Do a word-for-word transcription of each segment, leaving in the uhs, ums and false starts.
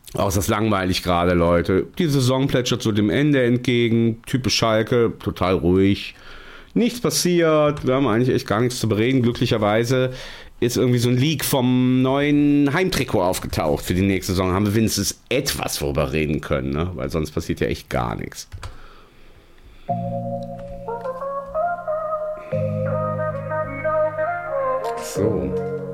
Oh, ist das langweilig gerade, Leute. Die Saison plätschert so dem Ende entgegen. Typisch Schalke, total ruhig. Nichts passiert. Wir haben eigentlich echt gar nichts zu bereden. Glücklicherweise ist irgendwie so ein Leak vom neuen Heimtrikot aufgetaucht für die nächste Saison. Haben wir wenigstens etwas, worüber reden können, ne? Weil sonst passiert ja echt gar nichts. So.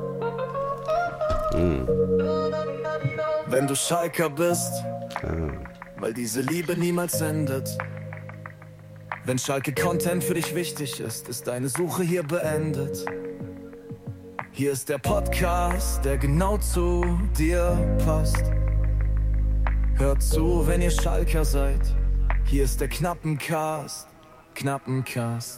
Hm. Wenn du Schalker bist, Ah. weil diese Liebe niemals endet. Wenn Schalke-Content für dich wichtig ist, ist deine Suche hier beendet. Hier ist der Podcast, der genau zu dir passt. Hört zu, wenn ihr Schalker seid. Hier ist der Knappencast, Knappencast.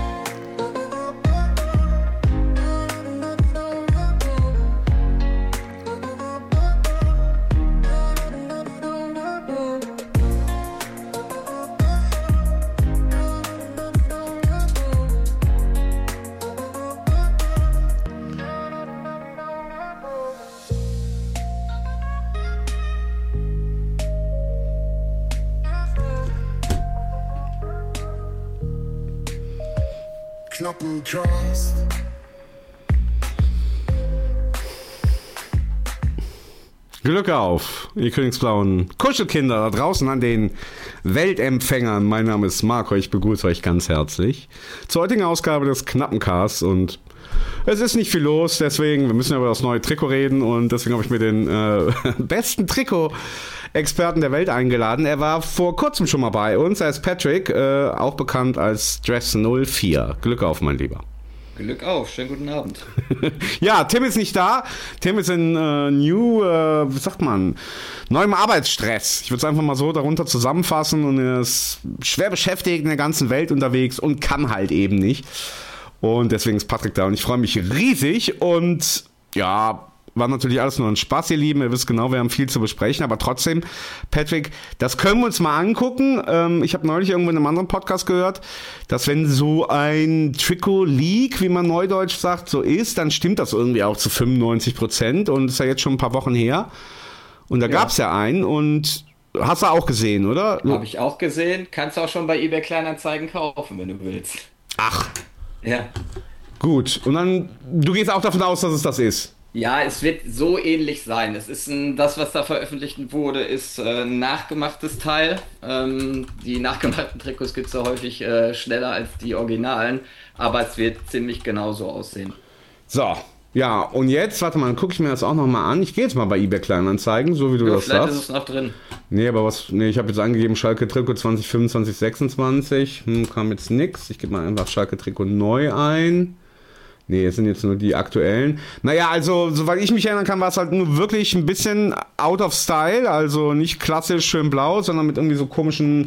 Knappencast. Glück auf, ihr königsblauen Kuschelkinder da draußen an den Weltempfängern. Mein Name ist Marco, ich begrüße euch ganz herzlich zur heutigen Ausgabe des Knappencasts und es ist nicht viel los, deswegen, wir müssen ja über das neue Trikot reden und deswegen habe ich mir den äh, besten Trikot-Experten der Welt eingeladen. Er war vor kurzem schon mal bei uns, er ist Patrick, äh, auch bekannt als Dress null vier. Glück auf, mein Lieber. Glück auf, schönen guten Abend. Ja, Tim ist nicht da. Tim ist in äh, New, äh, wie sagt man, neuem Arbeitsstress. Ich würde es einfach mal so darunter zusammenfassen und er ist schwer beschäftigt in der ganzen Welt unterwegs und kann halt eben nicht. Und deswegen ist Patrick da und ich freue mich riesig und ja, war natürlich alles nur ein Spaß, ihr Lieben. Ihr wisst genau, wir haben viel zu besprechen, aber trotzdem, Patrick, das können wir uns mal angucken. Ähm, ich habe neulich irgendwo in einem anderen Podcast gehört, dass wenn so ein Trikot-Leak, wie man neudeutsch sagt, so ist, dann stimmt das irgendwie auch zu fünfundneunzig Prozent und ist ja jetzt schon ein paar Wochen her. Und da ja. gab es ja einen und hast du auch gesehen, oder? Habe ich auch gesehen. Kannst du auch schon bei eBay Kleinanzeigen kaufen, wenn du willst. Ach. Ja. Gut. Und dann, du gehst auch davon aus, dass es das ist? Ja, es wird so ähnlich sein. Es ist ein, das, was da veröffentlicht wurde, ist äh, ein nachgemachtes Teil. Ähm, die nachgemachten Trikots gibt es ja häufig äh, schneller als die Originalen, aber es wird ziemlich genauso aussehen. So, ja, und jetzt, warte mal, dann gucke ich mir das auch nochmal an. Ich gehe jetzt mal bei eBay Kleinanzeigen, so wie du ja, das vielleicht sagst. Vielleicht ist es noch drin. Nee, aber was, nee, ich habe jetzt angegeben Schalke Trikot zwanzig fünfundzwanzig sechsundzwanzig. Hm, kam jetzt nix. Ich gebe mal einfach Schalke Trikot neu ein. Nee, es sind jetzt nur die aktuellen. Naja, also, soweit ich mich erinnern kann, war es halt nur wirklich ein bisschen out of style. Also nicht klassisch schön blau, sondern mit irgendwie so komischen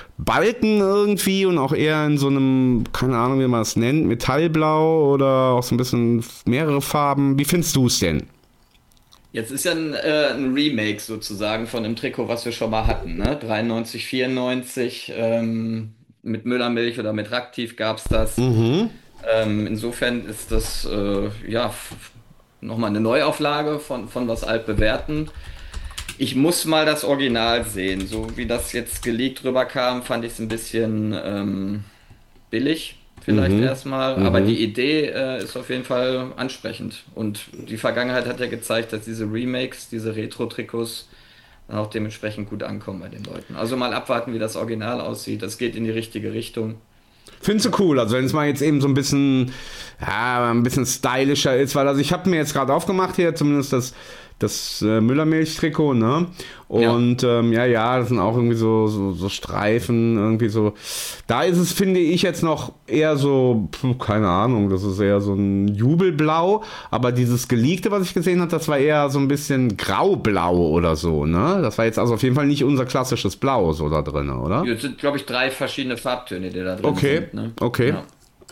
Balken irgendwie und auch eher in so einem, keine Ahnung, wie man es nennt, Metallblau oder auch so ein bisschen mehrere Farben. Wie findest du es denn? Jetzt ist ja ein, äh, ein Remake sozusagen von dem Trikot, was wir schon mal hatten, ne? dreiundneunzig, vierundneunzig, ähm, mit Müllermilch oder mit Raktiv gab es das. Mhm. Ähm, insofern ist das äh, ja f- nochmal eine Neuauflage von, von was altbewährten. Ich muss mal das Original sehen. So wie das jetzt geleakt rüberkam, fand ich es ein bisschen ähm, billig, vielleicht Mhm. erstmal. Mhm. Aber die Idee äh, ist auf jeden Fall ansprechend. Und die Vergangenheit hat ja gezeigt, dass diese Remakes, diese Retro-Trikots auch dementsprechend gut ankommen bei den Leuten. Also mal abwarten, wie das Original aussieht. Das geht in die richtige Richtung. Findest du cool, also wenn es mal jetzt eben so ein bisschen, ja, ein bisschen stylischer ist, weil also ich habe mir jetzt gerade aufgemacht hier, zumindest das, das äh, Müllermilch-Trikot, ne? Und ja. Ähm, ja, ja, das sind auch irgendwie so, so, so Streifen, irgendwie so. Da ist es, finde ich, jetzt noch eher so, pf, keine Ahnung, das ist eher so ein Jubelblau, aber dieses Geleakte, was ich gesehen habe, das war eher so ein bisschen Graublau oder so, ne? Das war jetzt also auf jeden Fall nicht unser klassisches Blau so da drin, oder? Es sind, glaube ich, drei verschiedene Farbtöne, die da drin okay. sind. Ne? Okay, ja.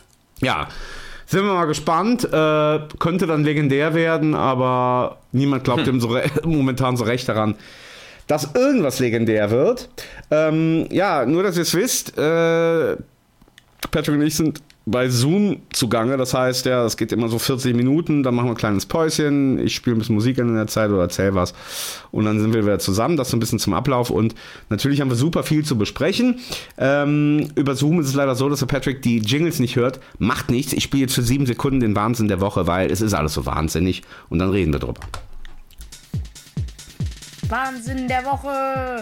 ja. Sind wir mal gespannt. Äh, könnte dann legendär werden, aber niemand glaubt hm. dem so re- momentan so recht daran, dass irgendwas legendär wird. Ähm, ja, nur, dass ihr es wisst, äh, Patrick und ich sind bei Zoom zugange. Das heißt, ja, das geht immer so vierzig Minuten, dann machen wir ein kleines Päuschen, ich spiele ein bisschen Musik in der Zeit oder erzähl was und dann sind wir wieder zusammen, das so ein bisschen zum Ablauf und natürlich haben wir super viel zu besprechen. Ähm, über Zoom ist es leider so, dass der Patrick die Jingles nicht hört. Macht nichts, ich spiele jetzt für sieben Sekunden den Wahnsinn der Woche, weil es ist alles so wahnsinnig und dann reden wir drüber. Wahnsinn der Woche!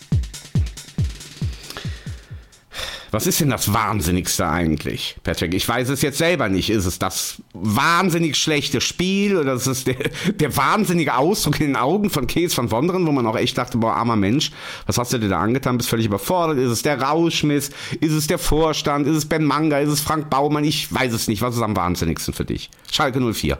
Was ist denn das Wahnsinnigste eigentlich, Patrick? Ich weiß es jetzt selber nicht. Ist es das wahnsinnig schlechte Spiel oder ist es der, der wahnsinnige Ausdruck in den Augen von Kees van Wonderen, wo man auch echt dachte, boah, armer Mensch, was hast du dir da angetan? Bist völlig überfordert. Ist es der Rauschmiss? Ist es der Vorstand? Ist es Ben Manga? Ist es Frank Baumann? Ich weiß es nicht. Was ist am wahnsinnigsten für dich? Schalke null vier.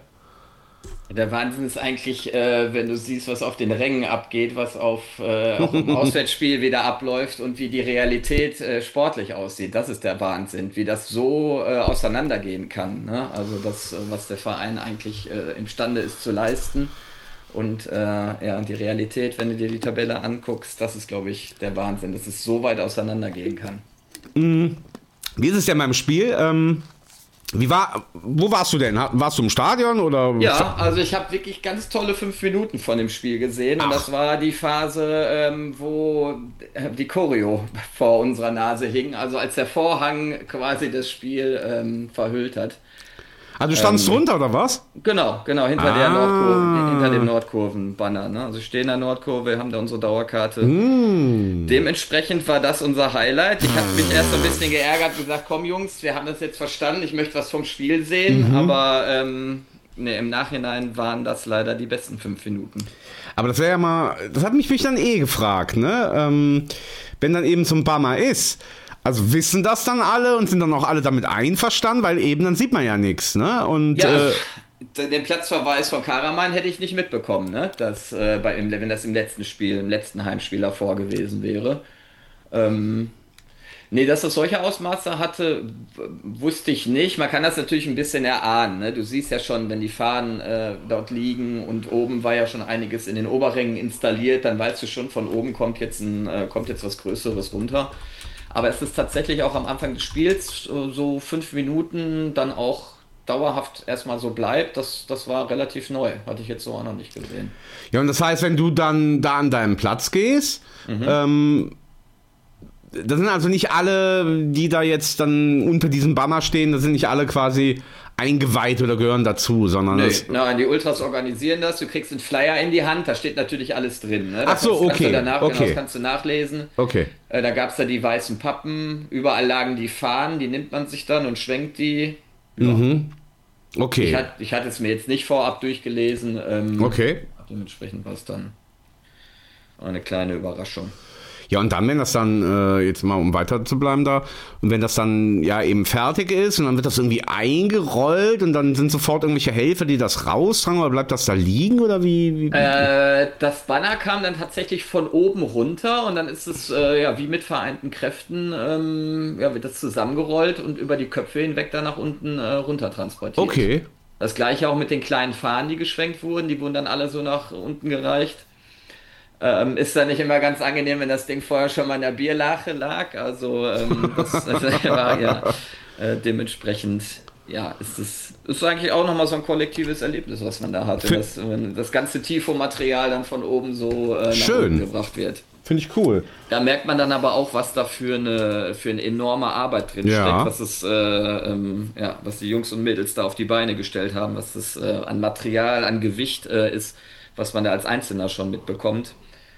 Der Wahnsinn ist eigentlich, äh, wenn du siehst, was auf den Rängen abgeht, was auf äh, auch im Auswärtsspiel wieder abläuft und wie die Realität äh, sportlich aussieht. Das ist der Wahnsinn, wie das so äh, auseinandergehen kann. Ne? Also das, was der Verein eigentlich äh, imstande ist zu leisten. Und äh, ja, die Realität, wenn du dir die Tabelle anguckst, das ist, glaube ich, der Wahnsinn, dass es so weit auseinandergehen kann. Mhm. Wie ist es denn beim Spiel? Ähm Wie war, wo warst du denn? Warst du im Stadion oder? Ja, also ich habe wirklich ganz tolle fünf Minuten von dem Spiel gesehen. Ach. Und das war die Phase, ähm, wo die Choreo vor unserer Nase hing. Also als der Vorhang quasi das Spiel ähm, verhüllt hat. Also du standst ähm, drunter oder was? Genau, genau, hinter, ah. der Nordkurve, hinter dem Nordkurven-Banner. Ne? Also stehen in der Nordkurve, haben da unsere Dauerkarte. Mm. Dementsprechend war das unser Highlight. Ich habe mich erst so ein bisschen geärgert und gesagt, komm Jungs, wir haben das jetzt verstanden, ich möchte was vom Spiel sehen. Mhm. Aber ähm, nee, im Nachhinein waren das leider die besten fünf Minuten. Aber das wäre ja mal, das hat mich mich dann eh gefragt, ne? Ähm, wenn dann eben so ein Banner ist. Also wissen das dann alle und sind dann auch alle damit einverstanden, weil eben dann sieht man ja nichts, ne? Und ja, äh, den Platzverweis von Karaman hätte ich nicht mitbekommen, ne? Dass, äh, bei, wenn das im letzten Spiel, im letzten Heimspiel davor gewesen wäre. Ähm, nee, dass das solche Ausmaße hatte, wusste ich nicht. Man kann das natürlich ein bisschen erahnen, ne? Du siehst ja schon, wenn die Fahnen äh, dort liegen und oben war ja schon einiges in den Oberrängen installiert, dann weißt du schon, von oben kommt jetzt, ein, äh, kommt jetzt was Größeres runter. Aber es ist tatsächlich auch am Anfang des Spiels so fünf Minuten dann auch dauerhaft erstmal so bleibt. Das, das war relativ neu. Hatte ich jetzt so auch noch nicht gesehen. Ja, und das heißt, wenn du dann da an deinen Platz gehst, mhm. ähm, das sind also nicht alle, die da jetzt dann unter diesem Banner stehen, das sind nicht alle quasi eingeweiht oder gehören dazu, sondern... Nee, das nein, die Ultras organisieren das, du kriegst einen Flyer in die Hand, da steht natürlich alles drin. Ne? Ach so, kannst, okay. Kannst du danach, okay. Genau, das kannst du nachlesen. Okay. Äh, da gab es ja die weißen Pappen, überall lagen die Fahnen, die nimmt man sich dann und schwenkt die. Ja. Mhm. Okay. Ich, hat, ich hatte es mir jetzt nicht vorab durchgelesen. Ähm, okay. Dementsprechend war es dann eine kleine Überraschung. Ja, und dann, wenn das dann, äh, jetzt mal um weiter zu bleiben da, und wenn das dann ja eben fertig ist und dann wird das irgendwie eingerollt und dann sind sofort irgendwelche Helfer, die das raustragen oder bleibt das da liegen oder wie? wie? Äh, das Banner kam dann tatsächlich von oben runter und dann ist es äh, ja wie mit vereinten Kräften, ähm, ja, wird das zusammengerollt und über die Köpfe hinweg dann nach unten äh, runter transportiert. Okay. Das gleiche auch mit den kleinen Fahnen, die geschwenkt wurden, die wurden dann alle so nach unten gereicht. Ähm, ist dann nicht immer ganz angenehm, wenn das Ding vorher schon mal in der Bierlache lag. Also ähm, das, das war ja äh, dementsprechend, ja, ist es ist eigentlich auch nochmal so ein kollektives Erlebnis, was man da hatte, dass wenn das ganze Tifo-Material dann von oben so äh, nach Schön. unten gebracht wird. Finde ich cool. Da merkt man dann aber auch, was da für eine, für eine enorme Arbeit drin ja. steckt, was es, äh, ähm, ja, was die Jungs und Mädels da auf die Beine gestellt haben, was das äh, an Material, an Gewicht äh, ist, was man da als Einzelner schon mitbekommt.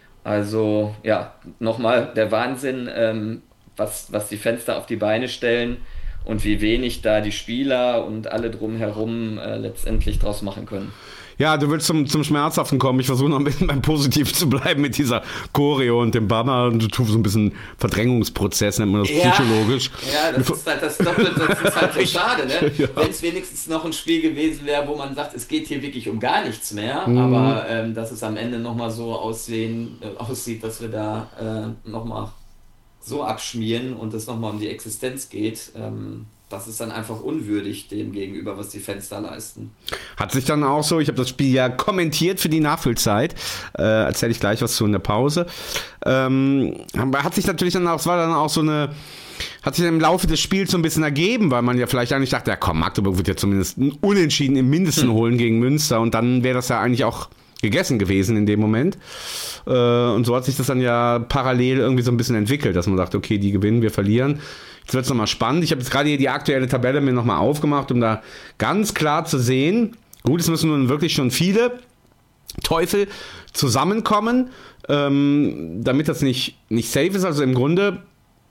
Also ja, nochmal der Wahnsinn, ähm, was, was die Fans da auf die Beine stellen und wie wenig da die Spieler und alle drumherum äh, letztendlich draus machen können. Ja, du willst zum, zum Schmerzhaften kommen. Ich versuche noch ein bisschen beim Positiv zu bleiben mit dieser Choreo und dem Banner. Und du tust so ein bisschen Verdrängungsprozess, nennt man das ja, psychologisch. Ja, das ist halt das Doppelte, das ist halt so schade, ne? Ja. Wenn es wenigstens noch ein Spiel gewesen wäre, wo man sagt, es geht hier wirklich um gar nichts mehr, mhm. aber ähm, dass es am Ende nochmal so aussehen, äh, aussieht, dass wir da äh, nochmal so abschmieren und es nochmal um die Existenz geht, ähm, das ist dann einfach unwürdig dem gegenüber, was die Fans da leisten. Hat sich dann auch so, ich habe das Spiel ja kommentiert für die Nachfüllzeit, äh, erzähle ich gleich was zu in der Pause, ähm, hat sich natürlich dann auch, es war dann auch so eine, hat sich im Laufe des Spiels so ein bisschen ergeben, weil man ja vielleicht eigentlich dachte, ja komm, Magdeburg wird ja zumindest ein Unentschieden im Mindesten hm. holen gegen Münster und dann wäre das ja eigentlich auch gegessen gewesen in dem Moment. Äh, und so hat sich das dann ja parallel irgendwie so ein bisschen entwickelt, dass man sagt, okay, die gewinnen, wir verlieren. Jetzt wird es nochmal spannend. Ich habe jetzt gerade hier die aktuelle Tabelle mir nochmal aufgemacht, um da ganz klar zu sehen, gut, es müssen nun wirklich schon viele Teufel zusammenkommen, ähm, damit das nicht, nicht safe ist. Also im Grunde,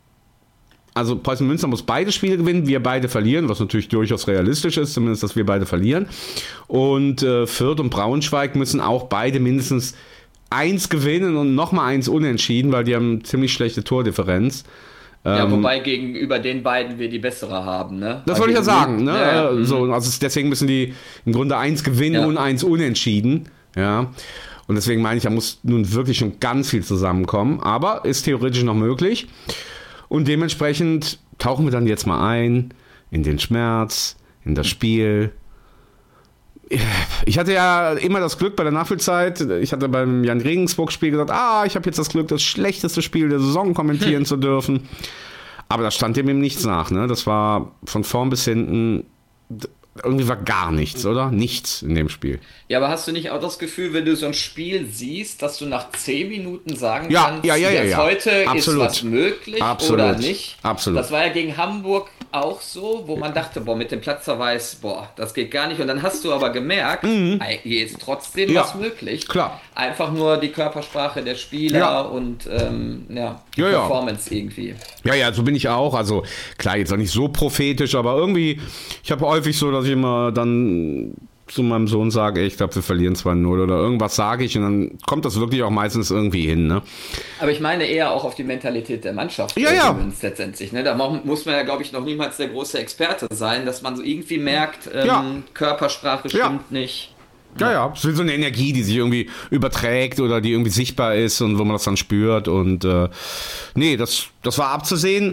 also Preußen Münster muss beide Spiele gewinnen, wir beide verlieren, was natürlich durchaus realistisch ist, zumindest, dass wir beide verlieren. Und äh, Fürth und Braunschweig müssen auch beide mindestens eins gewinnen und nochmal eins unentschieden, weil die haben ziemlich schlechte Tordifferenz. Ja, ähm, wobei gegenüber den beiden wir die bessere haben, ne? Das wollte ich ja sagen, ne? Ja, ja. So, also deswegen müssen die im Grunde eins gewinnen ja. und eins unentschieden, ja. Und deswegen meine ich, da muss nun wirklich schon ganz viel zusammenkommen, aber ist theoretisch noch möglich. Und dementsprechend tauchen wir dann jetzt mal ein in den Schmerz, in das Spiel. Ich hatte ja immer das Glück bei der Nachspielzeit, ich hatte beim Jan Regensburg-Spiel gesagt, ah, ich habe jetzt das Glück, das schlechteste Spiel der Saison kommentieren hm. zu dürfen. Aber das stand dem eben nichts nach, ne? Das war von vorn bis hinten, irgendwie war gar nichts, oder? Nichts in dem Spiel. Ja, aber hast du nicht auch das Gefühl, wenn du so ein Spiel siehst, dass du nach zehn Minuten sagen ja, kannst, ja, ja, ja, jetzt ja. heute Absolut. ist was möglich Absolut. oder nicht? Absolut. Das war ja gegen Hamburg auch so, wo man dachte, boah, mit dem Platzverweis, boah, das geht gar nicht. Und dann hast du aber gemerkt, mhm. hier ist trotzdem ja. was möglich. Klar. Einfach nur die Körpersprache der Spieler ja. und ähm, ja, die ja, Performance ja. irgendwie. Ja, ja, so bin ich auch. Also klar, jetzt auch nicht so prophetisch, aber irgendwie, ich habe häufig so, dass ich immer dann zu meinem Sohn sage, ey, ich glaube, wir verlieren zwei null oder irgendwas sage ich und dann kommt das wirklich auch meistens irgendwie hin. Ne? Aber ich meine eher auch auf die Mentalität der Mannschaft. Ja, ja. Letztendlich. Ne? Da muss man ja, glaube ich, noch niemals der große Experte sein, dass man so irgendwie merkt, ähm, ja. Körpersprache stimmt ja. nicht. Ja, ja, es ist so eine Energie, die sich irgendwie überträgt oder die irgendwie sichtbar ist und wo man das dann spürt und äh, nee, das, das war abzusehen.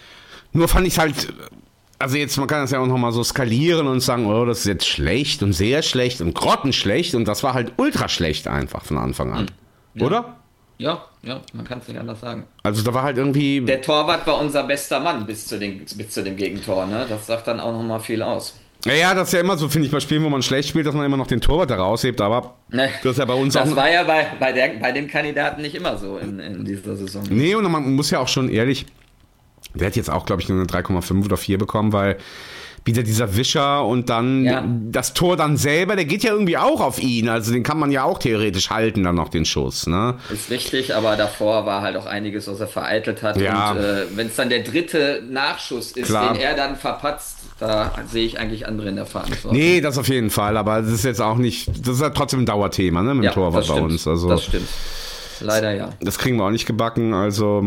Nur fand ich es halt, also jetzt, man kann das ja auch nochmal so skalieren und sagen, oh, das ist jetzt schlecht und sehr schlecht und grottenschlecht und das war halt ultra schlecht einfach von Anfang an, ja. oder? Ja, ja, man kann es nicht anders sagen. Also da war halt irgendwie... Der Torwart war unser bester Mann bis zu, den, bis zu dem Gegentor, ne? Das sagt dann auch nochmal viel aus. Ja, ja, das ist ja immer so, finde ich, bei Spielen, wo man schlecht spielt, dass man immer noch den Torwart da raushebt, aber nee, das ist ja bei uns das auch... Das war ja bei, bei, der, bei dem Kandidaten nicht immer so in, in dieser Saison. Nee, und man muss ja auch schon ehrlich, der hat jetzt auch, glaube ich, nur eine drei Komma fünf oder vier bekommen, weil wieder dieser Wischer und dann ja. das Tor dann selber, der geht ja irgendwie auch auf ihn, also den kann man ja auch theoretisch halten, dann noch den Schuss, ne? Ist richtig, aber davor war halt auch einiges, was er vereitelt hat ja. und äh, wenn es dann der dritte Nachschuss ist, Klar. den er dann verpatzt, da sehe ich eigentlich andere in der Verantwortung. Nee, das auf jeden Fall, aber das ist jetzt auch nicht, das ist halt trotzdem ein Dauerthema, ne, mit dem ja, Torwart bei uns. Also, das stimmt, leider ja. Das kriegen wir auch nicht gebacken, also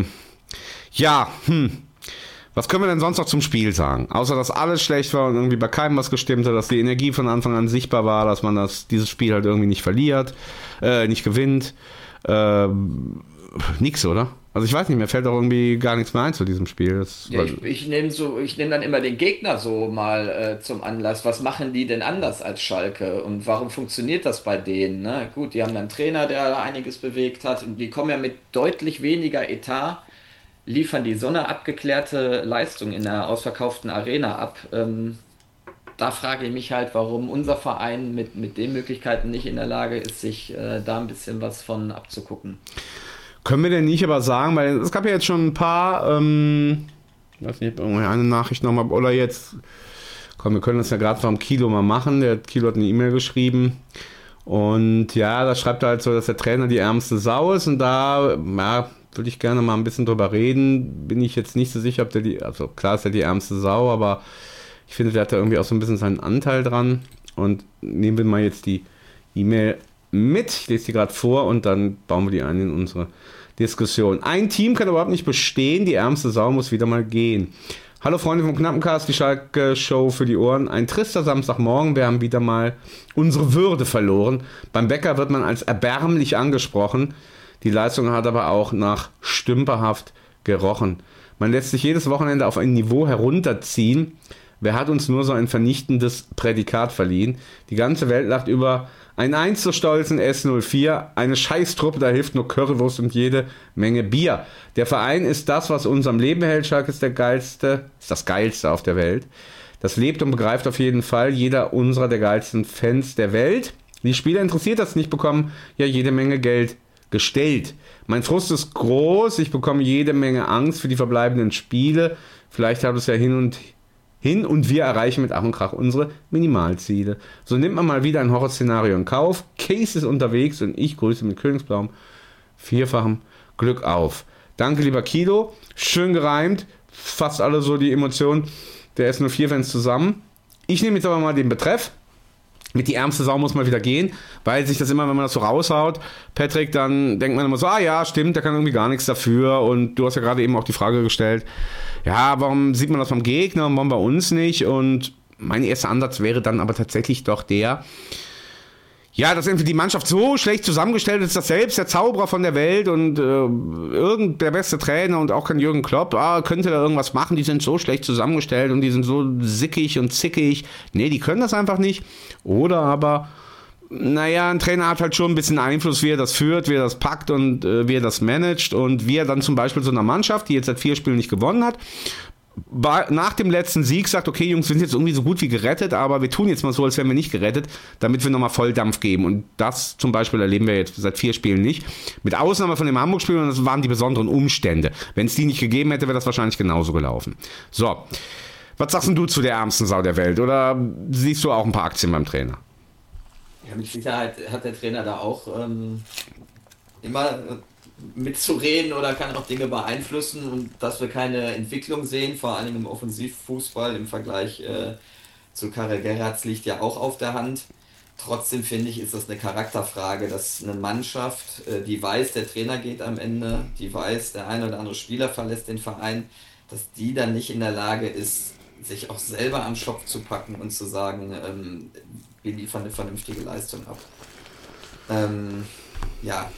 ja, hm. Was können wir denn sonst noch zum Spiel sagen? Außer, dass alles schlecht war und irgendwie bei keinem was gestimmt hat, dass die Energie von Anfang an sichtbar war, dass man das, dieses Spiel halt irgendwie nicht verliert, äh, nicht gewinnt. Äh, nix, oder? Also ich weiß nicht, mir fällt auch irgendwie gar nichts mehr ein zu diesem Spiel. Das, ja, ich ich nehme so, ich nehme dann immer den Gegner so mal äh, zum Anlass. Was machen die denn anders als Schalke? Und warum funktioniert das bei denen? Ne? Gut, die haben einen Trainer, der da einiges bewegt hat. Und die kommen ja mit deutlich weniger Etat, liefern die so eine abgeklärte Leistung in der ausverkauften Arena ab. Ähm, da frage ich mich halt, warum unser Verein mit, mit den Möglichkeiten nicht in der Lage ist, sich äh, da ein bisschen was von abzugucken. Können wir denn nicht aber sagen, weil es gab ja jetzt schon ein paar, ähm, ich weiß nicht, eine Nachricht nochmal, oder jetzt, komm, wir können das ja gerade vom Kilo mal machen, der Kilo hat eine E-Mail geschrieben und ja, da schreibt er halt so, dass der Trainer die ärmste Sau ist und da, ja, würde ich gerne mal ein bisschen drüber reden. Bin ich jetzt nicht so sicher, ob der die, also klar ist er die ärmste Sau, aber ich finde, der hat da irgendwie auch so ein bisschen seinen Anteil dran. Und nehmen wir mal jetzt die E-Mail mit. Ich lese die gerade vor und dann bauen wir die ein in unsere Diskussion. Ein Team kann überhaupt nicht bestehen, die ärmste Sau muss wieder mal gehen. Hallo Freunde vom Knappencast, die Schalke-Show für die Ohren. Ein trister Samstagmorgen, wir haben wieder mal unsere Würde verloren. Beim Bäcker wird man als erbärmlich angesprochen. Die Leistung hat aber auch nach stümperhaft gerochen. Man lässt sich jedes Wochenende auf ein Niveau herunterziehen, Wer hat uns nur so ein vernichtendes Prädikat verliehen? Die ganze Welt lacht über einen einst so stolzen S null vier, eine Scheißtruppe, da hilft nur Currywurst und jede Menge Bier. Der Verein ist das, was uns am Leben hält. Schalke ist der geilste, ist das geilste auf der Welt. Das lebt und begreift auf jeden Fall jeder unserer der geilsten Fans der Welt. Die Spieler interessiert das nicht, bekommen ja jede Menge Geld gestellt. Mein Frust ist groß, ich bekomme jede Menge Angst für die verbleibenden Spiele. Vielleicht hat es ja hin und hin und wir erreichen mit Ach und Krach unsere Minimalziele. So nimmt man mal wieder ein Horrorszenario in Kauf. Case ist unterwegs und ich grüße mit Königsblaum vierfachem Glück auf. Danke, lieber Kido. Schön gereimt. Fast alle so die Emotionen der S null vier-Fans zusammen. Ich nehme jetzt aber mal den Betreff. Mit die ärmste Sau muss mal wieder gehen, weil sich das immer, wenn man das so raushaut, Patrick, dann denkt man immer so, ah ja, stimmt, der kann irgendwie gar nichts dafür und du hast ja gerade eben auch die Frage gestellt, ja, warum sieht man das beim Gegner und warum bei uns nicht? Und mein erster Ansatz wäre dann aber tatsächlich doch der, ja, dass irgendwie die Mannschaft so schlecht zusammengestellt ist, dass selbst der Zauberer von der Welt und äh, irgend der beste Trainer und auch kein Jürgen Klopp, ah, könnte da irgendwas machen, die sind so schlecht zusammengestellt und die sind so sickig und zickig. Nee, die können das einfach nicht. Oder aber, naja, ein Trainer hat halt schon ein bisschen Einfluss, wie er das führt, wie er das packt und äh, wie er das managt und wie er dann zum Beispiel so einer Mannschaft, die jetzt seit vier Spielen nicht gewonnen hat, nach dem letzten Sieg sagt, okay Jungs, wir sind jetzt irgendwie so gut wie gerettet, aber wir tun jetzt mal so, als wären wir nicht gerettet, damit wir nochmal Volldampf geben. Und das zum Beispiel erleben wir jetzt seit vier Spielen nicht. Mit Ausnahme von dem Hamburg-Spiel, und das waren die besonderen Umstände. Wenn es die nicht gegeben hätte, wäre das wahrscheinlich genauso gelaufen. So, was sagst denn du zu der ärmsten Sau der Welt? Oder siehst du auch ein paar Aktien beim Trainer? Ja, mit Sicherheit hat der Trainer da auch ähm, immer mitzureden oder kann auch Dinge beeinflussen und dass wir keine Entwicklung sehen, vor allem im Offensivfußball im Vergleich äh, zu Karel Gerrards liegt ja auch auf der Hand. Trotzdem finde ich, ist das eine Charakterfrage, dass eine Mannschaft, äh, die weiß, der Trainer geht am Ende, die weiß, der eine oder andere Spieler verlässt den Verein, dass die dann nicht in der Lage ist, sich auch selber am Schopf zu packen und zu sagen, ähm, wir liefern eine vernünftige Leistung ab. Ähm, ja,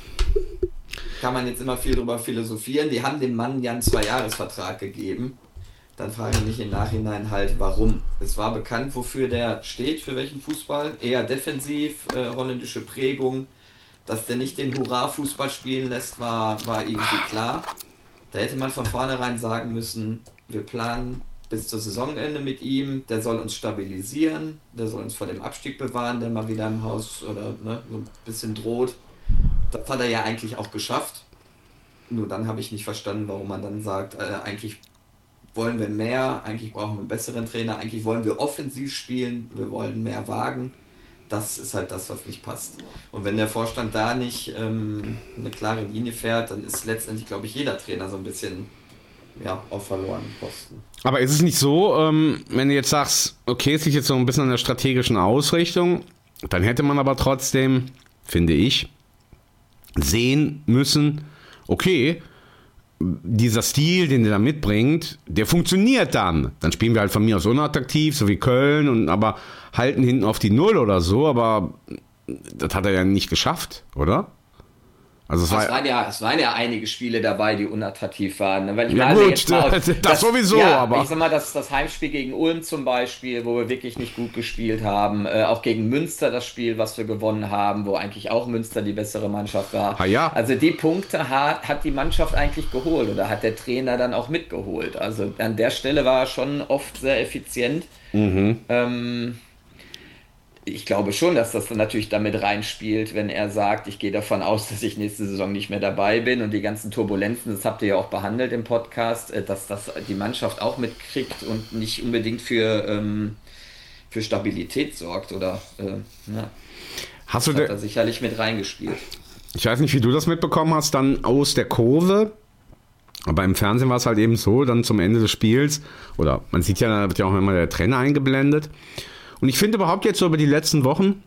kann man jetzt immer viel drüber philosophieren. Die haben dem Mann ja einen Zwei-Jahres-Vertrag gegeben. Dann frage ich mich im Nachhinein halt, warum. Es war bekannt, wofür der steht, für welchen Fußball. Eher defensiv, äh, holländische Prägung. Dass der nicht den Hurra-Fußball spielen lässt, war, war irgendwie klar. Da hätte man von vornherein sagen müssen, wir planen bis zur Saisonende mit ihm, der soll uns stabilisieren, der soll uns vor dem Abstieg bewahren, der mal wieder im Haus oder ne, so ein bisschen droht. Das hat er ja eigentlich auch geschafft. Nur dann habe ich nicht verstanden, warum man dann sagt, äh, eigentlich wollen wir mehr, eigentlich brauchen wir einen besseren Trainer, eigentlich wollen wir offensiv spielen, wir wollen mehr wagen. Das ist halt das, was nicht passt. Und wenn der Vorstand da nicht ähm, eine klare Linie fährt, dann ist letztendlich, glaube ich, jeder Trainer so ein bisschen ja, auf verlorenen Posten. Aber ist es nicht so, ähm, wenn du jetzt sagst, okay, es liegt jetzt so ein bisschen an der strategischen Ausrichtung, dann hätte man aber trotzdem, finde ich, sehen müssen, okay, dieser Stil, den der da mitbringt, der funktioniert dann. Dann spielen wir halt von mir aus unattraktiv, so wie Köln, und aber halten hinten auf die Null oder so, aber das hat er ja nicht geschafft, oder? Also es, es, war, waren ja, es waren ja einige Spiele dabei, die unattraktiv waren. Weil ich ja meine, gut, jetzt mal, das, das, das sowieso, ja, aber... Ich sag mal, das, das Heimspiel gegen Ulm zum Beispiel, wo wir wirklich nicht gut gespielt haben. Äh, auch gegen Münster das Spiel, was wir gewonnen haben, wo eigentlich auch Münster die bessere Mannschaft war. Ah, ja. Also die Punkte hat, hat die Mannschaft eigentlich geholt oder hat der Trainer dann auch mitgeholt. Also an der Stelle war er schon oft sehr effizient. Mhm. Ähm... Ich glaube schon, dass das natürlich damit reinspielt, wenn er sagt, ich gehe davon aus, dass ich nächste Saison nicht mehr dabei bin und die ganzen Turbulenzen, das habt ihr ja auch behandelt im Podcast, dass das die Mannschaft auch mitkriegt und nicht unbedingt für, ähm, für Stabilität sorgt oder äh, ja. Hast du das de- hat er sicherlich mit reingespielt. Ich weiß nicht, wie du das mitbekommen hast, dann aus der Kurve, aber im Fernsehen war es halt eben so, dann zum Ende des Spiels, oder man sieht ja, da wird ja auch immer der Trainer eingeblendet. Und ich finde überhaupt jetzt so über die letzten Wochen,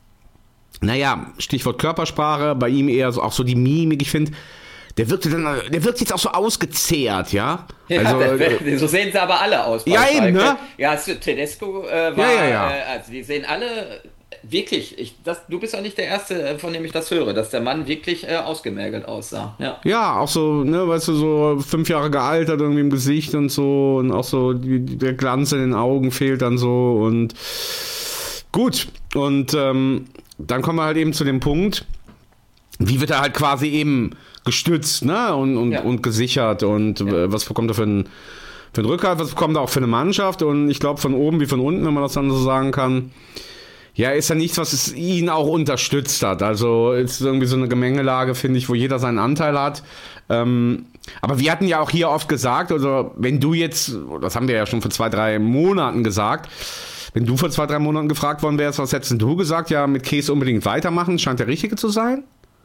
naja, Stichwort Körpersprache, bei ihm eher so, auch so die Mimik, ich finde, der wirkt dann, der wirkt jetzt auch so ausgezehrt, ja? Ja, also, der, äh, so sehen sie aber alle aus. Ja, eben, ne? Ja, Tedesco äh, war, ja, ja, ja. Äh, also die sehen alle wirklich, ich, das, du bist auch nicht der Erste, von dem ich das höre, dass der Mann wirklich äh, ausgemergelt aussah. Ja. Ja, auch so, ne, weißt du, so fünf Jahre gealtert irgendwie im Gesicht und so und auch so die, der Glanz in den Augen fehlt dann so und gut. Und ähm, dann kommen wir halt eben zu dem Punkt, wie wird er halt quasi eben gestützt, ne, und, und, ja. und gesichert und ja. äh, was bekommt er für einen für einen Rückhalt, was bekommt er auch für eine Mannschaft und ich glaube von oben wie von unten, wenn man das dann so sagen kann, ja, ist ja nichts, was es ihn auch unterstützt hat. Also ist irgendwie so eine Gemengelage, finde ich, wo jeder seinen Anteil hat. Ähm, aber wir hatten ja auch hier oft gesagt, also wenn du jetzt, das haben wir ja schon vor zwei, drei Monaten gesagt, wenn du vor zwei, drei Monaten gefragt worden wärst, was hättest denn du gesagt? Ja, mit Käse unbedingt weitermachen, scheint der Richtige zu sein.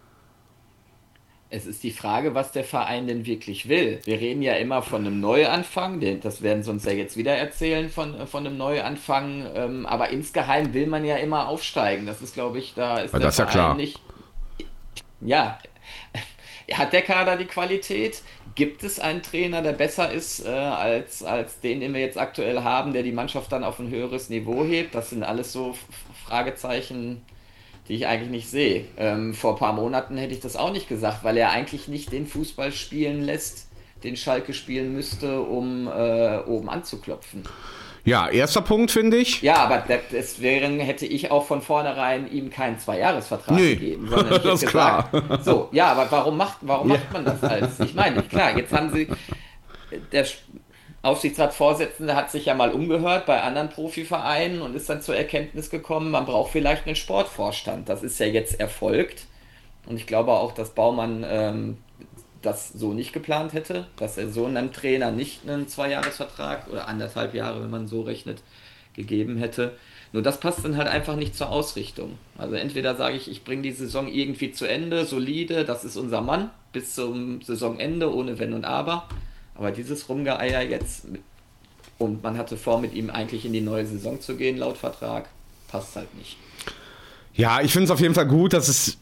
Es ist die Frage, was der Verein denn wirklich will. Wir reden ja immer von einem Neuanfang, das werden sie uns ja jetzt wieder erzählen, von, von einem Neuanfang, ähm, aber insgeheim will man ja immer aufsteigen. Das ist, glaube ich, da ist aber der das ist ja Verein klar. Nicht... Ja, hat der Kader die Qualität? Gibt es einen Trainer, der besser ist äh, als, als den, den wir jetzt aktuell haben, der die Mannschaft dann auf ein höheres Niveau hebt? Das sind alles so F- Fragezeichen, die ich eigentlich nicht sehe. Ähm, vor ein paar Monaten hätte ich das auch nicht gesagt, weil er eigentlich nicht den Fußball spielen lässt, den Schalke spielen müsste, um äh, oben anzuklopfen. Ja, erster Punkt, finde ich. Ja, aber deswegen hätte ich auch von vornherein ihm keinen Zweijahresvertrag nee, gegeben. Sondern ich das ist gesagt, klar. So, ja, aber warum macht, warum ja. macht man das als? Ich meine, klar, jetzt haben sie, der Aufsichtsratsvorsitzende hat sich ja mal umgehört bei anderen Profivereinen und ist dann zur Erkenntnis gekommen, man braucht vielleicht einen Sportvorstand. Das ist ja jetzt erfolgt. Und ich glaube auch, dass Baumann ähm, das so nicht geplant hätte, dass er so einem Trainer nicht einen Zweijahresvertrag oder anderthalb Jahre, wenn man so rechnet, gegeben hätte. Nur das passt dann halt einfach nicht zur Ausrichtung. Also entweder sage ich, ich bringe die Saison irgendwie zu Ende, solide, das ist unser Mann, bis zum Saisonende, ohne Wenn und Aber. Aber dieses Rumgeeier jetzt, und man hatte vor, mit ihm eigentlich in die neue Saison zu gehen, laut Vertrag, passt halt nicht. Ja, ich finde es auf jeden Fall gut, dass es,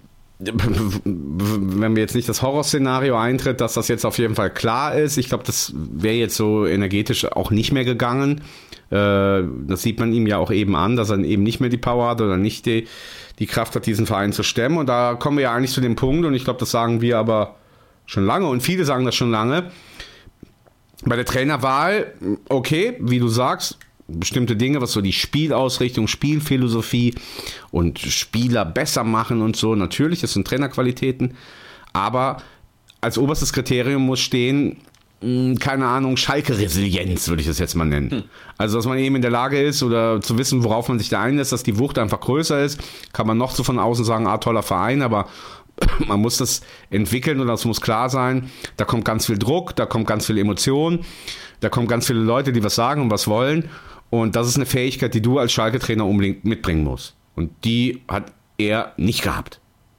wenn wir jetzt nicht das Horrorszenario eintritt, dass das jetzt auf jeden Fall klar ist. Ich glaube, das wäre jetzt so energetisch auch nicht mehr gegangen. Äh, das sieht man ihm ja auch eben an, dass er eben nicht mehr die Power hat oder nicht die, die Kraft hat, diesen Verein zu stemmen. Und da kommen wir ja eigentlich zu dem Punkt, und ich glaube, das sagen wir aber schon lange, und viele sagen das schon lange, bei der Trainerwahl, okay, wie du sagst, bestimmte Dinge, was so die Spielausrichtung, Spielphilosophie und Spieler besser machen und so, natürlich, das sind Trainerqualitäten, aber als oberstes Kriterium muss stehen, keine Ahnung, Schalke-Resilienz, würde ich das jetzt mal nennen. Hm. Also, dass man eben in der Lage ist oder zu wissen, worauf man sich da einlässt, dass die Wucht einfach größer ist, kann man noch so von außen sagen, ah, toller Verein, aber man muss das entwickeln und das muss klar sein. Da kommt ganz viel Druck, da kommt ganz viel Emotion, da kommen ganz viele Leute, die was sagen und was wollen. Und das ist eine Fähigkeit, die du als Schalke-Trainer unbedingt mitbringen musst. Und die hat er nicht gehabt.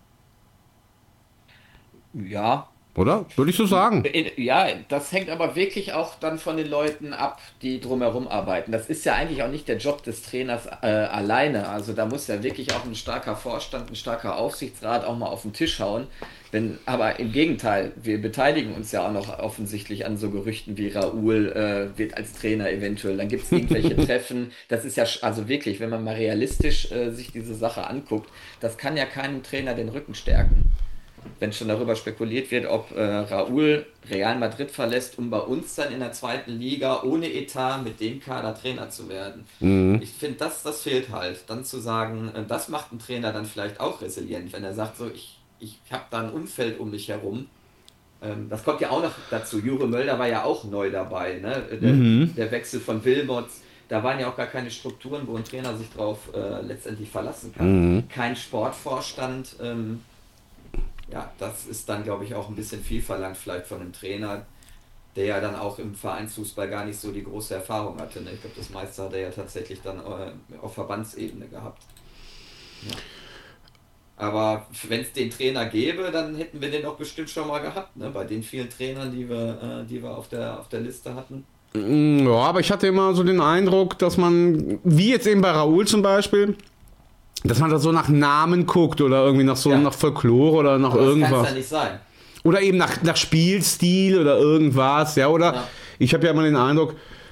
Ja. Oder? Würde ich so sagen. Ja, das hängt aber wirklich auch dann von den Leuten ab, die drumherum arbeiten. Das ist ja eigentlich auch nicht der Job des Trainers äh, alleine. Also da muss ja wirklich auch ein starker Vorstand, ein starker Aufsichtsrat auch mal auf den Tisch hauen. Wenn, aber im Gegenteil, wir beteiligen uns ja auch noch offensichtlich an so Gerüchten wie Raoul äh, wird als Trainer eventuell. Dann gibt es irgendwelche Treffen. Das ist ja, also wirklich, wenn man mal realistisch äh, sich diese Sache anguckt, das kann ja keinem Trainer den Rücken stärken. Wenn schon darüber spekuliert wird, ob äh, Raoul Real Madrid verlässt, um bei uns dann in der zweiten Liga ohne Etat mit dem Kader Trainer zu werden. Mhm. Ich finde, das, das fehlt halt. Dann zu sagen, äh, das macht ein Trainer dann vielleicht auch resilient, wenn er sagt, so ich, ich habe da ein Umfeld um mich herum. Ähm, das kommt ja auch noch dazu. Jure Mölder war ja auch neu dabei. Ne? Der, mhm. der Wechsel von Wilmots, da waren ja auch gar keine Strukturen, wo ein Trainer sich drauf äh, letztendlich verlassen kann. Mhm. Kein Sportvorstand. Ähm, Ja, das ist dann, glaube ich, auch ein bisschen viel verlangt vielleicht von einem Trainer, der ja dann auch im Vereinsfußball gar nicht so die große Erfahrung hatte. Ne? Ich glaube, das meiste hat er ja tatsächlich dann äh, auf Verbandsebene gehabt. Ja. Aber wenn es den Trainer gäbe, dann hätten wir den doch bestimmt schon mal gehabt, ne? Bei den vielen Trainern, die wir, äh, die wir auf der, auf der Liste hatten. Ja, aber ich hatte immer so den Eindruck, dass man, wie jetzt eben bei Raoul zum Beispiel, dass man da so nach Namen guckt oder irgendwie nach so ja. nach Folklore oder nach aber das irgendwas. Das kann ja nicht sein. Oder eben nach, nach Spielstil oder irgendwas, ja, oder? Ja. Ich habe ja immer den Eindruck,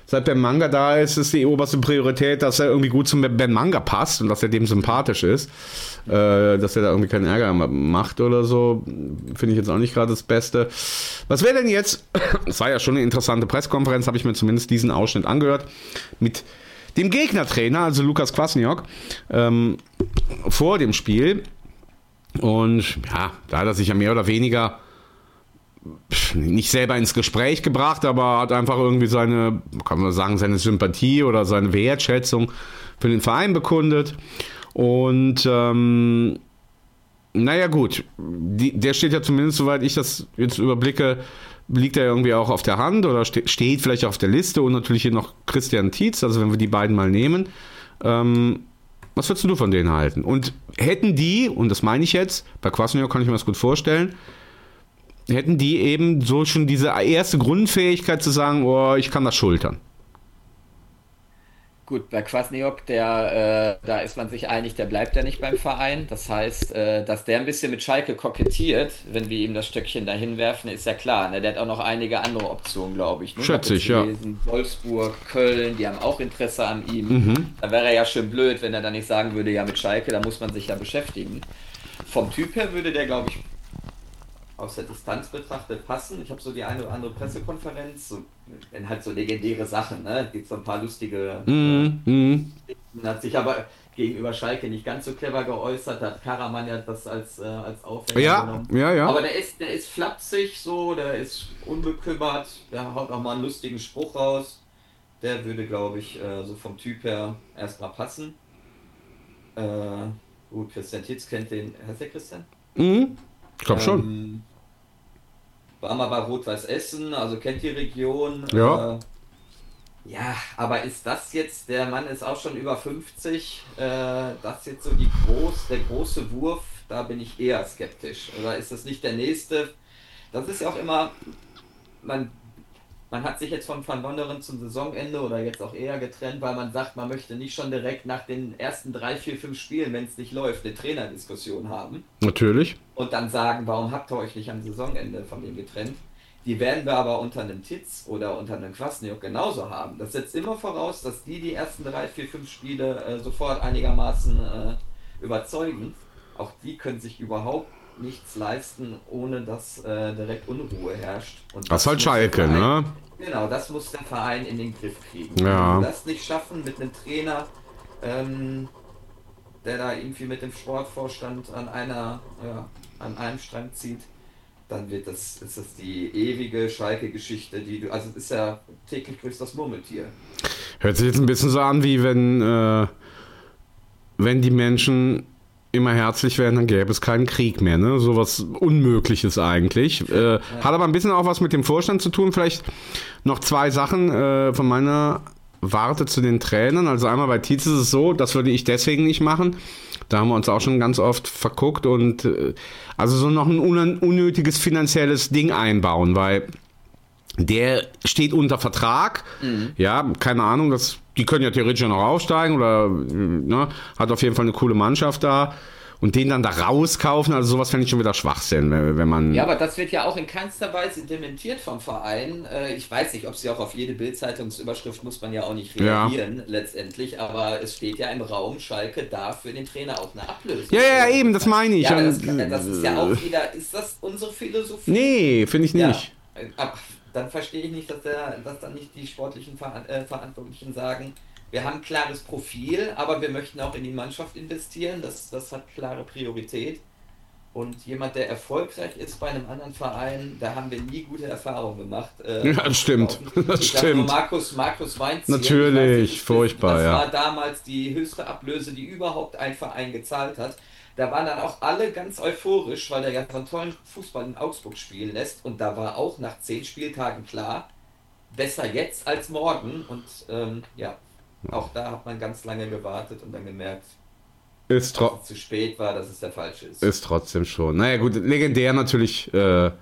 seit Ben Manga da ist, ist die oberste Priorität, dass er irgendwie gut zum Ben Manga passt und dass er dem sympathisch ist. Äh, dass er da irgendwie keinen Ärger macht oder so, finde ich jetzt auch nicht gerade das Beste. Was wäre denn jetzt, das war ja schon eine interessante Pressekonferenz, habe ich mir zumindest diesen Ausschnitt angehört, mit dem Gegnertrainer, also Lukas Kwasniok, ähm, vor dem Spiel. Und ja, da hat er sich ja mehr oder weniger nicht selber ins Gespräch gebracht, aber hat einfach irgendwie seine, kann man sagen, seine Sympathie oder seine Wertschätzung für den Verein bekundet. Und ähm, naja gut, die, der steht ja zumindest, soweit ich das jetzt überblicke, liegt er irgendwie auch auf der Hand oder ste- steht vielleicht auf der Liste und natürlich hier noch Christian Tietz, also wenn wir die beiden mal nehmen. Ähm, was würdest du von denen halten? Und hätten die, und das meine ich jetzt, bei Kwasniok kann ich mir das gut vorstellen, hätten die eben so schon diese erste Grundfähigkeit zu sagen, oh, ich kann das schultern. Gut, bei Kwasniok, der, äh, da ist man sich einig, der bleibt ja nicht beim Verein. Das heißt, äh, dass der ein bisschen mit Schalke kokettiert, wenn wir ihm das Stöckchen dahin werfen, ist ja klar. Ne? Der hat auch noch einige andere Optionen, glaube ich. Ne? Schätze ich, ja. Wolfsburg, Köln, die haben auch Interesse an ihm. Mhm. Da wäre er ja schön blöd, wenn er dann nicht sagen würde, ja mit Schalke, da muss man sich ja beschäftigen. Vom Typ her würde der, glaube ich, aus der Distanz betrachtet passen. Ich habe so die eine oder andere Pressekonferenz, so, wenn halt so legendäre Sachen, ne? Gibt so ein paar lustige. Mm, äh, mm. Hat sich aber gegenüber Schalke nicht ganz so clever geäußert, da hat Karaman ja das als, äh, als Aufhänger Ja, genommen. ja, ja. Aber der ist, der ist flapsig so, der ist unbekümmert, der haut auch mal einen lustigen Spruch raus. Der würde, glaube ich, äh, so vom Typ her erstmal passen. Äh, gut, Christian Tietz kennt den. Heißt der Christian? Mhm. Ich glaube ähm, schon. War mal bei Rot-Weiß Essen, also kennt die Region. Ja. Äh, ja, aber ist das jetzt, der Mann ist auch schon über fünfzig, äh, das jetzt so die groß, der große Wurf, da bin ich eher skeptisch. Oder ist das nicht der nächste? Das ist ja auch immer, man, man hat sich jetzt von Van Wonderen zum Saisonende oder jetzt auch eher getrennt, weil man sagt, man möchte nicht schon direkt nach den ersten drei, vier, fünf Spielen, wenn es nicht läuft, eine Trainerdiskussion haben. Natürlich. Und dann sagen, warum habt ihr euch nicht am Saisonende von dem getrennt? Die werden wir aber unter einem Tietz oder unter einem Kwasniok genauso haben. Das setzt immer voraus, dass die die ersten drei, vier, fünf Spiele äh, sofort einigermaßen äh, überzeugen. Auch die können sich überhaupt nichts leisten, ohne dass äh, direkt Unruhe herrscht. Und das ist halt Schalke, Verein, ne? Genau, das muss der Verein in den Griff kriegen. Ja. Wenn wir das nicht schaffen mit einem Trainer, ähm, der da irgendwie mit dem Sportvorstand an einer, ja, an einem Strang zieht, dann wird das, ist das die ewige Schalke-Geschichte, die du, also es ist ja täglich grüßt das Murmeltier. Hört sich jetzt ein bisschen so an, wie wenn, äh, wenn die Menschen immer herzlich werden, dann gäbe es keinen Krieg mehr, ne? So was Unmögliches eigentlich. Äh, ja. Hat aber ein bisschen auch was mit dem Vorstand zu tun. Vielleicht noch zwei Sachen äh, von meiner Warte zu den Trainern. Also einmal bei Tietz ist es so, das würde ich deswegen nicht machen. Da haben wir uns auch schon ganz oft verguckt und äh, also so noch ein un- unnötiges finanzielles Ding einbauen, weil der steht unter Vertrag. Mhm. Ja, keine Ahnung, das, die können ja theoretisch noch aufsteigen oder ne, hat auf jeden Fall eine coole Mannschaft da. Und den dann da rauskaufen, also sowas fände ich schon wieder Schwachsinn, wenn, wenn man... Ja, aber das wird ja auch in keinster Weise dementiert vom Verein. Ich weiß nicht, ob sie auch auf jede Bild-Zeitungsüberschrift muss man ja auch nicht reagieren, ja. letztendlich, aber es steht ja im Raum, Schalke darf für den Trainer auch eine Ablösung. Ja, ja, ja, eben, das meine ich. Ja, das, das ist ja auch wieder, ist das unsere Philosophie? Nee, finde ich nicht. Ja, aber dann verstehe ich nicht, dass, der, dass dann nicht die sportlichen Ver- äh, Verantwortlichen sagen, wir haben ein klares Profil, aber wir möchten auch in die Mannschaft investieren. Das, das hat klare Priorität. Und jemand, der erfolgreich ist bei einem anderen Verein, da haben wir nie gute Erfahrungen gemacht. Äh, ja, das stimmt. Das ich stimmt. Nur Markus, Markus Weinziel. Natürlich, nicht, furchtbar, das ja. Das war damals die höchste Ablöse, die überhaupt ein Verein gezahlt hat. Da waren dann auch alle ganz euphorisch, weil er ja so einen tollen Fußball in Augsburg spielen lässt. Und da war auch nach zehn Spieltagen klar, besser jetzt als morgen. Und ähm, ja, auch da hat man ganz lange gewartet und dann gemerkt, ist tro- dass es zu spät war, dass es der falsche ist. Ist trotzdem schon. Naja gut, legendär natürlich. Äh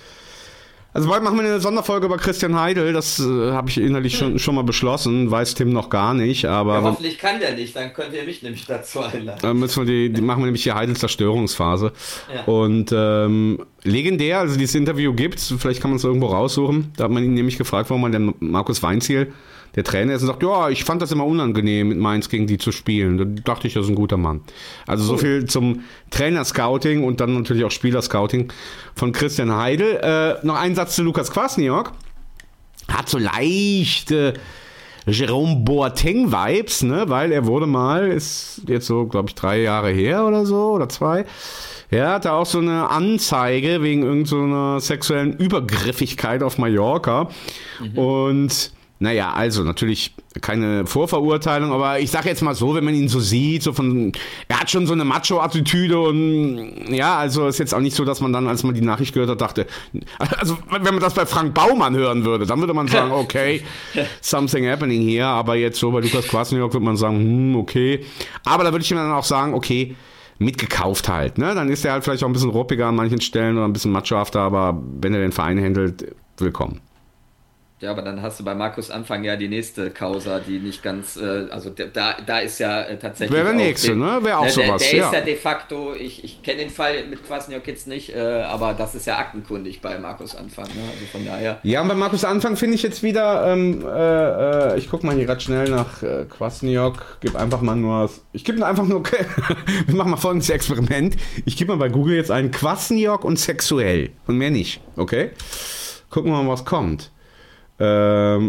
also bald machen wir eine Sonderfolge über Christian Heidel. Das äh, habe ich innerlich schon, schon mal beschlossen. Weiß Tim noch gar nicht. Aber ja, hoffentlich kann der nicht, dann könnt ihr mich nämlich dazu einladen. Dann müssen wir die, die machen wir nämlich die Heidel-Zerstörungsphase. Ja. Und ähm, legendär, also dieses Interview gibt's, vielleicht kann man es irgendwo raussuchen. Da hat man ihn nämlich gefragt, warum man den Markus Weinzierl, der Trainer ist, und sagt, ja, ich fand das immer unangenehm, mit Mainz gegen die zu spielen. Da dachte ich, das ist ein guter Mann. Also so viel zum Trainer-Scouting und dann natürlich auch Spieler-Scouting von Christian Heidel. Äh, noch ein Satz zu Lukas Kwasniok. Hat so leichte Jerome Boateng-Vibes, ne, weil er wurde mal, ist jetzt so, glaube ich, drei Jahre her oder so, oder zwei. Er hatte auch so eine Anzeige wegen irgendeiner so sexuellen Übergriffigkeit auf Mallorca. Mhm. Und naja, also natürlich keine Vorverurteilung, aber ich sage jetzt mal so, wenn man ihn so sieht, so von, er hat schon so eine Macho-Attitüde und ja, also ist jetzt auch nicht so, dass man dann, als man die Nachricht gehört hat, dachte, also wenn man das bei Frank Baumann hören würde, dann würde man sagen, okay, something happening here, aber jetzt so bei Lukas Kwasniok würde man sagen, hm, okay, aber da würde ich ihm dann auch sagen, okay, mitgekauft halt, ne? Dann ist er halt vielleicht auch ein bisschen ruppiger an manchen Stellen oder ein bisschen machohafter, aber wenn er den Verein handelt, willkommen. Ja, aber dann hast du bei Markus Anfang ja die nächste Causa, die nicht ganz, äh, also da, da ist ja äh, tatsächlich. Wäre der nächste, den, ne? Wäre auch ne, sowas. Der, der ja. ist ja de facto, ich, ich kenne den Fall mit Kwasniok jetzt nicht, äh, aber das ist ja aktenkundig bei Markus Anfang, ne? Also von daher. Ja, und bei Markus Anfang finde ich jetzt wieder, ähm, äh, ich gucke mal hier gerade schnell nach äh, Kwasniok, gebe einfach mal nur, ich gebe einfach nur, okay, wir machen mal folgendes Experiment, ich gebe mal bei Google jetzt einen Kwasniok und sexuell und mehr nicht, okay? Gucken wir mal, was kommt. Ähm,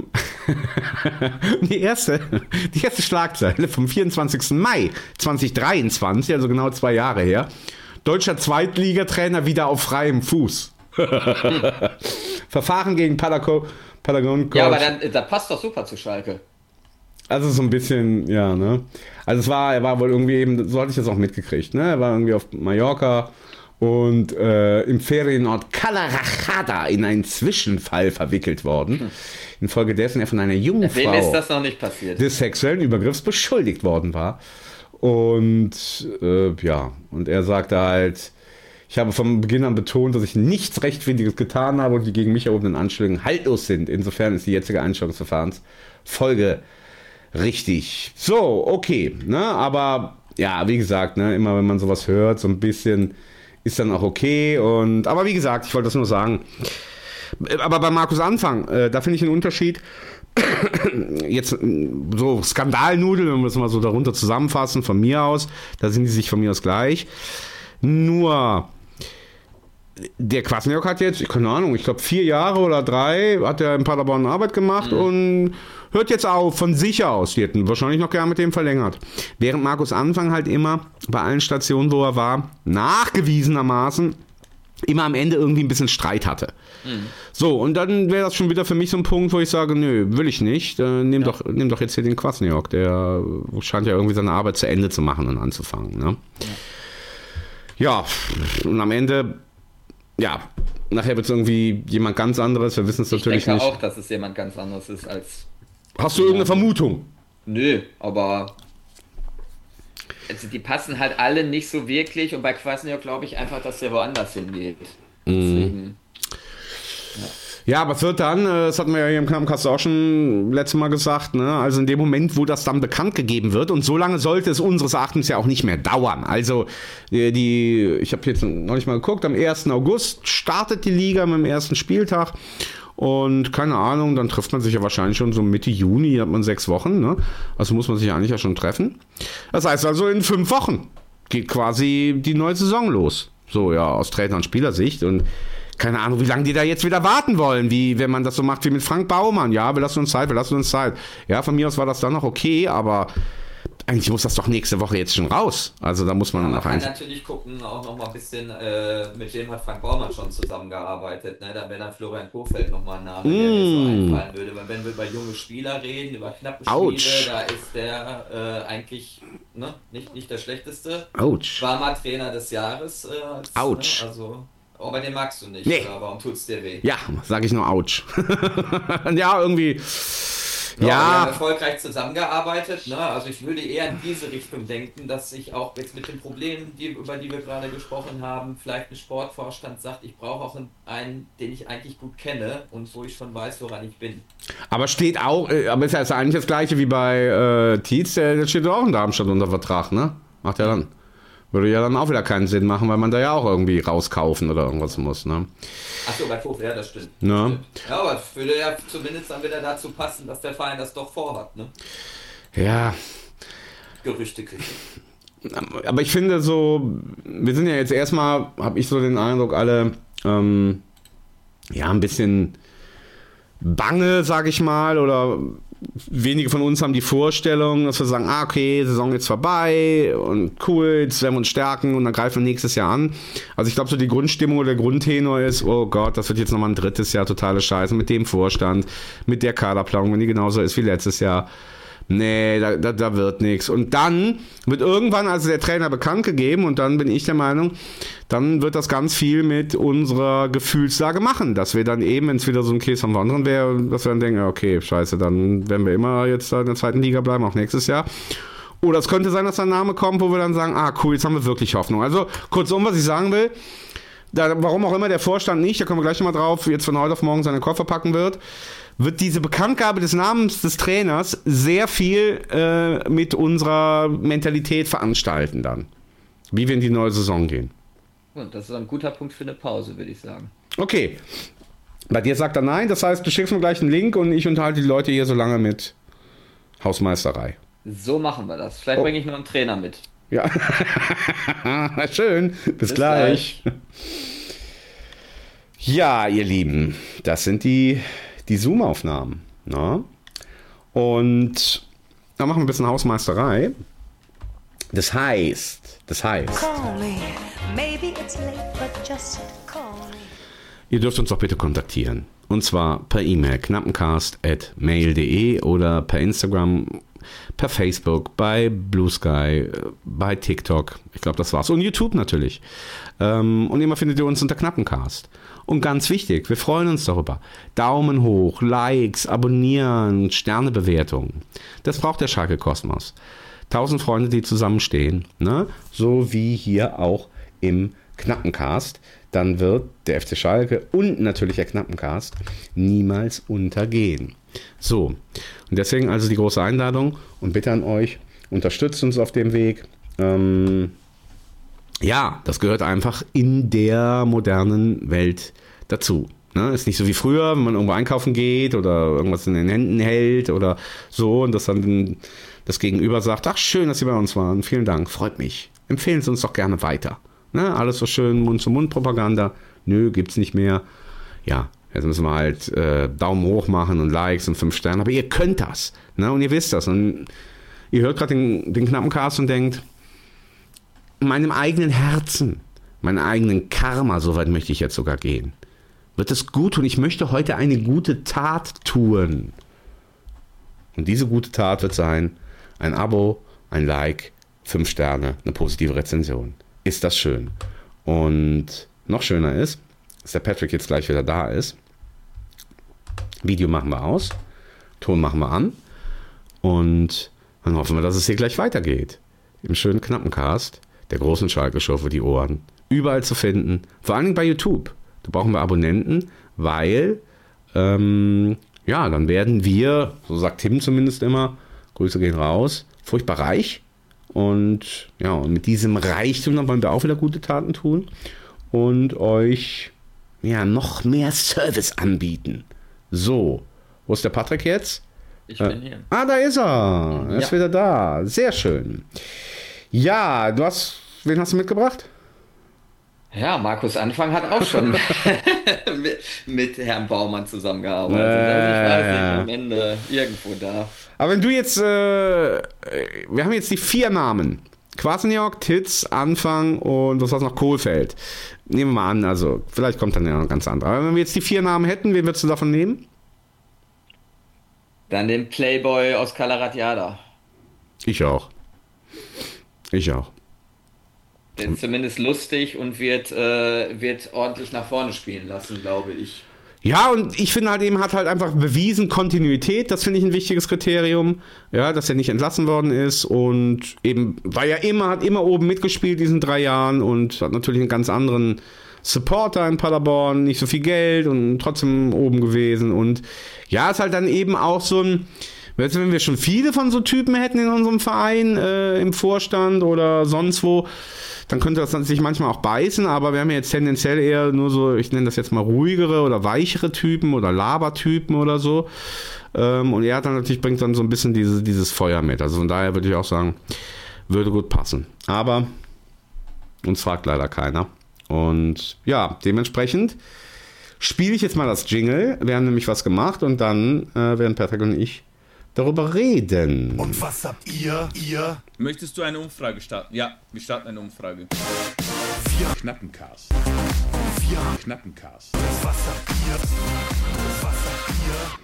die erste, die erste Schlagzeile vom vierundzwanzigsten Mai zweitausenddreiundzwanzig, also genau zwei Jahre her. Deutscher Zweitligatrainer wieder auf freiem Fuß. Verfahren gegen Padaco, Patagon. Ja, aber dann, das passt doch super zu Schalke. Also so ein bisschen, ja, ne? Also es war, er war wohl irgendwie eben, so hatte ich das auch mitgekriegt, ne? Er war irgendwie auf Mallorca und äh, im Ferienort Cala Rajada in einen Zwischenfall verwickelt worden. Hm. Infolgedessen er von einer jungen Wem Frau ist das noch nicht passiert? des sexuellen Übergriffs beschuldigt worden war. Und äh, ja, und er sagte halt, ich habe von Beginn an betont, dass ich nichts Rechtwidriges getan habe und die gegen mich erhobenen Anschuldigungen haltlos sind. Insofern ist die jetzige Einstellung des Verfahrens folgerichtig. So, okay, ne, aber ja, wie gesagt, ne, immer wenn man sowas hört, so ein bisschen ist dann auch okay. Und aber wie gesagt, ich wollte das nur sagen. Aber bei Markus Anfang, äh, da finde ich einen Unterschied. Jetzt so Skandalnudeln, wenn wir es mal so darunter zusammenfassen, von mir aus, da sind die sich von mir aus gleich. Nur der Kwasniok hat jetzt, keine Ahnung, ich glaube vier Jahre oder drei hat er in Paderborn Arbeit gemacht mhm. und hört jetzt auf von sich aus. Die hätten wahrscheinlich noch gerne mit dem verlängert. Während Markus Anfang halt immer bei allen Stationen, wo er war, nachgewiesenermaßen immer am Ende irgendwie ein bisschen Streit hatte. Mhm. So, und dann wäre das schon wieder für mich so ein Punkt, wo ich sage, nö, will ich nicht. Äh, nimm, ja. doch, nimm doch jetzt hier den Kwasniok, der scheint ja irgendwie seine Arbeit zu Ende zu machen und anzufangen. Ne? Ja. ja, und am Ende, ja, nachher wird es irgendwie jemand ganz anderes, wir wissen es natürlich nicht. Ich denke auch, dass es jemand ganz anderes ist als... Hast du irgendeine Vermutung? Nö, aber... Also die passen halt alle nicht so wirklich und bei Kwasniok glaube ich einfach, dass der woanders hingeht. Deswegen, ja. ja, aber es wird dann, das hatten wir ja hier im Knappkast auch schon letztes Mal gesagt, ne? Also in dem Moment, wo das dann bekannt gegeben wird und so lange sollte es unseres Erachtens ja auch nicht mehr dauern. Also die, ich habe jetzt noch nicht mal geguckt, am ersten August startet die Liga mit dem ersten Spieltag. Und keine Ahnung, dann trifft man sich ja wahrscheinlich schon so Mitte Juni, hat man sechs Wochen, ne? Also muss man sich ja eigentlich ja schon treffen. Das heißt also, in fünf Wochen geht quasi die neue Saison los. So, ja, aus Trainer- und Spielersicht. Und keine Ahnung, wie lange die da jetzt wieder warten wollen, wie wenn man das so macht wie mit Frank Baumann. Ja, wir lassen uns Zeit, wir lassen uns Zeit. Ja, von mir aus war das dann noch okay, aber eigentlich muss das doch nächste Woche jetzt schon raus. Also da muss man ja, noch man ein... kann natürlich gucken, auch noch mal ein bisschen, äh, mit wem hat Frank Baumann schon zusammengearbeitet. Ne? Da wäre dann Florian Kohfeldt nochmal ein Name, der mir so einfallen würde. Weil wenn wir über junge Spieler reden, über knappe Ouch. Spiele, da ist der äh, eigentlich ne? nicht, nicht der Schlechteste. Ouch. War mal Trainer des Jahres. Äh, als, Ouch. Ne? Also, aber den magst du nicht, nee. Oder warum tut's dir weh? Ja, sag ich nur Ouch. Ja, irgendwie... Ja, ja. Wir haben erfolgreich zusammengearbeitet. Ne? Also ich würde eher in diese Richtung denken, dass sich auch jetzt mit den Problemen, die, über die wir gerade gesprochen haben, vielleicht ein Sportvorstand sagt, ich brauche auch einen, den ich eigentlich gut kenne und wo ich schon weiß, woran ich bin. Aber steht auch, aber ist ja eigentlich das gleiche wie bei äh, Tietz, der, der steht auch in Darmstadt unter Vertrag, ne? Macht er dann. Würde ja dann auch wieder keinen Sinn machen, weil man da ja auch irgendwie rauskaufen oder irgendwas muss, ne? Achso, bei Fuchs, ja, das stimmt. Ja. Das stimmt. Ja, aber es würde ja zumindest dann wieder dazu passen, dass der Verein das doch vorhat, ne? Ja. Gerüchteküche. Aber ich finde so, wir sind ja jetzt erstmal, habe ich so den Eindruck, alle ähm, ja, ein bisschen bange, sag ich mal, oder wenige von uns haben die Vorstellung, dass wir sagen, ah, okay, Saison jetzt vorbei und cool, jetzt werden wir uns stärken und dann greifen wir nächstes Jahr an. Also ich glaube, so die Grundstimmung oder der Grundtenor ist, oh Gott, das wird jetzt nochmal ein drittes Jahr totale Scheiße mit dem Vorstand, mit der Kaderplanung, wenn die genauso ist wie letztes Jahr. Nee, da, da, da wird nichts. Und dann wird irgendwann also der Trainer bekannt gegeben und dann bin ich der Meinung, dann wird das ganz viel mit unserer Gefühlslage machen, dass wir dann eben, wenn es wieder so ein Käse vom anderen wäre, dass wir dann denken, okay, scheiße, dann werden wir immer jetzt in der zweiten Liga bleiben, auch nächstes Jahr. Oder es könnte sein, dass ein Name kommt, wo wir dann sagen, ah cool, jetzt haben wir wirklich Hoffnung. Also kurzum, was ich sagen will, da, warum auch immer der Vorstand nicht, da kommen wir gleich nochmal drauf, jetzt von heute auf morgen seine Koffer packen wird, wird diese Bekanntgabe des Namens des Trainers sehr viel äh, mit unserer Mentalität veranstalten dann. Wie wir in die neue Saison gehen. Und das ist ein guter Punkt für eine Pause, würde ich sagen. Okay. Bei dir sagt er nein, das heißt, du schickst mir gleich einen Link und ich unterhalte die Leute hier so lange mit Hausmeisterei. So machen wir das. Vielleicht oh. bringe ich noch einen Trainer mit. Ja. Schön. Bis, Bis gleich. gleich. Ja, ihr Lieben, das sind die... die Zoom-Aufnahmen. Ne? Und da machen wir ein bisschen Hausmeisterei. Das heißt, das heißt, ihr dürft uns doch bitte kontaktieren. Und zwar per E-Mail, knappencast at mail punkt de oder per Instagram, per Facebook, bei Blue Sky, bei TikTok. Ich glaube, das war's. Und YouTube natürlich. Und immer findet ihr uns unter Knappencast. Und ganz wichtig, wir freuen uns darüber. Daumen hoch, Likes, abonnieren, Sternebewertungen. Das braucht der Schalke Kosmos. Tausend Freunde, die zusammenstehen, ne? So wie hier auch im Knappencast. Dann wird der F C Schalke und natürlich der Knappencast niemals untergehen. So, und deswegen also die große Einladung und Bitte an euch, unterstützt uns auf dem Weg. Ähm, ja, das gehört einfach in der modernen Welt dazu. Ne? Ist nicht so wie früher, wenn man irgendwo einkaufen geht oder irgendwas in den Händen hält oder so und das dann das Gegenüber sagt, ach schön, dass Sie bei uns waren, vielen Dank, freut mich. Empfehlen Sie uns doch gerne weiter. Ne? Alles so schön Mund-zu-Mund-Propaganda. Nö, gibt's nicht mehr. Ja, jetzt müssen wir halt äh, Daumen hoch machen und Likes und fünf Sterne, aber ihr könnt das. Ne? Und ihr wisst das. Und ihr hört gerade den, den Knappencast und denkt, meinem eigenen Herzen, meinem eigenen Karma, so weit möchte ich jetzt sogar gehen, wird es gut tun. Ich möchte heute eine gute Tat tun. Und diese gute Tat wird sein, ein Abo, ein Like, fünf Sterne, eine positive Rezension. Ist das schön. Und noch schöner ist, dass der Patrick jetzt gleich wieder da ist. Video machen wir aus, Ton machen wir an und dann hoffen wir, dass es hier gleich weitergeht. Im schönen Knappencast, der großen Schalke-Show für die Ohren. Überall zu finden, vor allen Dingen bei YouTube. Da brauchen wir Abonnenten, weil, ähm, ja, dann werden wir, so sagt Tim zumindest immer, Grüße gehen raus, furchtbar reich. Und ja, und mit diesem Reichtum dann wollen wir auch wieder gute Taten tun und euch ja noch mehr Service anbieten. So, wo ist der Patrick jetzt? Ich bin hier. Ah, da ist er. Er ist ja wieder da. Sehr schön. Ja, du hast, wen hast du mitgebracht? Ja, Markus Anfang hat auch schon mit, mit Herrn Baumann zusammengearbeitet. Äh, also ich weiß ja. nicht, am Ende irgendwo da. Aber wenn du jetzt, äh, wir haben jetzt die vier Namen. Kwasniok, Titz, Anfang und was war's noch, Kohlfeld. Nehmen wir mal an, also vielleicht kommt dann ja noch ein ganz anderer. Aber wenn wir jetzt die vier Namen hätten, wen würdest du davon nehmen? Dann den Playboy aus Kalaratjada. Ich auch. Ich auch. Der ist zumindest lustig und wird, äh, wird ordentlich nach vorne spielen lassen, glaube ich. Ja, und ich finde halt eben, hat halt einfach bewiesen Kontinuität, das finde ich ein wichtiges Kriterium, ja, dass er nicht entlassen worden ist und eben, war ja immer, hat immer oben mitgespielt diesen drei Jahren und hat natürlich einen ganz anderen Supporter in Paderborn, nicht so viel Geld und trotzdem oben gewesen und ja, ist halt dann eben auch so ein, weißt du, wenn wir schon viele von so Typen hätten in unserem Verein, äh, im Vorstand oder sonst wo, dann könnte das sich manchmal auch beißen, aber wir haben ja jetzt tendenziell eher nur so, ich nenne das jetzt mal ruhigere oder weichere Typen oder Labertypen oder so. Ähm, und er hat dann natürlich, bringt dann so ein bisschen diese, dieses Feuer mit. Also von daher würde ich auch sagen, würde gut passen. Aber uns fragt leider keiner. Und ja, dementsprechend spiele ich jetzt mal das Jingle. Wir haben nämlich was gemacht und dann äh, werden Patrick und ich darüber reden. Und was habt ihr, ihr? Möchtest du eine Umfrage starten? Ja, wir starten eine Umfrage. Wir, Knappencast. wir, Knappencast. was habt ihr? Was habt ihr?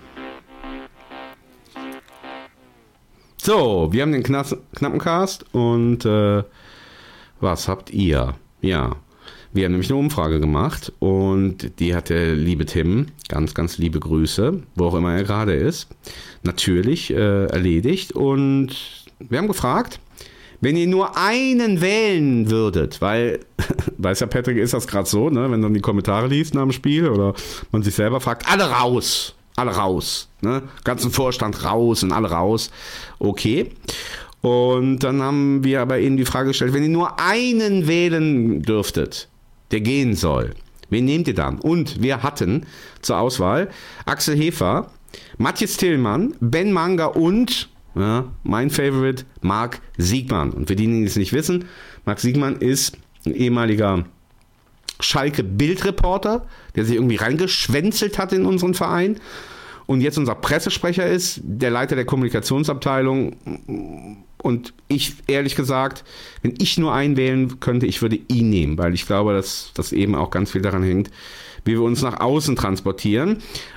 So, wir haben den Knas- Knappencast und äh, was habt ihr? Ja, wir haben nämlich eine Umfrage gemacht und die hat der liebe Tim, ganz, ganz liebe Grüße, wo auch immer er gerade ist, natürlich äh, erledigt. Und wir haben gefragt, wenn ihr nur einen wählen würdet, weil, weiß ja Patrick, ist das gerade so, ne, wenn du dann die Kommentare liest nach dem Spiel oder man sich selber fragt, alle raus, alle raus, ne, ganzen Vorstand raus und alle raus, okay. Und dann haben wir aber eben die Frage gestellt, wenn ihr nur einen wählen dürftet, der gehen soll, wen nehmt ihr dann? Und wir hatten zur Auswahl Axel Hefer, Matthias Tillmann, Ben Manga und ja, mein Favorite, Marc Siegmann. Und für diejenigen, die es nicht wissen, Marc Siegmann ist ein ehemaliger Schalke-Bildreporter, der sich irgendwie reingeschwänzelt hat in unseren Verein und jetzt unser Pressesprecher ist, der Leiter der Kommunikationsabteilung. Und ich, ehrlich gesagt, wenn ich nur einen wählen könnte, ich würde ihn nehmen, weil ich glaube, dass das eben auch ganz viel daran hängt, wie wir uns nach außen transportieren.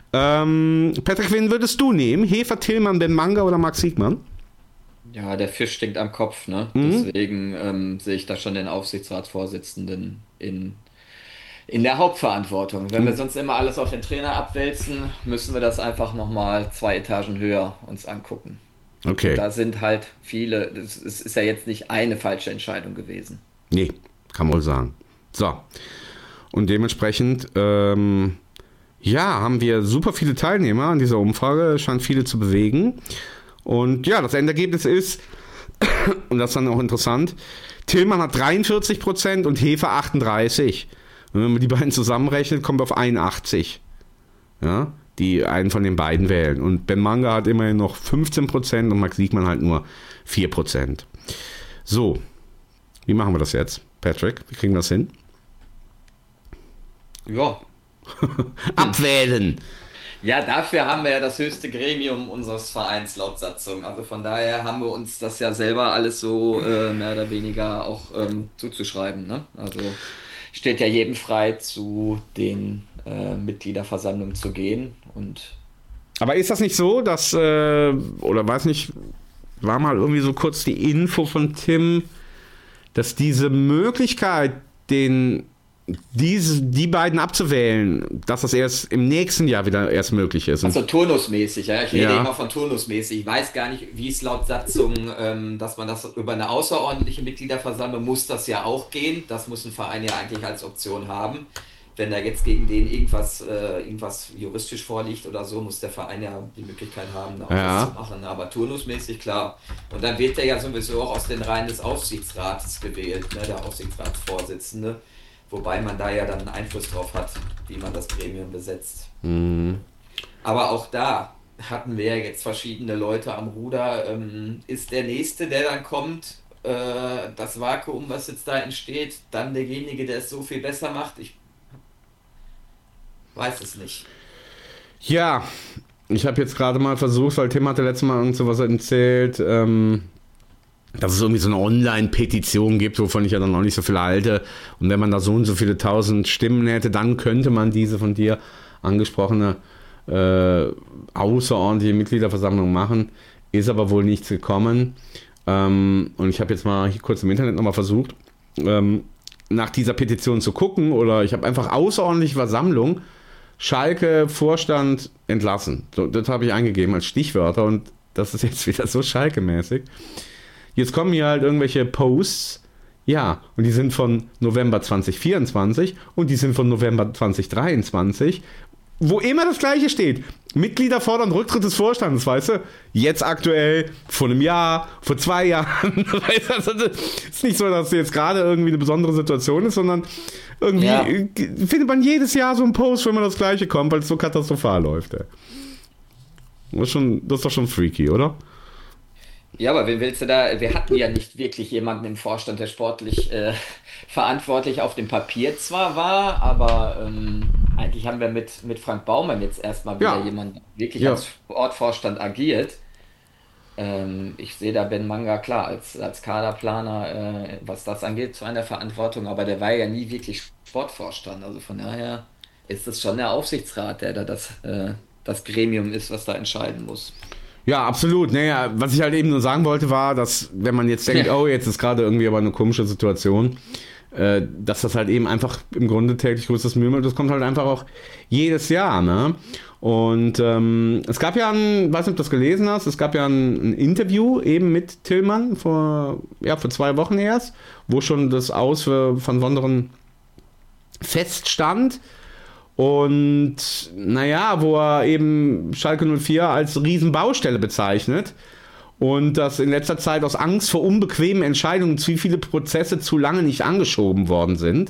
Ähm, Patrick, wen würdest du nehmen? Hefer, Tillmann, Ben Manga oder Marc Siegmann? Ja, der Fisch stinkt am Kopf, ne? Mhm. Deswegen ähm, sehe ich da schon den Aufsichtsratsvorsitzenden in, in der Hauptverantwortung. Wenn Mhm. wir sonst immer alles auf den Trainer abwälzen, müssen wir das einfach nochmal zwei Etagen höher uns angucken. Okay. Da sind halt viele, es ist ja jetzt nicht eine falsche Entscheidung gewesen. Nee, kann man wohl sagen. So. Und dementsprechend, ähm, ja, haben wir super viele Teilnehmer an dieser Umfrage, scheint viele zu bewegen. Und ja, das Endergebnis ist, und das ist dann auch interessant, Tillmann hat dreiundvierzig Prozent und Hefer achtunddreißig. Und wenn man die beiden zusammenrechnet, kommen wir auf einundachtzig. Ja, die einen von den beiden wählen. Und Ben Manga hat immerhin noch fünfzehn Prozent und Marc Siegmann halt nur vier Prozent. So, wie machen wir das jetzt, Patrick? Wie kriegen wir das hin? Ja. Abwählen! Ja, dafür haben wir ja das höchste Gremium unseres Vereins laut Satzung. Also von daher haben wir uns das ja selber alles so äh, mehr oder weniger auch ähm, zuzuschreiben. Ne? Also steht ja jedem frei, zu den äh, Mitgliederversammlungen zu gehen. Und Aber ist das nicht so, dass, äh, oder weiß nicht, war mal irgendwie so kurz die Info von Tim, dass diese Möglichkeit, den diese, die beiden abzuwählen, dass das erst im nächsten Jahr wieder erst möglich ist. also turnusmäßig, ja. Ich rede Ja. immer von turnusmäßig. Ich weiß gar nicht, wie es laut Satzung, ähm, dass man das über eine außerordentliche Mitgliederversammlung muss das ja auch gehen. Das muss ein Verein ja eigentlich als Option haben. Wenn da jetzt gegen den irgendwas, äh, irgendwas juristisch vorliegt oder so, muss der Verein ja die Möglichkeit haben, da auch Ja. was zu machen. Aber turnusmäßig, klar. Und dann wird der ja sowieso auch aus den Reihen des Aufsichtsrates gewählt, ne, der Aufsichtsratsvorsitzende. Wobei man da ja dann einen Einfluss drauf hat, wie man das Gremium besetzt. Mhm. Aber auch da hatten wir ja jetzt verschiedene Leute am Ruder. Ähm, ist der Nächste, der dann kommt, äh, das Vakuum, was jetzt da entsteht, dann derjenige, der es so viel besser macht? Ich weiß es nicht. Ja, ich habe jetzt gerade mal versucht, weil Tim hatte letztes Mal irgend so was erzählt, ähm, dass es irgendwie so eine Online-Petition gibt, wovon ich ja dann noch nicht so viel halte. Und wenn man da so und so viele tausend Stimmen hätte, dann könnte man diese von dir angesprochene äh, außerordentliche Mitgliederversammlung machen. Ist aber wohl nichts gekommen. Ähm, und ich habe jetzt mal hier kurz im Internet nochmal versucht, ähm, nach dieser Petition zu gucken. Oder ich habe einfach außerordentliche Versammlung, Schalke, Vorstand entlassen. So, das habe ich eingegeben als Stichwörter und das ist jetzt wieder so Schalke-mäßig. Jetzt kommen hier halt irgendwelche Posts, ja, und die sind von November zwanzig vierundzwanzig und die sind von November zwanzig dreiundzwanzig wo immer das Gleiche steht. Mitglieder fordern Rücktritt des Vorstands, weißt du? Jetzt aktuell, vor einem Jahr, vor zwei Jahren. Weißt du, also das ist nicht so, dass jetzt gerade irgendwie eine besondere Situation ist, sondern irgendwie Ja. findet man jedes Jahr so einen Post, wenn man das Gleiche kommt, weil es so katastrophal läuft. Ey. Das ist, schon, das ist doch schon freaky, oder? Ja, aber wen willst du da? Wir hatten ja nicht wirklich jemanden im Vorstand, der sportlich äh, verantwortlich auf dem Papier zwar war, aber ähm, eigentlich haben wir mit, mit Frank Baumann jetzt erstmal wieder Ja. jemanden, der wirklich Ja. als Ortvorstand agiert. Ähm, ich sehe da Ben Manga klar als, als Kaderplaner, äh, was das angeht, zu einer Verantwortung, aber der war ja nie wirklich Sportvorstand. Also von daher ist es schon der Aufsichtsrat, der da das, äh, das Gremium ist, was da entscheiden muss. Ja, absolut. Naja, was ich halt eben nur sagen wollte, war, dass wenn man jetzt denkt, Ja. oh, jetzt ist gerade irgendwie aber eine komische Situation, äh, dass das halt eben einfach im Grunde täglich größtes Müll, das kommt halt einfach auch jedes Jahr, ne? Und ähm, es gab ja ein, weiß nicht, ob du das gelesen hast, es gab ja ein, ein Interview eben mit Tillmann vor, ja, vor zwei Wochen erst, wo schon das Aus für Van Wonderen feststand. Und naja, wo er eben Schalke null vier als Riesenbaustelle bezeichnet und dass in letzter Zeit aus Angst vor unbequemen Entscheidungen zu viele Prozesse zu lange nicht angeschoben worden sind.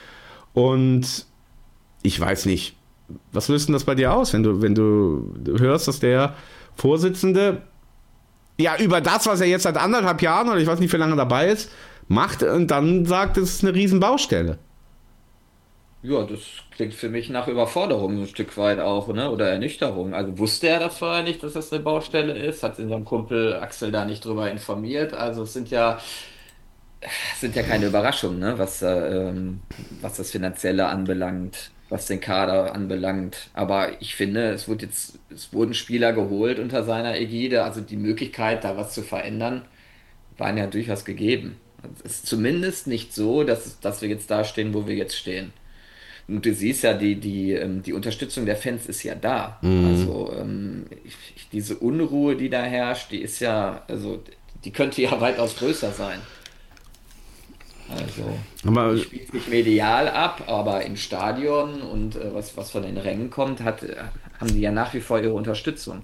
Und ich weiß nicht, was löst denn das bei dir aus, wenn du, wenn du hörst, dass der Vorsitzende ja über das, was er jetzt seit anderthalb Jahren oder ich weiß nicht, wie lange dabei ist, macht und dann sagt, es ist eine Riesenbaustelle. Ja, das klingt für mich nach Überforderung so ein Stück weit auch, ne? Oder Ernüchterung. Also wusste er das vorher nicht, dass das eine Baustelle ist? Hat sich sein Kumpel Axel da nicht drüber informiert? Also es sind ja, es sind ja keine Überraschungen, ne? Was, äh, ähm, was das Finanzielle anbelangt, was den Kader anbelangt. Aber ich finde, es wurde jetzt, es wurden Spieler geholt unter seiner Ägide. Also die Möglichkeit, da was zu verändern, waren ja durchaus gegeben. Es ist zumindest nicht so, dass, dass wir jetzt da stehen, wo wir jetzt stehen. Und du siehst ja, die, die, ähm, die Unterstützung der Fans ist ja da. Also ähm, ich, ich, diese Unruhe, die da herrscht, die ist ja, also die könnte ja weitaus größer sein. Also Aber die spielt sich medial ab, aber im Stadion und äh, was, was von den Rängen kommt, hat, äh, haben die ja nach wie vor ihre Unterstützung.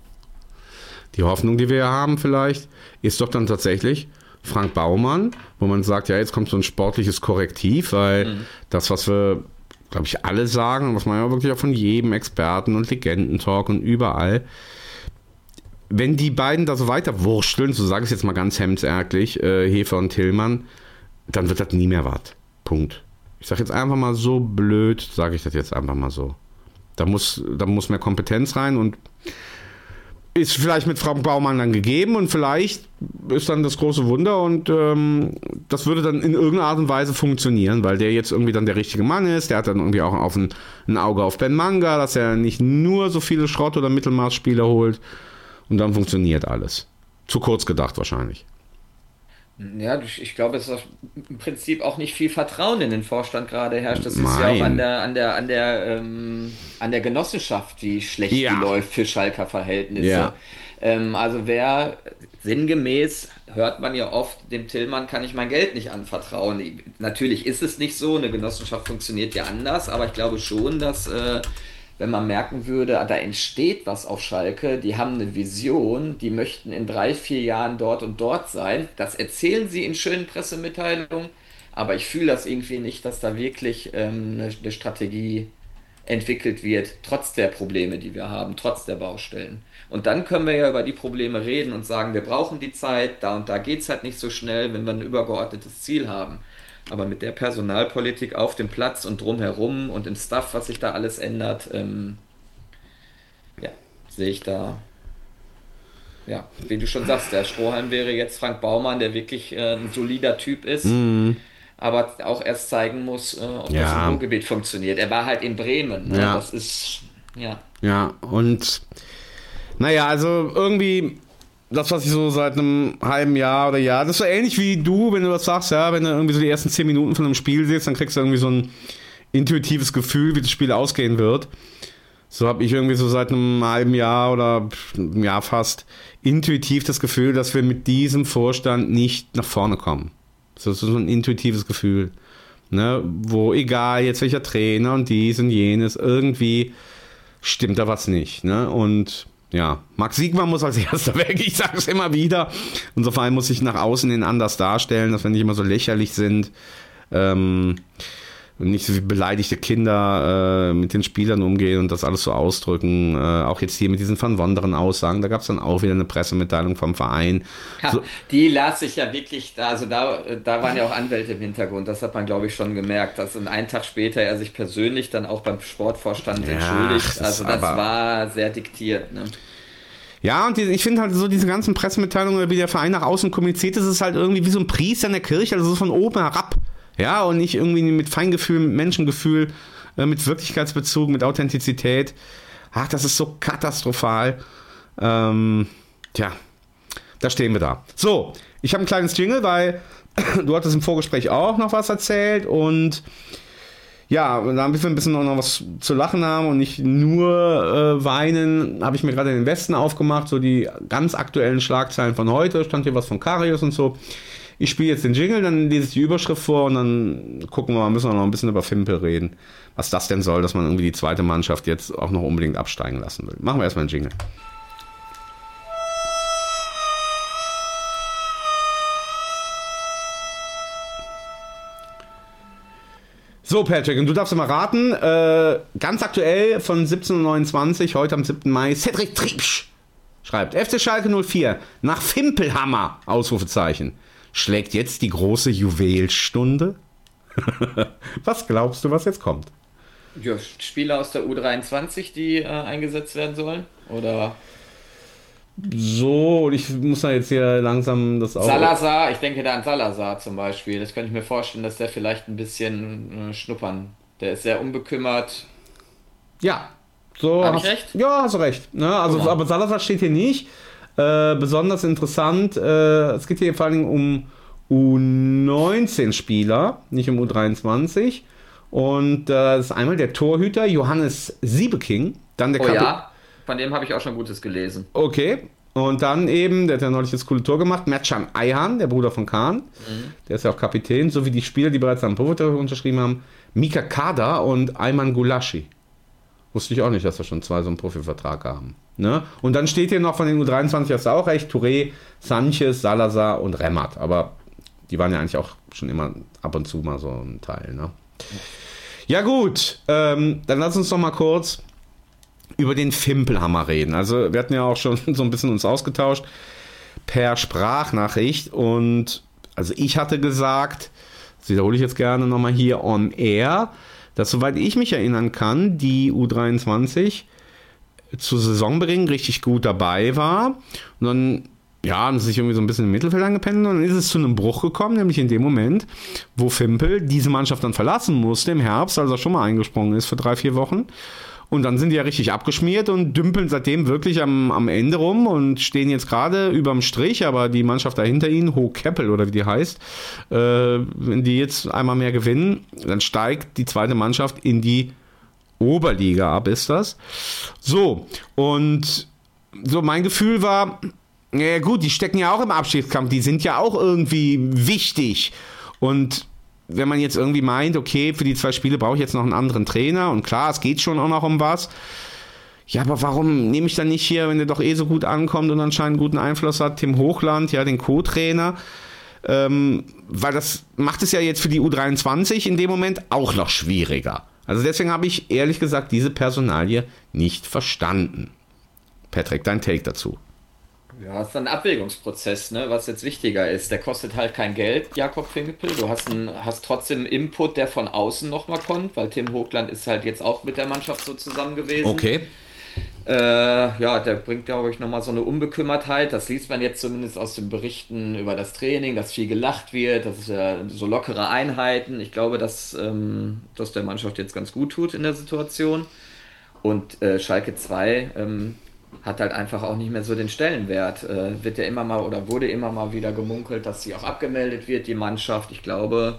die Hoffnung, die wir ja haben vielleicht, ist doch dann tatsächlich Frank Baumann, wo man sagt, ja, jetzt kommt so ein sportliches Korrektiv, weil Mhm. das, was wir, glaube ich, alle sagen, was man ja wirklich auch von jedem Experten und Legendentalk und überall, wenn die beiden da so weiter wursteln, so sage ich es jetzt mal ganz hemdsärglich, äh, Hefer und Tillmann, dann wird das nie mehr was. Punkt. Ich sage jetzt einfach mal so blöd, sage ich das jetzt einfach mal so. Da muss, da muss mehr Kompetenz rein und ist vielleicht mit Frank Baumann dann gegeben und vielleicht ist dann das große Wunder und ähm, das würde dann in irgendeiner Art und Weise funktionieren, weil der jetzt irgendwie dann der richtige Mann ist, der hat dann irgendwie auch auf ein, ein Auge auf Ben Manga, dass er nicht nur so viele Schrott- oder Mittelmaßspieler holt und dann funktioniert alles. Zu kurz gedacht wahrscheinlich. Ja, ich ich glaube, es ist im Prinzip auch nicht viel Vertrauen in den Vorstand gerade herrscht. Das ist ja auch Nein. an der, an der, an der, ähm, an der Genossenschaft, wie schlecht Ja. die läuft für Schalker Verhältnisse. Ja. Ähm, also wer sinngemäß hört man ja oft, dem Tillmann kann ich mein Geld nicht anvertrauen. Natürlich ist es nicht so, eine Genossenschaft funktioniert ja anders, aber ich glaube schon, dass äh, wenn man merken würde, ah, da entsteht was auf Schalke, die haben eine Vision, die möchten in drei, vier Jahren dort und dort sein. Das erzählen sie in schönen Pressemitteilungen, aber ich fühle das irgendwie nicht, dass da wirklich ähm, eine, eine Strategie entwickelt wird, trotz der Probleme, die wir haben, trotz der Baustellen. Und dann können wir ja über die Probleme reden und sagen, wir brauchen die Zeit, da und da geht es halt nicht so schnell, wenn wir ein übergeordnetes Ziel haben. Aber mit der Personalpolitik auf dem Platz und drumherum und im Staff, was sich da alles ändert, ähm, ja, sehe ich da, ja, wie du schon sagst, der Strohhalm wäre jetzt Frank Baumann, der wirklich äh, ein solider Typ ist, aber auch erst zeigen muss, äh, ob das Ja. im Ruhrgebiet funktioniert. Er war halt in Bremen, ne? Ja. Das ist, ja. Ja, und naja, also irgendwie das, was ich so seit einem halben Jahr oder Jahr, das ist so ähnlich wie du, wenn du das sagst, ja, wenn du irgendwie so die ersten zehn Minuten von einem Spiel siehst, dann kriegst du irgendwie so ein intuitives Gefühl, wie das Spiel ausgehen wird. So habe ich irgendwie so seit einem halben Jahr oder einem Jahr fast intuitiv das Gefühl, dass wir mit diesem Vorstand nicht nach vorne kommen. So, so ein intuitives Gefühl, ne, wo egal jetzt welcher Trainer und dies und jenes, irgendwie stimmt da was nicht. Ne? Und ja, Max Siegmann muss als erster weg, ich sage es immer wieder. Unser Verein muss sich nach außen hin anders darstellen, dass wir nicht immer so lächerlich sind. Ähm, nicht so wie beleidigte Kinder äh, mit den Spielern umgehen und das alles so ausdrücken. Äh, auch jetzt hier mit diesen Van Wonderen Aussagen, da gab es dann auch wieder eine Pressemitteilung vom Verein. Ja, so. Die las ich ja wirklich, da, also da, da waren ja auch Anwälte im Hintergrund, das hat man glaube ich schon gemerkt, dass einen Tag später er sich persönlich dann auch beim Sportvorstand ja, entschuldigt. das Also das aber, war sehr diktiert. Ne? Ja, und die, ich finde halt so diese ganzen Pressemitteilungen, wie der Verein nach außen kommuniziert, das ist halt irgendwie wie so ein Priester in der Kirche, also so von oben herab. Ja, und nicht irgendwie mit Feingefühl, mit Menschengefühl, äh, mit Wirklichkeitsbezug, mit Authentizität. Ach, das ist so katastrophal. Ähm, tja, da stehen wir da. So, ich habe ein kleines Jingle, weil du hattest im Vorgespräch auch noch was erzählt und ja, damit wir ein bisschen noch was zu lachen haben und nicht nur äh, weinen, habe ich mir gerade den Westen aufgemacht, so die ganz aktuellen Schlagzeilen von heute, stand hier was von Karius und so. Ich spiele jetzt den Jingle, dann lese ich die Überschrift vor und dann gucken wir mal, müssen wir noch ein bisschen über Fimpel reden, was das denn soll, dass man irgendwie die zweite Mannschaft jetzt auch noch unbedingt absteigen lassen will. Machen wir erstmal den Jingle. So, Patrick, und du darfst mal raten, äh, ganz aktuell von siebzehn Uhr neunundzwanzig, heute am siebten Mai, Cedric Triebsch schreibt, F C Schalke null vier, nach Fimpelhammer, Ausrufezeichen, schlägt jetzt die große Juwelstunde? Was glaubst du, was jetzt kommt? Ja, Spieler aus der U dreiundzwanzig, die äh, eingesetzt werden sollen? Oder? So, ich muss da jetzt hier langsam das auch... Salazar, ich denke da an Salazar zum Beispiel. Das könnte ich mir vorstellen, dass der vielleicht ein bisschen äh, schnuppern. Der ist sehr unbekümmert. Ja. So, Hab ich hast, recht? Ja, hast du recht. Ne? Also, Genau. Aber Salazar steht hier nicht. Äh, besonders interessant, äh, es geht hier vor allem um U neunzehn Spieler, nicht um U dreiundzwanzig. Und äh, das ist einmal der Torhüter Johannes Siebeking, dann der Oh Kapi- ja, von dem habe ich auch schon Gutes gelesen. Okay. Und dann eben, der hat ja neulich das coole Tor gemacht, Mertcan Ayhan, der Bruder von Kahn. Mhm. Der ist ja auch Kapitän, sowie die Spieler, die bereits am Profivertrag unterschrieben haben, Mika Kada und Ayman Gulaschi. Wusste ich auch nicht, dass wir schon zwei so einen Profivertrag haben. Ne? Und dann steht hier noch von den U dreiundzwanzig, hast du auch recht, Touré, Sanchez, Salazar und Remat. Aber die waren ja eigentlich auch schon immer ab und zu mal so ein Teil. Ne? Ja gut, ähm, dann lass uns doch mal kurz über den Fimpelhammer reden. Also wir hatten ja auch schon so ein bisschen uns ausgetauscht per Sprachnachricht und also ich hatte gesagt, das wiederhole ich jetzt gerne nochmal hier on air, dass soweit ich mich erinnern kann, die U dreiundzwanzig zu Saisonbeginn richtig gut dabei war und dann ja, haben sie sich irgendwie so ein bisschen im Mittelfeld angependelt und dann ist es zu einem Bruch gekommen, nämlich in dem Moment, wo Fimpel diese Mannschaft dann verlassen musste im Herbst, als er schon mal eingesprungen ist für drei, vier Wochen. Und dann sind die ja richtig abgeschmiert und dümpeln seitdem wirklich am, am Ende rum und stehen jetzt gerade überm Strich, aber die Mannschaft dahinter ihnen, Hochkeppel oder wie die heißt, äh, wenn die jetzt einmal mehr gewinnen, dann steigt die zweite Mannschaft in die Oberliga ab, ist das. So, und so mein Gefühl war, ja gut, die stecken ja auch im Abstiegskampf, die sind ja auch irgendwie wichtig und wenn man jetzt irgendwie meint, okay, für die zwei Spiele brauche ich jetzt noch einen anderen Trainer und klar, es geht schon auch noch um was. Ja, aber warum nehme ich dann nicht hier, wenn der doch eh so gut ankommt und anscheinend guten Einfluss hat, Tim Hochland, ja, den Co-Trainer, ähm, weil das macht es ja jetzt für die U dreiundzwanzig in dem Moment auch noch schwieriger. Also deswegen habe ich ehrlich gesagt diese Personalie nicht verstanden. Patrick, dein Take dazu. Ja, das ist ein Abwägungsprozess, ne? Was jetzt wichtiger ist. Der kostet halt kein Geld, Jakob Fimpel. Du hast, einen, hast trotzdem Input, der von außen nochmal kommt, weil Tim Hochland ist halt jetzt auch mit der Mannschaft so zusammen gewesen. Okay. Äh, ja, der bringt, glaube ich, nochmal so eine Unbekümmertheit. Das liest man jetzt zumindest aus den Berichten über das Training, dass viel gelacht wird, das ist ja so lockere Einheiten. Ich glaube, dass ähm, das der Mannschaft jetzt ganz gut tut in der Situation. Und äh, Schalke zwei ähm, hat halt einfach auch nicht mehr so den Stellenwert. Äh, wird ja immer mal oder wurde immer mal wieder gemunkelt, dass sie auch abgemeldet wird, die Mannschaft. Ich glaube,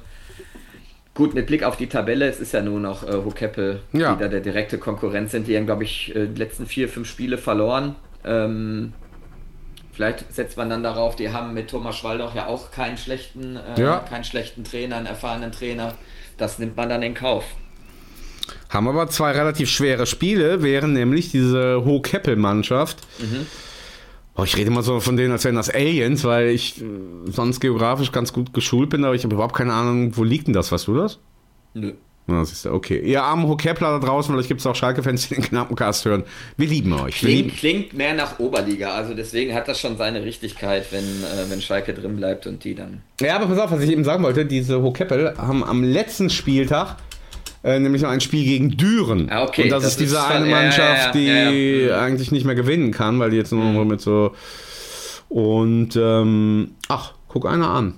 gut, mit Blick auf die Tabelle, es ist ja nur noch äh, Hochkeppel, ja, die da der direkte Konkurrent sind. Die haben, glaube ich, äh, die letzten vier, fünf Spiele verloren. Ähm, vielleicht setzt man dann darauf, die haben mit Thomas Schwaldoch ja auch keinen schlechten, äh, ja. keinen schlechten Trainer, einen erfahrenen Trainer. Das nimmt man dann in Kauf. Haben aber zwei relativ schwere Spiele, während nämlich diese Hochkeppel-Mannschaft. Mhm. Oh, ich rede immer so von denen, als wären das Aliens, weil ich äh, sonst geografisch ganz gut geschult bin, aber ich habe überhaupt keine Ahnung, wo liegt denn das? Weißt du das? Nö. Ja, siehst du, okay. Ihr armen Hochkeppler da draußen, vielleicht gibt es auch Schalke-Fans, die den Knappencast hören. Wir lieben euch. Wir Klingt, lieben. klingt mehr nach Oberliga, also deswegen hat das schon seine Richtigkeit, wenn, äh, wenn Schalke drin bleibt und die dann... Ja, aber pass auf, was ich eben sagen wollte, diese Hochkeppel haben am letzten Spieltag Äh, nämlich noch ein Spiel gegen Düren. Ah, okay. Und das, das ist diese ist eine schon, Mannschaft, ja, ja, ja, die ja, ja. eigentlich nicht mehr gewinnen kann, weil die jetzt nur noch mit so... Und, ähm, ach, guck einer an.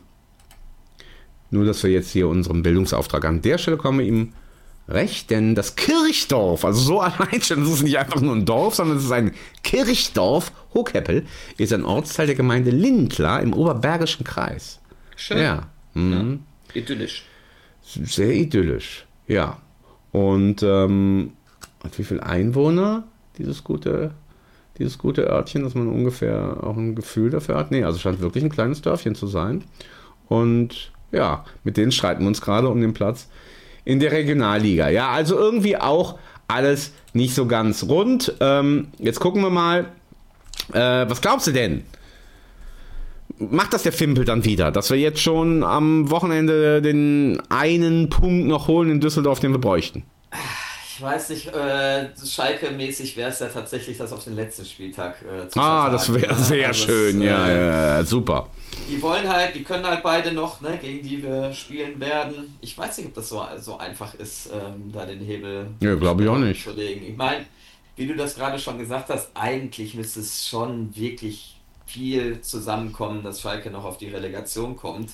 Nur, dass wir jetzt hier unserem Bildungsauftrag an der Stelle kommen wir ihm recht, denn das Kirchdorf, also so allein schon, das ist nicht einfach nur ein Dorf, sondern es ist ein Kirchdorf, Hochkeppel, ist ein Ortsteil der Gemeinde Lindlar im Oberbergischen Kreis. Schön. Ja. Mhm. ja. Idyllisch. Sehr idyllisch. Ja, und ähm, hat wie viele Einwohner dieses gute, dieses gute Örtchen, dass man ungefähr auch ein Gefühl dafür hat? Nee, also scheint wirklich ein kleines Dörfchen zu sein. Und ja, mit denen streiten wir uns gerade um den Platz in der Regionalliga. Ja, also irgendwie auch alles nicht so ganz rund. Ähm, jetzt gucken wir mal, äh, was glaubst du denn? Macht das der Fimpel dann wieder, dass wir jetzt schon am Wochenende den einen Punkt noch holen in Düsseldorf, den wir bräuchten? Ich weiß nicht, äh, Schalke-mäßig wäre es ja tatsächlich, das auf den letzten Spieltag äh, zu Ah, das wäre sehr also schön, das, ja, äh, ja, super. Die wollen halt, die können halt beide noch, ne, gegen die wir spielen werden. Ich weiß nicht, ob das so, so einfach ist, ähm, da den Hebel ja, glaube ich auch nicht. zu legen. Ich meine, wie du das gerade schon gesagt hast, eigentlich müsste es schon wirklich viel zusammenkommen, dass Schalke noch auf die Relegation kommt,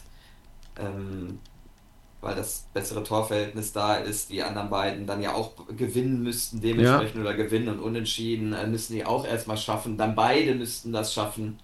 ähm, weil das bessere Torverhältnis da ist, die anderen beiden dann ja auch gewinnen müssten, dementsprechend ja. oder gewinnen und unentschieden, äh, müssen die auch erstmal schaffen, dann beide müssten das schaffen,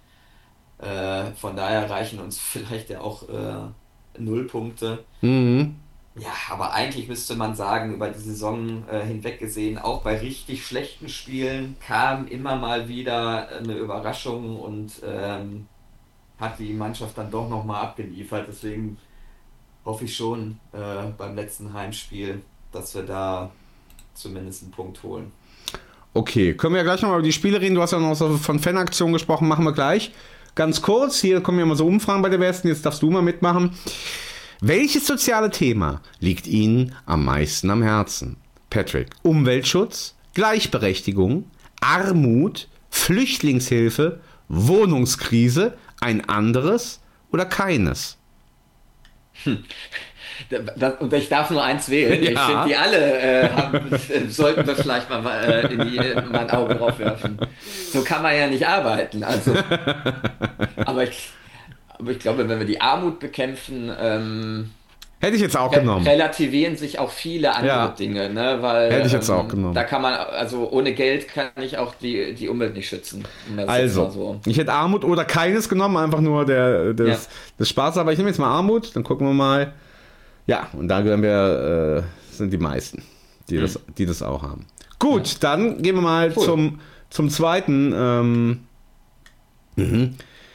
äh, von daher reichen uns vielleicht ja auch äh, null Punkte. Mhm. Ja, aber eigentlich müsste man sagen, über die Saison äh, hinweg gesehen, auch bei richtig schlechten Spielen kam immer mal wieder eine Überraschung und ähm, hat die Mannschaft dann doch nochmal abgeliefert. Deswegen hoffe ich schon äh, beim letzten Heimspiel, dass wir da zumindest einen Punkt holen. Okay, können wir ja gleich nochmal über die Spiele reden. Du hast ja noch so von Fanaktionen gesprochen, machen wir gleich. Ganz kurz, hier kommen ja mal so Umfragen bei der Westen, jetzt darfst du mal mitmachen. Welches soziale Thema liegt Ihnen am meisten am Herzen? Patrick, Umweltschutz, Gleichberechtigung, Armut, Flüchtlingshilfe, Wohnungskrise, ein anderes oder keines? Hm. Das, und ich darf nur eins wählen. Ja. Ich finde, die alle äh, haben, sollten wir vielleicht mal, äh, in die, mal ein Auge drauf werfen. So kann man ja nicht arbeiten. Also, aber ich... Aber ich glaube, wenn wir die Armut bekämpfen, ähm, hätte ich jetzt auch re- genommen. relativieren sich auch viele andere ja. Dinge, ne? Weil hätte ich jetzt ähm, auch genommen. Da kann man, also ohne Geld kann ich auch die, die Umwelt nicht schützen. Also, so. Ich hätte Armut oder keines genommen, einfach nur der, des, ja. des Spaß. Aber ich nehme jetzt mal Armut, dann gucken wir mal. Ja, und da werden wir, äh, sind die meisten, die, hm. das, die das auch haben. Gut, ja. Dann gehen wir mal cool. zum, zum zweiten. Ähm, mhm.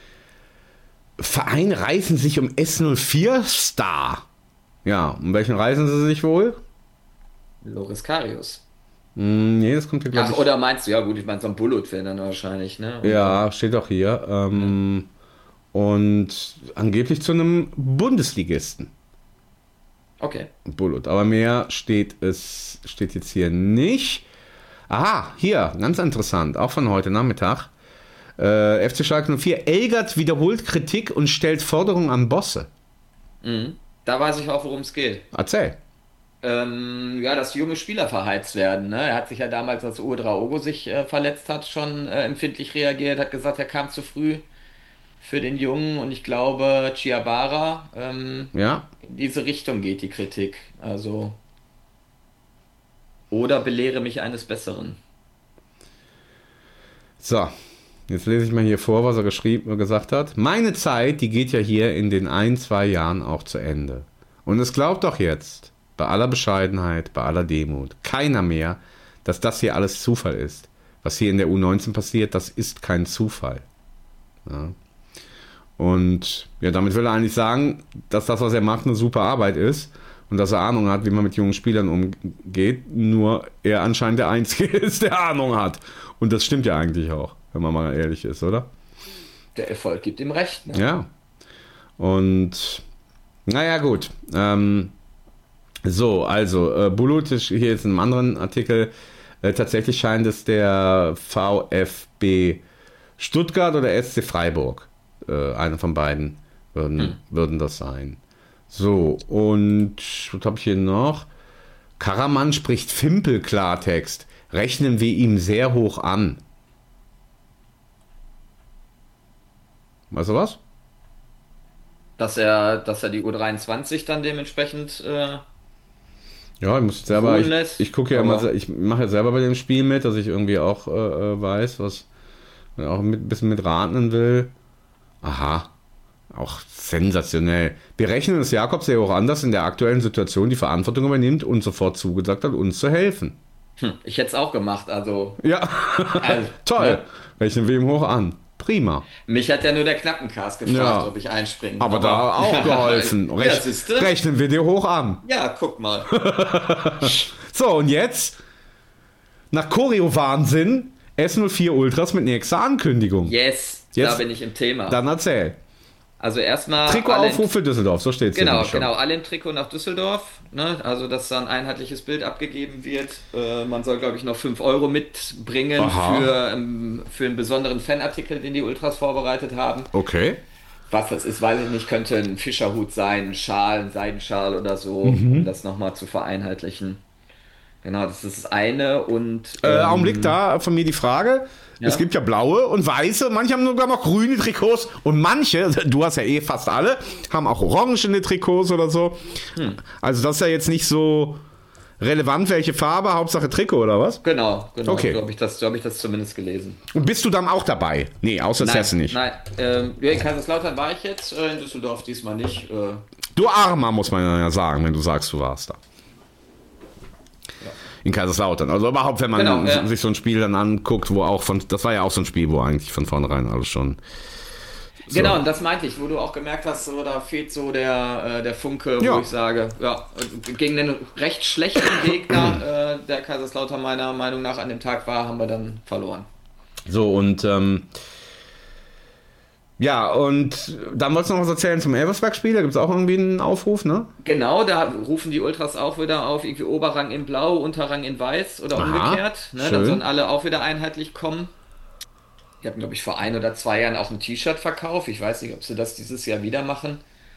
Verein reißen sich um S null vier Star. Ja, um welchen reißen sie sich wohl? Loris Karius. Mm, nee, das kommt ja gleich. Ach, oder meinst du, ja gut, ich meine so ein Bullet wäre dann wahrscheinlich, ne? Und ja, steht auch hier. Ähm, ja. Und angeblich zu einem Bundesligisten. Okay. Bullet, aber mehr steht es, steht jetzt hier nicht. Aha, hier, ganz interessant, auch von heute Nachmittag. Äh, F C Schalke null vier, Elgert wiederholt Kritik und stellt Forderungen an Bosse. Mhm. Da weiß ich auch, worum es geht. Erzähl. Ähm, ja, dass junge Spieler verheizt werden. Ne? Er hat sich ja damals, als Uedraogo sich äh, verletzt hat, schon äh, empfindlich reagiert, hat gesagt, er kam zu früh für den Jungen und ich glaube, Chiabara, ähm, ja. in diese Richtung geht die Kritik. Also, oder belehre mich eines Besseren. So. Jetzt lese ich mal hier vor, was er geschrieben, gesagt hat. Meine Zeit, die geht ja hier in den ein, zwei Jahren auch zu Ende. Und es glaubt doch jetzt, bei aller Bescheidenheit, bei aller Demut, keiner mehr, dass das hier alles Zufall ist. Was hier in der U neunzehn passiert, das ist kein Zufall. Ja. Und ja, damit will er eigentlich sagen, dass das, was er macht, eine super Arbeit ist. und dass er Ahnung hat, wie man mit jungen Spielern umgeht, nur er anscheinend der Einzige ist, der Ahnung hat. Und das stimmt ja eigentlich auch, wenn man mal ehrlich ist, oder? Der Erfolg gibt ihm recht. Ne? Ja. Und naja, gut. Ähm, so, also äh, Bulut, hier ist in einem anderen Artikel, äh, tatsächlich scheint es der VfB Stuttgart oder S C Freiburg. Äh, einer von beiden würden, hm. würden das sein. So, und was habe ich hier noch? Karaman spricht Fimpel-Klartext. Rechnen wir ihm sehr hoch an. Weißt du was? Dass er, dass er die U dreiundzwanzig dann dementsprechend äh, ja, ich muss selber, ich, lässt, ich gucke ja immer, ich mache ja selber bei dem Spiel mit, dass ich irgendwie auch äh, weiß, was auch ein bisschen mit raten will. Aha, auch sensationell. Wir rechnen es Jakobs sehr hoch an, dass in der aktuellen Situation die Verantwortung übernimmt und sofort zugesagt hat, uns zu helfen. Hm, ich hätte es auch gemacht, also. Ja, also, toll. Ne? Rechnen wir ihm hoch an. Prima. Mich hat ja nur der Knappencast gefragt, ja. ob ich einspringe. Aber, aber da auch geholfen. Rech ja, rechnen wir dir hoch an. Ja, guck mal. So, und jetzt, nach Choreo-Wahnsinn, S null vier Ultras mit nächster Ankündigung. Yes, jetzt, da bin ich im Thema. Dann erzähl. Also erstmal... Trikotaufruf für Düsseldorf, so steht es Genau, genau, alle im Trikot nach Düsseldorf. Ne? Also, dass da ein einheitliches Bild abgegeben wird. Äh, man soll, glaube ich, noch fünf Euro mitbringen für, ähm, für einen besonderen Fanartikel, den die Ultras vorbereitet haben. Okay. Was das ist, weiß ich nicht. Könnte ein Fischerhut sein, ein Schal, ein Seidenschal oder so, mhm. um das nochmal zu vereinheitlichen. Genau, das ist das eine. Und ähm, äh, Augenblick, da von mir die Frage. Ja. Es gibt ja blaue und weiße, manche haben sogar noch grüne Trikots und manche, du hast ja eh fast alle, haben auch orangene Trikots oder so. Hm. Also das ist ja jetzt nicht so relevant, welche Farbe, Hauptsache Trikot oder was? Genau, genau. Okay. So habe ich, so hab ich das zumindest gelesen. Und bist du dann auch dabei? Nee, außer Hessen nicht. Nein, ähm, in Kaiserslautern war ich jetzt, äh, in Düsseldorf diesmal nicht. Äh. Du Armer, muss man ja sagen, wenn du sagst, du warst da. In Kaiserslautern. Also überhaupt, wenn man genau, ja. sich so ein Spiel dann anguckt, wo auch von, das war ja auch so ein Spiel, wo eigentlich von vornherein alles schon... So. Genau, und das meinte ich, wo du auch gemerkt hast, so, da fehlt so der, äh, der Funke, ja. wo ich sage, ja, gegen den recht schlechten Gegner, äh, der Kaiserslautern meiner Meinung nach an dem Tag war, haben wir dann verloren. So, und ähm, ja, und dann wolltest du noch was erzählen zum Elversberg-Spiel, da gibt es auch irgendwie einen Aufruf, ne? Genau, da rufen die Ultras auch wieder auf, irgendwie Oberrang in Blau, Unterrang in Weiß oder Aha, umgekehrt. Ne? Dann sollen alle auch wieder einheitlich kommen. Die hatten, glaube ich, vor ein oder zwei Jahren auch ein T-Shirt verkauft. Ich weiß nicht, ob sie das dieses Jahr wieder machen.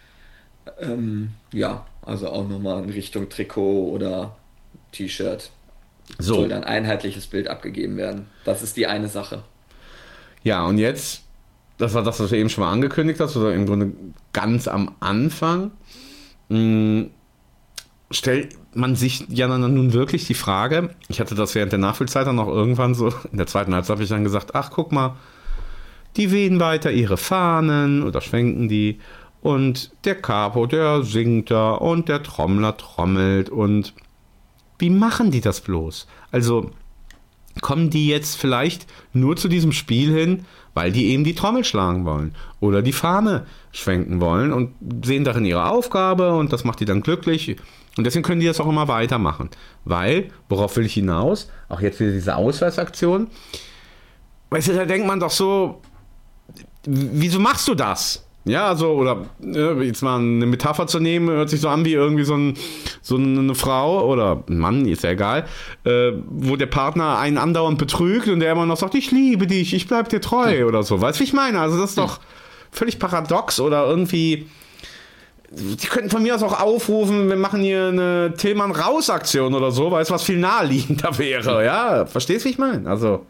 Ähm, ja, also auch nochmal in Richtung Trikot oder T-Shirt. So. Soll dann ein einheitliches Bild abgegeben werden. Das ist die eine Sache. Ja, und jetzt... Das war das, was du eben schon mal angekündigt hast, oder im Grunde ganz am Anfang. Hm, stellt man sich ja dann nun wirklich die Frage, ich hatte das während der Nachspielzeit dann noch irgendwann so, in der zweiten Halbzeit habe ich dann gesagt, ach guck mal, die wehen weiter ihre Fahnen oder schwenken die und der Capo, der singt da und der Trommler trommelt und wie machen die das bloß? Also kommen die jetzt vielleicht nur zu diesem Spiel hin, weil die eben die Trommel schlagen wollen oder die Fahne schwenken wollen und sehen darin ihre Aufgabe und das macht die dann glücklich und deswegen können die das auch immer weitermachen, weil, worauf will ich hinaus, auch jetzt wieder diese Ausweisaktion, weißt du, da denkt man doch so, wieso machst du das? Ja, also, oder jetzt mal eine Metapher zu nehmen, hört sich so an wie irgendwie so, ein, so eine Frau oder ein Mann, ist ja egal, äh, wo der Partner einen andauernd betrügt und der immer noch sagt, ich liebe dich, ich bleib dir treu hm. oder so. Weißt du, wie ich meine? Also das ist doch völlig paradox oder irgendwie, die könnten von mir aus auch aufrufen, wir machen hier eine Tillmann-Raus-Aktion oder so, weißt du, was viel naheliegender wäre, ja? Verstehst du, wie ich meine? Also...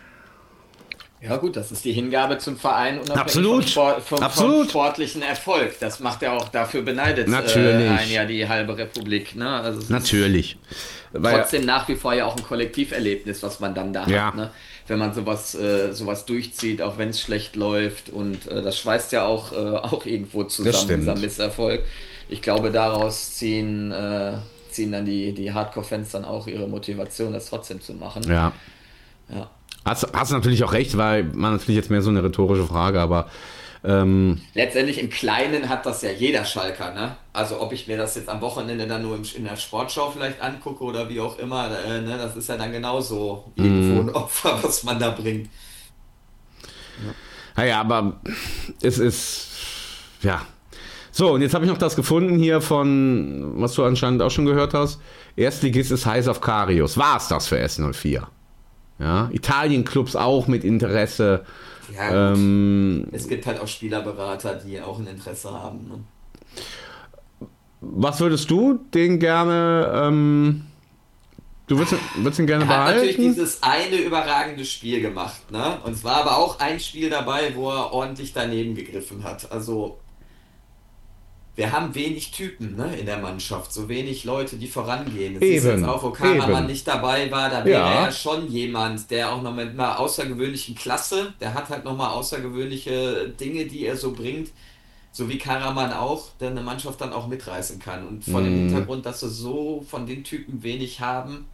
Ja gut, das ist die Hingabe zum Verein unabhängig Absolut. Vom, Sport, vom, Absolut. vom sportlichen Erfolg. Das macht ja auch, dafür beneidet Natürlich. Äh, ein ja die halbe Republik. Ne? Also es Natürlich. Ist trotzdem nach wie vor ja auch ein Kollektiverlebnis, was man dann da ja. hat. Ne? Wenn man sowas, äh, sowas durchzieht, auch wenn es schlecht läuft. Und äh, das schweißt ja auch, äh, auch irgendwo zusammen, dieser Misserfolg. Ich glaube, daraus ziehen, äh, ziehen dann die, die Hardcore-Fans dann auch ihre Motivation, das trotzdem zu machen. Ja. Ja. Hast, hast natürlich auch recht, weil man natürlich jetzt mehr so eine rhetorische Frage, aber Ähm, Letztendlich im Kleinen hat das ja jeder Schalker, ne? Also ob ich mir das jetzt am Wochenende dann nur im, in der Sportschau vielleicht angucke oder wie auch immer, äh, ne? Das ist ja dann genauso irgendwo ein Opfer, was man da bringt. naja, aber es ist, ja. So, und jetzt habe ich noch das gefunden hier von, was du anscheinend auch schon gehört hast. Erstligist ist heiß auf Karius. War es das für S null vier? Ja, Italien-Clubs auch mit Interesse. Ja, gut. Ähm, Es gibt halt auch Spielerberater, die auch ein Interesse haben. Ne? was würdest du den gerne, ähm, du würdest, würdest ihn gerne Er hat natürlich behalten? dieses eine überragende Spiel gemacht, ne? Und es war aber auch ein Spiel dabei, wo er ordentlich daneben gegriffen hat. Also wir haben wenig Typen, ne, in der Mannschaft, so wenig Leute, die vorangehen. Das ist Eben, jetzt auch, wo Karaman eben. nicht dabei war, da wäre Ja. er schon jemand, der auch noch mit einer außergewöhnlichen Klasse, der hat halt nochmal außergewöhnliche Dinge, die er so bringt, so wie Karaman auch, der eine Mannschaft dann auch mitreißen kann. Und vor dem Mhm. Hintergrund, dass wir so von den Typen wenig haben,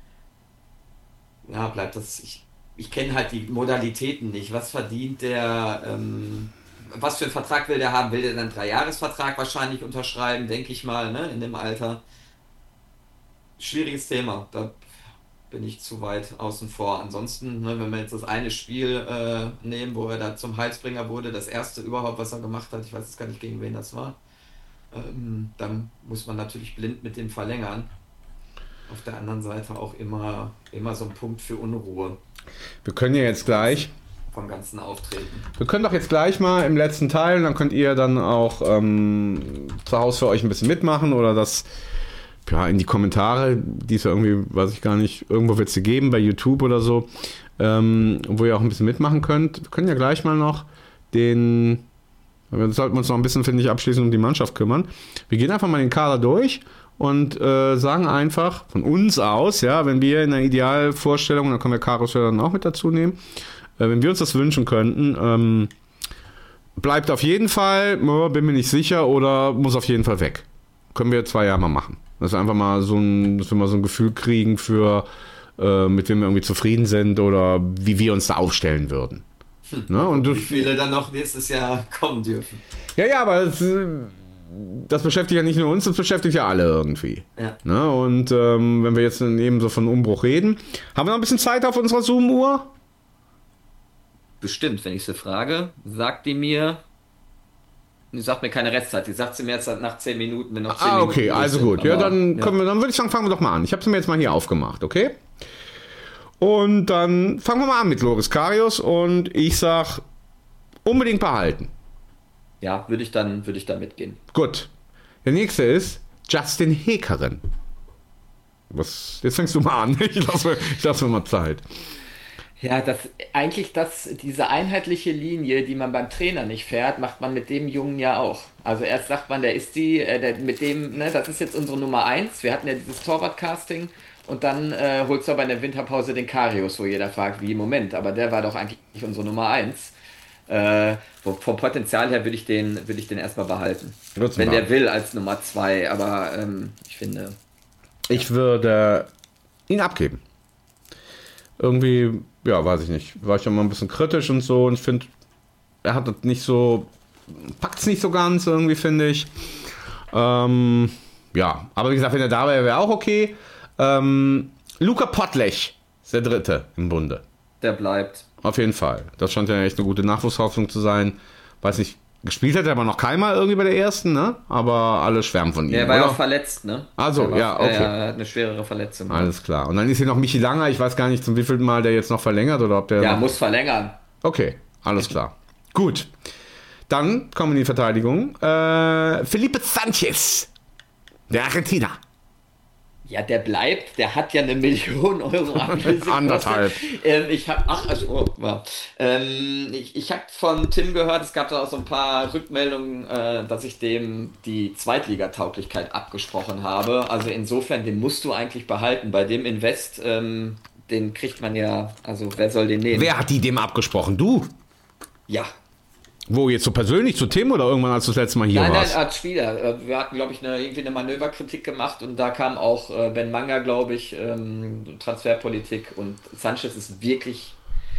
ja, bleibt das. Ich, ich kenne halt die Modalitäten nicht. Was verdient der? Ähm, was für einen Vertrag will der haben? Will der dann einen Dreijahresvertrag wahrscheinlich unterschreiben, denke ich mal, ne, in dem Alter? Schwieriges Thema. Da bin ich zu weit außen vor. Ansonsten, ne, wenn wir jetzt das eine Spiel äh, nehmen, wo er da zum Heilsbringer wurde, das erste überhaupt, was er gemacht hat, ich weiß jetzt gar nicht, gegen wen das war, ähm, dann muss man natürlich blind mit dem verlängern. Auf der anderen Seite auch immer, immer so ein Punkt für Unruhe Wir können ja jetzt gleich, vom ganzen Auftreten. wir können doch jetzt gleich mal im letzten Teil, dann könnt ihr dann auch ähm, zu Hause für euch ein bisschen mitmachen oder das ja, in die Kommentare, die es ja irgendwie, weiß ich gar nicht, irgendwo wird es sie geben, bei YouTube oder so, ähm, wo ihr auch ein bisschen mitmachen könnt. Wir können ja gleich mal noch den, wir sollten uns noch ein bisschen, finde ich, abschließend um die Mannschaft kümmern. Wir gehen einfach mal den Kader durch und äh, sagen einfach von uns aus, ja, wenn wir in einer Idealvorstellung, dann können wir Karius ja dann auch mit dazu nehmen, äh, wenn wir uns das wünschen könnten, ähm, bleibt auf jeden Fall, oh, bin mir nicht sicher, oder muss auf jeden Fall weg. Können wir zwei Jahre mal machen. Dass wir einfach mal so ein, dass wir mal so ein Gefühl kriegen für, äh, mit wem wir irgendwie zufrieden sind oder wie wir uns da aufstellen würden. Ne? Und das, Wie viele dann noch nächstes Jahr kommen dürfen. ja, ja, aber das, äh, das beschäftigt ja nicht nur uns, das beschäftigt ja alle irgendwie. Ja. Ne? Und ähm, wenn wir jetzt eben so von Umbruch reden, haben wir noch ein bisschen Zeit auf unserer Zoom-Uhr? Bestimmt, wenn ich sie frage, sagt die mir, die sagt mir keine Restzeit, die sagt sie mir jetzt nach zehn Minuten, wenn noch zehn Ah, Minuten okay, durch also sind. gut. Ja, Aber, dann, ja. können wir, dann würde ich sagen, fangen wir doch mal an. Ich habe sie mir jetzt mal hier aufgemacht, okay? Und dann fangen wir mal an mit Loris Karius und ich sag, unbedingt behalten. Ja, würde ich dann, würde ich dann mitgehen. Gut. Der nächste ist Justin Hekeren. Was, jetzt fängst du mal an. Ich lasse mir, ich lass mir mal Zeit. Ja, das eigentlich das, diese einheitliche Linie, die man beim Trainer nicht fährt, macht man mit dem Jungen ja auch. Also erst sagt man, der ist die, äh, der, mit dem, ne, das ist jetzt unsere Nummer eins. Wir hatten ja dieses Torwart-Casting und dann äh, holst du aber in der Winterpause den Karius, wo jeder fragt, wie im Moment. Aber der war doch eigentlich unsere Nummer eins. Äh, wo, vom Potenzial her würde ich den, würde ich den erstmal behalten. Nutzen Wenn wir. der will als Nummer zwei. Aber ähm, ich finde, Ich würde ihn abgeben. Irgendwie, ja, weiß ich nicht. War ich immer ein bisschen kritisch und so. Und ich finde, er hat das nicht so, packt es nicht so ganz irgendwie, finde ich. Ähm, ja, aber wie gesagt, wenn er da wäre, wäre auch okay. Ähm, Luca Pottlech ist der Dritte im Bunde. der bleibt. Auf jeden Fall. Das scheint ja echt eine gute Nachwuchshoffnung zu sein. Weiß nicht, gespielt hat er aber noch keiner irgendwie bei der ersten, ne? Aber alle schwärmen von ihm. Der war ja oder? auch verletzt, ne? Also, Der war- ja, okay. Er hat eine schwerere Verletzung. Alles klar. Und dann ist hier noch Michi Langer. Ich weiß gar nicht, zum wievielten Mal der jetzt noch verlängert oder ob der. Ja, noch... muss verlängern. Okay, alles klar. Gut. Dann kommen wir in die Verteidigung. Äh, Felipe Sanchez, der Argentiner. Ja, der bleibt, der hat ja eine Million Euro Ablöse. Anderthalb. Ähm, ich habe, ach, also, oh, wow. ähm, ich, ich habe von Tim gehört, es gab da auch so ein paar Rückmeldungen, äh, dass ich dem die Zweitligatauglichkeit abgesprochen habe. Also insofern, den musst du eigentlich behalten. Bei dem Invest, ähm, den kriegt man ja, also wer soll den nehmen? Wer hat die dem abgesprochen? Du? Ja. Wo, jetzt so persönlich zu Tim oder irgendwann, als du das letzte Mal hier Nein, nein, warst? als Spieler. Äh, Wir hatten, glaube ich, eine, irgendwie eine Manöverkritik gemacht und da kam auch äh, Ben Manga, glaube ich, ähm, Transferpolitik und Sanchez ist wirklich,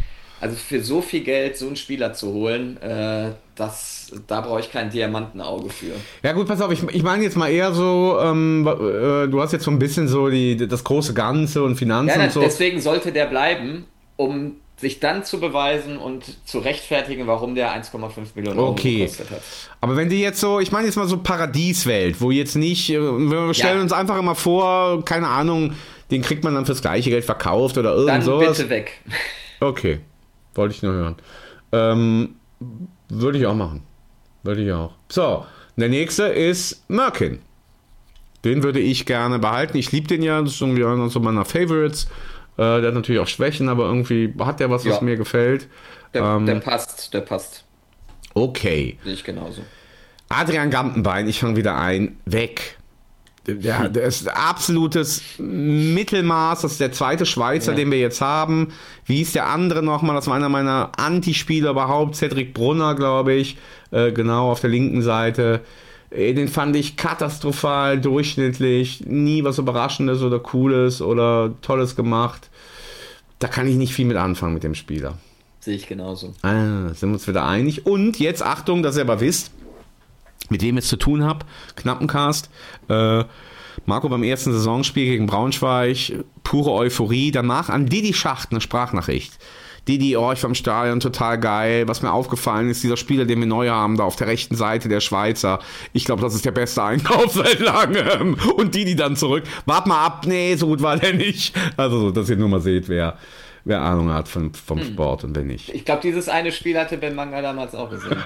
Also für so viel Geld so einen Spieler zu holen, äh, das, da brauche ich kein Diamantenauge für. Ja gut, pass auf, ich, ich meine jetzt mal eher so, ähm, äh, du hast jetzt so ein bisschen so die, das große Ganze und Finanzen Ja, na, und so. deswegen sollte der bleiben, um sich dann zu beweisen und zu rechtfertigen, warum der eins Komma fünf Millionen Euro Okay. gekostet hat. Aber wenn die jetzt so, ich meine jetzt mal so Paradieswelt, wo jetzt nicht, äh, wir stellen Ja. uns einfach immer vor, keine Ahnung, den kriegt man dann fürs gleiche Geld verkauft oder irgend Dann sowas. bitte weg. Okay, wollte ich nur hören. Ähm, würde ich auch machen. Würde ich auch. So, der nächste ist Merkin. Den würde ich gerne behalten. Ich liebe den ja, das ist irgendwie einer so meiner Favorites. Äh, der hat natürlich auch Schwächen, aber irgendwie hat der was, was Ja. mir gefällt. Der, Ähm, der passt, der passt. Okay. Sehe ich genauso. Adrian Gampenbein, ich fange wieder ein, weg. Der, der ist absolutes Mittelmaß, das ist der zweite Schweizer, Ja. den wir jetzt haben. Wie ist der andere nochmal? Das war einer meiner Antispieler überhaupt, Cedric Brunner, glaube ich, äh, genau auf der linken Seite. Äh, Den fand ich katastrophal, durchschnittlich, nie was Überraschendes oder Cooles oder Tolles gemacht. Da kann ich nicht viel mit anfangen mit dem Spieler. Sehe ich genauso. Ah, sind wir uns wieder einig. Und jetzt Achtung, dass ihr aber wisst, mit wem ich es zu tun habe. Knappencast. Äh, Marco beim ersten Saisonspiel gegen Braunschweig, pure Euphorie. Danach an Didi Schacht eine Sprachnachricht. Didi, oh, ich war im Stadion, total geil. Was mir aufgefallen ist, dieser Spieler, den wir neu haben, da auf der rechten Seite, der Schweizer. Ich glaube, das ist der beste Einkauf seit langem. Und Didi dann zurück. Wart mal ab, nee, so gut war der nicht. Also, dass ihr nur mal seht, wer, wer Ahnung hat vom, vom Hm. Sport und wer nicht. Ich glaube, dieses eine Spiel hatte Ben Manga damals auch gesehen.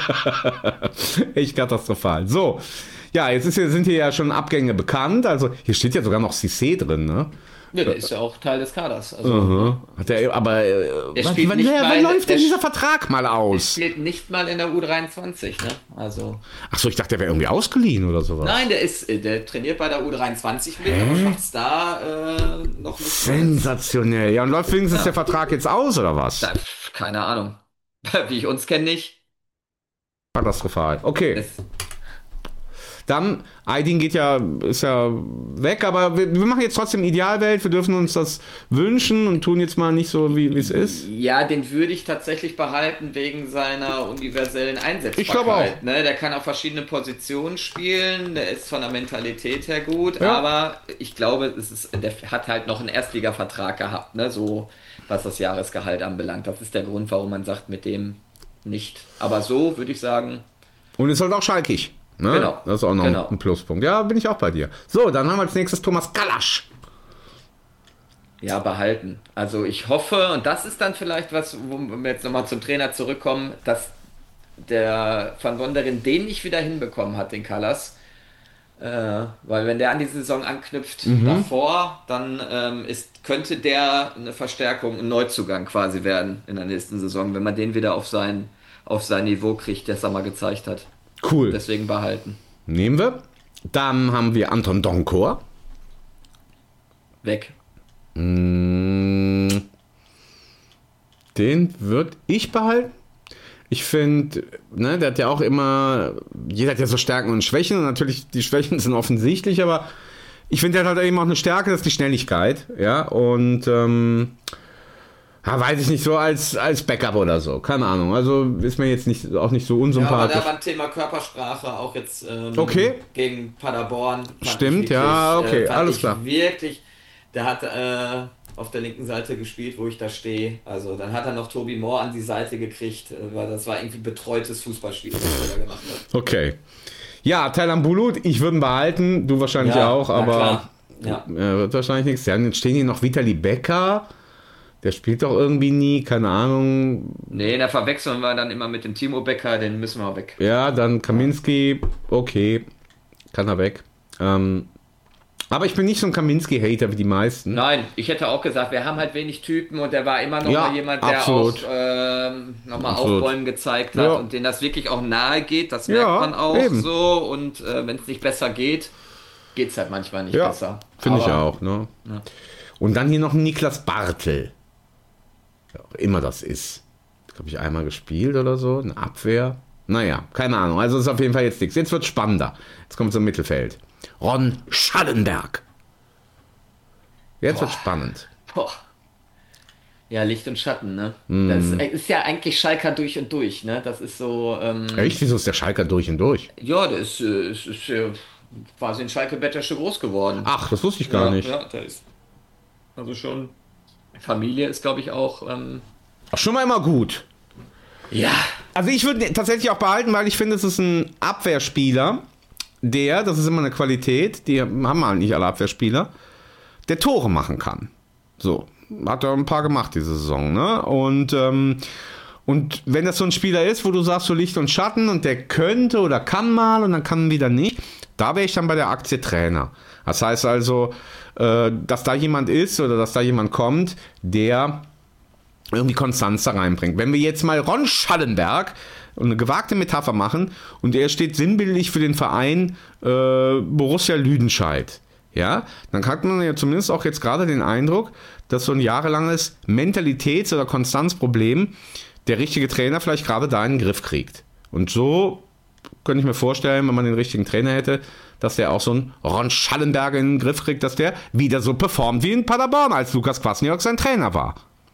Echt katastrophal. So, ja, jetzt ist hier, sind hier ja schon Abgänge bekannt. Also hier steht ja sogar noch Cissé drin, ne? Ja, der ist ja auch Teil des Kaders. Also, Mhm. Hat der, aber äh, Der wann, spielt wann, nicht wann mal- läuft denn der- dieser Vertrag mal Er aus? spielt nicht mal in der U dreiundzwanzig, ne? Also. Achso, ich dachte, der wäre irgendwie ausgeliehen oder sowas. Nein, der ist, der trainiert bei der U dreiundzwanzig mit, aber schafft's da äh, noch nicht. Sensationell. Ja, und läuft wenigstens der Vertrag jetzt aus oder was? Da, keine Ahnung. Wie ich uns kenne, nicht. Katastrophal. Okay. Das, Dann, Aydin geht ja, ist ja weg, aber wir, wir machen jetzt trotzdem Idealwelt. Wir dürfen uns das wünschen und tun jetzt mal nicht so, wie wie es ist. ja, den würde ich tatsächlich behalten wegen seiner universellen Einsetzbarkeit. Ich glaube auch. Ne? Der kann auf verschiedene Positionen spielen, der ist von der Mentalität her gut, Ja. aber ich glaube, es ist, der hat halt noch einen Erstligavertrag gehabt, ne? So was das Jahresgehalt anbelangt. Das ist der Grund, warum man sagt, mit dem nicht. Aber so würde ich sagen, Und ist halt auch schalkig. Ne? Genau. Das ist auch noch Genau. ein Pluspunkt. Ja, bin ich auch bei dir. So, dann haben wir als nächstes Thomas Kalasch. ja, behalten. Also ich hoffe, und das ist dann vielleicht was, wo wir jetzt nochmal zum Trainer zurückkommen, dass der Van Wonderen den nicht wieder hinbekommen hat, den Callas. Äh, weil wenn der an die Saison anknüpft davor, dann ähm, ist, könnte der eine Verstärkung, ein Neuzugang quasi werden in der nächsten Saison, wenn man den wieder auf sein, auf sein Niveau kriegt, das er mal gezeigt hat. Cool. Deswegen behalten. Nehmen wir. Dann haben wir Anton Donkor. Weg. Mm, Den würde ich behalten. Ich finde, ne, der hat ja auch immer, jeder hat ja so Stärken und Schwächen und natürlich die Schwächen sind offensichtlich, aber ich finde, der hat halt eben auch eine Stärke, das ist die Schnelligkeit, ja, und ähm, ja, weiß ich nicht, so als, als Backup oder so, keine Ahnung, also ist mir jetzt nicht, auch nicht so Ja, aber unsympathisch. da beim Thema Körpersprache auch jetzt ähm, Okay. gegen Paderborn. fand ich Stimmt, wirklich, ja, okay, äh, fand alles ich klar. Wirklich, der hat äh, auf der linken Seite gespielt, wo ich da stehe. Also dann hat er noch Tobi Moore an die Seite gekriegt, äh, weil das war irgendwie betreutes Fußballspiel, was er da gemacht hat. Okay. Ja, Taylan Bulut, ich würde ihn behalten, du wahrscheinlich auch, na aber klar. Ja. äh, wird wahrscheinlich nichts. Ja, jetzt stehen hier noch Vitali Becker, der spielt doch irgendwie nie, keine Ahnung. Nee, da verwechseln wir dann immer mit dem Timo Becker, den müssen wir weg. Ja, dann Kaminski, okay, kann er weg. Ähm, aber ich bin nicht so ein Kaminski-Hater wie die meisten. Nein, ich hätte auch gesagt, wir haben halt wenig Typen und der war immer noch Ja, mal jemand, der absolut. auch ähm, nochmal Absolut. Aufräumen gezeigt hat Ja. und denen das wirklich auch nahe geht, das Ja, merkt man auch eben. so und äh, wenn es nicht besser geht, geht es halt manchmal nicht Ja, besser. finde ich Aber- auch. Ne? Ja. Und dann hier noch Niklas Bartel. Ja, auch immer das ist. Glaube ich, einmal gespielt oder so. Eine Abwehr. Naja, keine Ahnung. Also ist auf jeden Fall jetzt nichts. Jetzt wird es spannender. Jetzt kommt zum Mittelfeld. Ron Schallenberg. Jetzt wird spannend. Boah. Ja, Licht und Schatten, ne? Mm. Das ist, ist ja eigentlich Schalker durch und durch, ne? Das ist so. Ähm, Echt? Wieso ist der Schalker durch und durch? Ja, der ist, äh, ist, ist äh, quasi in Schalke-Bettersche groß geworden. Ach, das wusste ich gar ja, nicht. Ja, der ist. Also schon. Familie ist, glaube ich, auch. Ähm, Ach, schon mal immer gut. Ja. Also ich würde tatsächlich auch behalten, weil ich finde, es ist ein Abwehrspieler, der, das ist immer eine Qualität, die haben halt nicht alle Abwehrspieler, der Tore machen kann. So. Hat er ein paar gemacht diese Saison, ne? Und, ähm, und wenn das so ein Spieler ist, wo du sagst, so Licht und Schatten und der könnte oder kann mal und dann kann wieder nicht, da wäre ich dann bei der Aktie Trainer. Das heißt also, äh, dass da jemand ist oder dass da jemand kommt, der irgendwie Konstanz da reinbringt. Wenn wir jetzt mal Ron Schallenberg eine gewagte Metapher machen und er steht sinnbildlich für den Verein äh, Borussia Lüdenscheid, ja, dann hat man ja zumindest auch jetzt gerade den Eindruck, dass so ein jahrelanges Mentalitäts- oder Konstanzproblem der richtige Trainer vielleicht gerade da in den Griff kriegt. Und so könnte ich mir vorstellen, wenn man den richtigen Trainer hätte, dass der auch so einen Ron Schallenberger in den Griff kriegt, dass der wieder so performt wie in Paderborn, als Lukas Kwasniok sein Trainer war.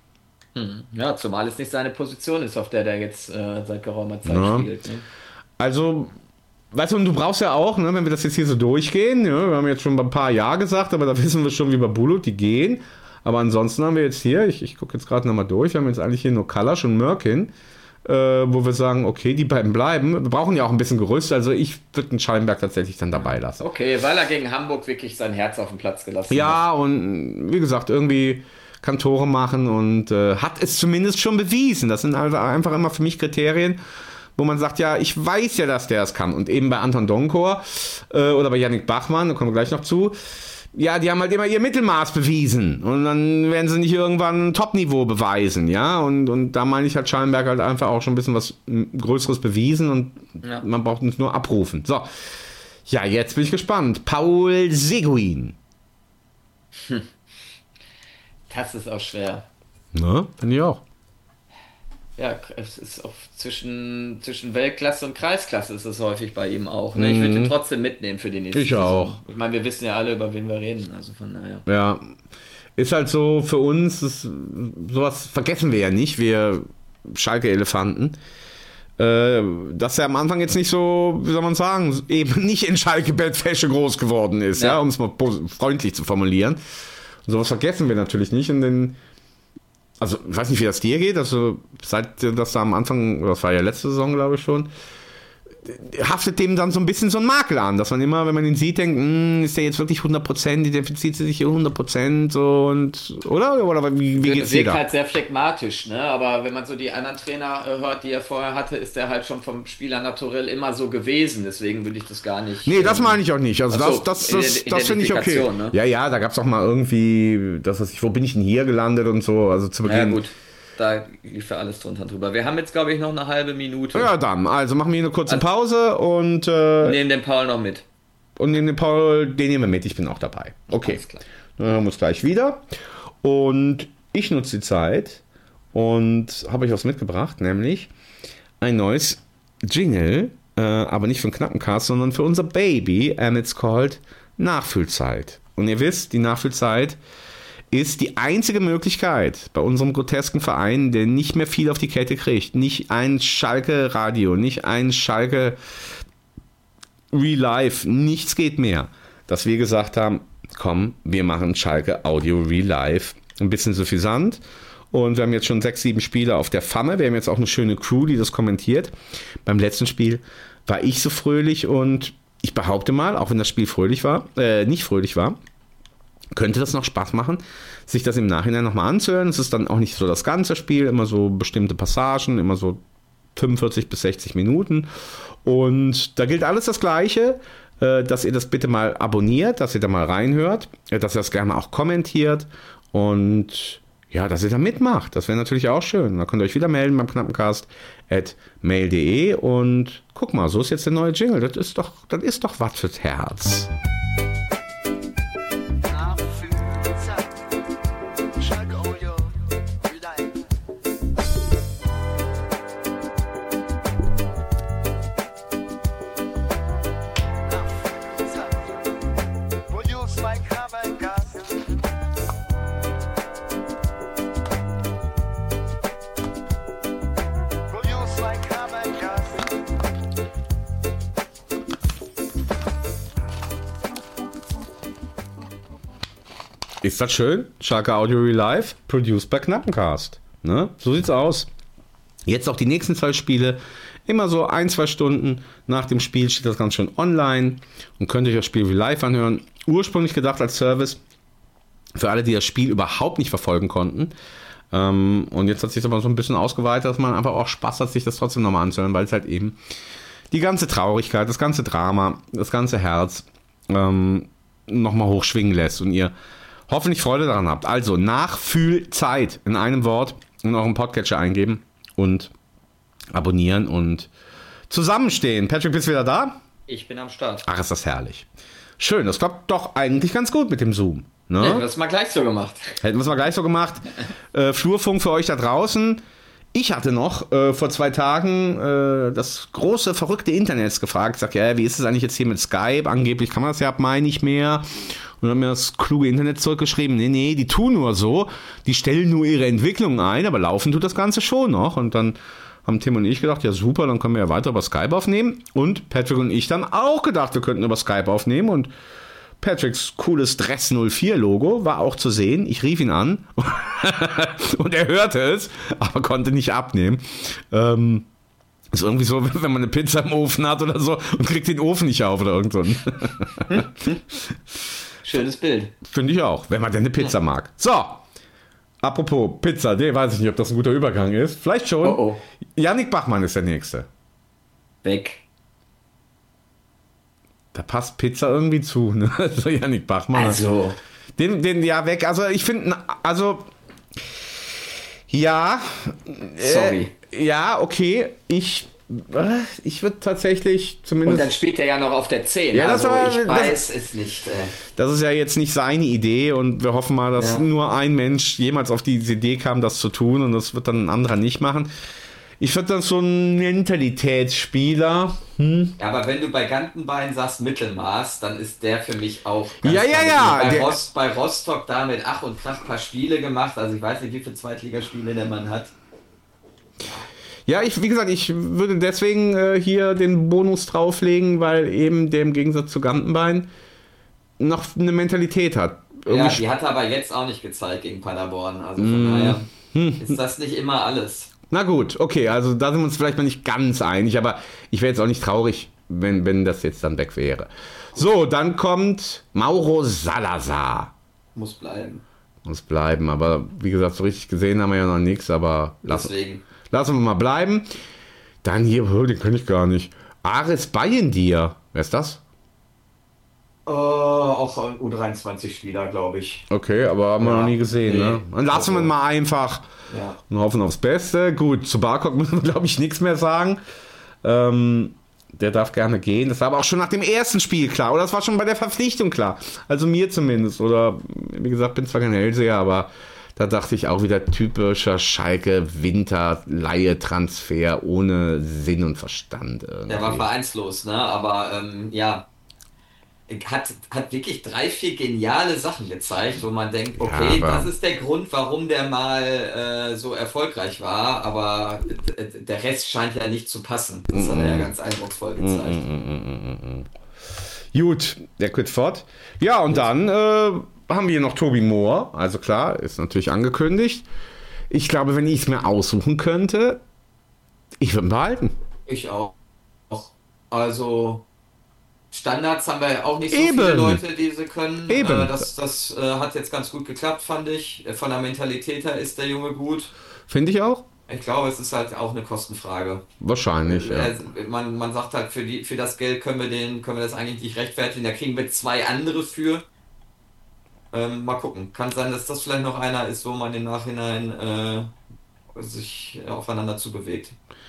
Hm. Ja, zumal es nicht seine Position ist, auf der der jetzt äh, seit geraumer Zeit ja. spielt. Ne? Also, weißt du, und du brauchst ja auch, ne, wenn wir das jetzt hier so durchgehen, ja, wir haben jetzt schon ein paar Ja gesagt, aber da wissen wir schon, wie bei Bulut, die gehen. Aber ansonsten haben wir jetzt hier, ich, ich gucke jetzt gerade nochmal durch, wir haben jetzt eigentlich hier nur Kalasch und Mörkin, äh, wo wir sagen, okay, die beiden bleiben. Wir brauchen ja auch ein bisschen Gerüst, also ich würde den Schallenberg tatsächlich dann dabei lassen. Okay, weil er gegen Hamburg wirklich sein Herz auf den Platz gelassen ja, hat. Ja, und wie gesagt, irgendwie kann Tore machen und äh, hat es zumindest schon bewiesen. Das sind also einfach immer für mich Kriterien, wo man sagt, ja, ich weiß ja, dass der es kann. Und eben bei Anton Donkor äh, oder bei Yannick Bachmann, da kommen wir gleich noch zu, ja, die haben halt immer ihr Mittelmaß bewiesen. Und dann werden sie nicht irgendwann ein Top-Niveau beweisen, ja. Und, und da meine ich, hat Schallenberg halt einfach auch schon ein bisschen was Größeres bewiesen und ja. Man braucht uns nur abrufen. So, ja, jetzt bin ich gespannt. Paul Seguin. Hm. Das ist auch schwer. Ne, finde ich auch. Ja, es ist auch zwischen, zwischen Weltklasse und Kreisklasse ist es häufig bei ihm auch. Ne? Ich würde ihn trotzdem mitnehmen für die nächste Ich Saison. auch. Ich meine, wir wissen ja alle, über wen wir reden. Also von daher. Ja, ist halt so für uns, das, sowas vergessen wir ja nicht, wir Schalke-Elefanten, äh, dass er am Anfang jetzt nicht so, wie soll man sagen, eben nicht in Schalke-Bettwäsche groß geworden ist, ja, ja um es mal freundlich zu formulieren. Und sowas vergessen wir natürlich nicht in den. Also, ich weiß nicht, wie das dir geht, also seit das da am Anfang, das war ja letzte Saison, glaube ich schon, haftet dem dann so ein bisschen so ein Makel an, dass man immer, wenn man ihn sieht, denkt, ist der jetzt wirklich hundert Prozent, identifiziert sich hier hundert Prozent so und, oder? Oder wie, wie geht's dir da? Wirkt halt sehr phlegmatisch, ne? Aber wenn man so die anderen Trainer hört, die er vorher hatte, ist der halt schon vom Spieler naturell immer so gewesen, deswegen würde ich das gar nicht... Nee, das meine ich auch nicht, also so, das, das, das, das finde ich okay. Ne? Ja, ja, da gab es auch mal irgendwie, das weiß ich, wo bin ich denn hier gelandet und so, also zu Beginn... Ja, gut. Da lief ja alles drunter drüber. Wir haben jetzt, glaube ich, noch eine halbe Minute. Ja, dann. Also machen wir hier eine kurze Pause und... Äh, nehmen den Paul noch mit. Und nehmen den Paul, den nehmen wir mit. Ich bin auch dabei. Okay. Alles klar. Dann hören wir uns gleich wieder. Und ich nutze die Zeit und habe euch was mitgebracht, nämlich ein neues Jingle, äh, aber nicht für den Knappencast, sondern für unser Baby. And it's called Nachfühlzeit. Und ihr wisst, die Nachfühlzeit ist die einzige Möglichkeit bei unserem grotesken Verein, der nicht mehr viel auf die Kette kriegt. Nicht ein Schalke Radio, nicht ein Schalke Real Life, nichts geht mehr. Dass wir gesagt haben, komm, wir machen Schalke Audio Real Life. Ein bisschen suffisant. Und wir haben jetzt schon sechs, sieben Spiele auf der Pfanne. Wir haben jetzt auch eine schöne Crew, die das kommentiert. Beim letzten Spiel war ich so fröhlich und ich behaupte mal, auch wenn das Spiel fröhlich war, äh, nicht fröhlich war, könnte das noch Spaß machen, sich das im Nachhinein nochmal anzuhören. Es ist dann auch nicht so das ganze Spiel, immer so bestimmte Passagen, immer so fünfundvierzig bis sechzig Minuten. Und da gilt alles das Gleiche, dass ihr das bitte mal abonniert, dass ihr da mal reinhört, dass ihr das gerne auch kommentiert und ja, dass ihr da mitmacht. Das wäre natürlich auch schön. Da könnt ihr euch wieder melden beim knappencast at mail punkt de und guck mal, so ist jetzt der neue Jingle. Das ist doch, das ist doch was fürs Herz. Ist das schön? Schalke Audio Real Life, produced by Knappencast. Ne? So sieht's aus. Jetzt auch die nächsten zwei Spiele. Immer so ein, zwei Stunden nach dem Spiel steht das Ganze schon online und könnt euch das Spiel Real Life anhören. Ursprünglich gedacht als Service für alle, die das Spiel überhaupt nicht verfolgen konnten. Ähm, und jetzt hat sich das aber so ein bisschen ausgeweitet, dass man einfach auch Spaß hat, sich das trotzdem nochmal anzuhören, weil es halt eben die ganze Traurigkeit, das ganze Drama, das ganze Herz ähm, nochmal hochschwingen lässt und ihr hoffentlich Freude daran habt. Also Nachfühlzeit in einem Wort in euren Podcatcher eingeben und abonnieren und zusammenstehen. Patrick, bist du wieder da? Ich bin am Start. Ach, ist das herrlich. Schön, das klappt doch eigentlich ganz gut mit dem Zoom. Ne? Hätten wir es mal gleich so gemacht. Hätten wir es mal gleich so gemacht. äh, Flurfunk für euch da draußen. Ich hatte noch äh, vor zwei Tagen äh, das große, verrückte Internet gefragt. Ich sag, ja, wie ist es eigentlich jetzt hier mit Skype? Angeblich kann man das ja ab Mai nicht mehr. Und dann haben mir das kluge Internet zurückgeschrieben. Nee, nee, die tun nur so. Die stellen nur ihre Entwicklung ein, aber laufen tut das Ganze schon noch. Und dann haben Tim und ich gedacht, ja super, dann können wir ja weiter über Skype aufnehmen. Und Patrick und ich dann auch gedacht, wir könnten über Skype aufnehmen. Und Patricks cooles Dress null vier Logo war auch zu sehen. Ich rief ihn an und er hörte es, aber konnte nicht abnehmen. Ähm, ist irgendwie so, wenn man eine Pizza im Ofen hat oder so und kriegt den Ofen nicht auf oder irgend so. Schönes Bild. Finde ich auch, wenn man denn eine Pizza mag. So, apropos Pizza, nee, weiß ich nicht, ob das ein guter Übergang ist. Vielleicht schon. Oh oh. Yannick Bachmann ist der Nächste. Weg. Da passt Pizza irgendwie zu, ne? So Yannick Bachmann. Also. Den, den, ja, weg. Also, ich finde, also, ja. Sorry. Äh, ja, okay. Ich, äh, ich würde tatsächlich zumindest. Und dann spielt er ja noch auf der zehn. Ja, das also, war, ich das, weiß es nicht. Äh. Das ist ja jetzt nicht seine Idee und wir hoffen mal, dass Ja. nur ein Mensch jemals auf die Idee kam, das zu tun und das wird dann ein anderer nicht machen. Ich würde dann so ein Mentalitätsspieler. Hm? Ja, aber wenn du bei Gantenbein sagst Mittelmaß, dann ist der für mich auch ganz Ja, ja, spannend. ja, Bei, der- Rost, bei Rostock da mit Ach und Krach ein paar Spiele gemacht. Also ich weiß nicht, wie viele Zweitligaspiele der Mann hat. Ja, ich, wie gesagt, ich würde deswegen äh, hier den Bonus drauflegen, weil eben der im Gegensatz zu Gantenbein noch eine Mentalität hat. Ja, Irgendwie die hat er aber jetzt auch nicht gezeigt gegen Paderborn. Also von daher ist das nicht immer alles. Na gut, okay, also da sind wir uns vielleicht mal nicht ganz einig, aber ich wäre jetzt auch nicht traurig, wenn, wenn das jetzt dann weg wäre. So, dann kommt Mauro Salazar. Muss bleiben. Muss bleiben, aber wie gesagt, so richtig gesehen haben wir ja noch nichts, aber lassen, Deswegen. lassen wir mal bleiben. Dann hier, oh, den kann ich gar nicht. Aris Bayendir, wer ist das? Oh, auch ein U dreiundzwanzig-Spieler, glaube ich. Okay, aber haben wir Ja, noch nie gesehen, nee. ne? Dann lassen wir ihn mal einfach Ja. und hoffen aufs Beste. Gut, zu Barkok müssen wir, glaube ich, nichts mehr sagen. Ähm, der darf gerne gehen. Das war aber auch schon nach dem ersten Spiel klar. Oder das war schon bei der Verpflichtung klar. Also mir zumindest. Oder, wie gesagt, bin zwar kein Hellseher, aber da dachte ich auch wieder typischer Schalke-Winter-Leihe-Transfer ohne Sinn und Verstand. Irgendwie. Der war vereinslos, ne? Aber ähm, ja, hat, hat wirklich drei, vier geniale Sachen gezeigt, wo man denkt, okay, Ja, aber- das ist der Grund, warum der mal äh, so erfolgreich war, aber d- d- der Rest scheint ja nicht zu passen. Das hat er ja ganz eindrucksvoll gezeigt. Gut, der quit fort. Ja, und dann äh, haben wir hier noch Tobi Mohr. Also klar, ist natürlich angekündigt. Ich glaube, wenn ich es mir aussuchen könnte, ich würde ihn behalten. Ich auch. Also Standards haben wir ja auch nicht so Eben. viele Leute, die sie können. Eben. Äh, das das äh, hat jetzt ganz gut geklappt, fand ich. Von der Mentalität her ist der Junge gut. Finde ich auch. Ich glaube, es ist halt auch eine Kostenfrage. Wahrscheinlich, ja. Also, man, man sagt halt, für, die, für das Geld können wir, den, können wir das eigentlich nicht rechtfertigen. Da kriegen wir zwei andere für. Ähm, mal gucken. Kann sein, dass das vielleicht noch einer ist, wo man im Nachhinein äh, sich aufeinander zubewegt.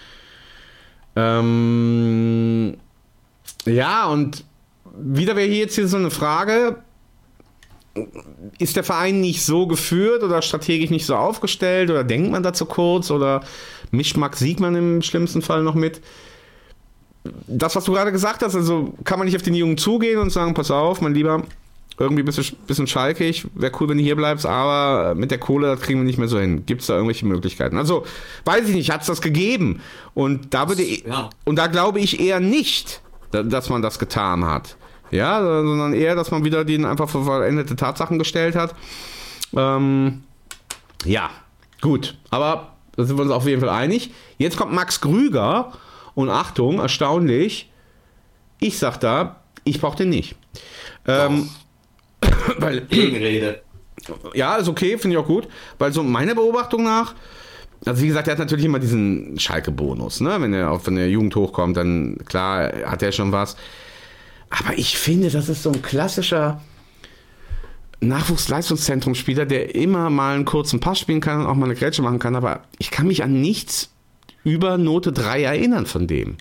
Ähm, ja, und wieder wäre hier jetzt hier so eine Frage. Ist der Verein nicht so geführt oder strategisch nicht so aufgestellt oder denkt man da zu kurz oder Mischmack sieht man im schlimmsten Fall noch mit? Das, was du gerade gesagt hast, also kann man nicht auf den Jungen zugehen und sagen, pass auf, mein Lieber, irgendwie ein bisschen, bisschen schalkig, wäre cool, wenn du hier bleibst, aber mit der Kohle, das kriegen wir nicht mehr so hin. Gibt es da irgendwelche Möglichkeiten? Also, weiß ich nicht, hat es das gegeben? Und da würde ich, Ja. und da glaube ich eher nicht, da- dass man das getan hat. Ja, sondern eher, dass man wieder den einfach für vollendete Tatsachen gestellt hat. Ähm, ja, gut. Aber da sind wir uns auf jeden Fall einig. Jetzt kommt Max Krüger und Achtung, erstaunlich, ich sag da, ich brauche den nicht. Ähm, weil, Gegenrede. Ja, ist okay, finde ich auch gut, weil so meiner Beobachtung nach, also wie gesagt, er hat natürlich immer diesen Schalke-Bonus, ne? Wenn er von der Jugend hochkommt, dann klar hat er schon was. Aber ich finde, das ist so ein klassischer Nachwuchsleistungszentrumspieler, der immer mal einen kurzen Pass spielen kann und auch mal eine Grätsche machen kann, aber ich kann mich an nichts über Note drei erinnern von dem.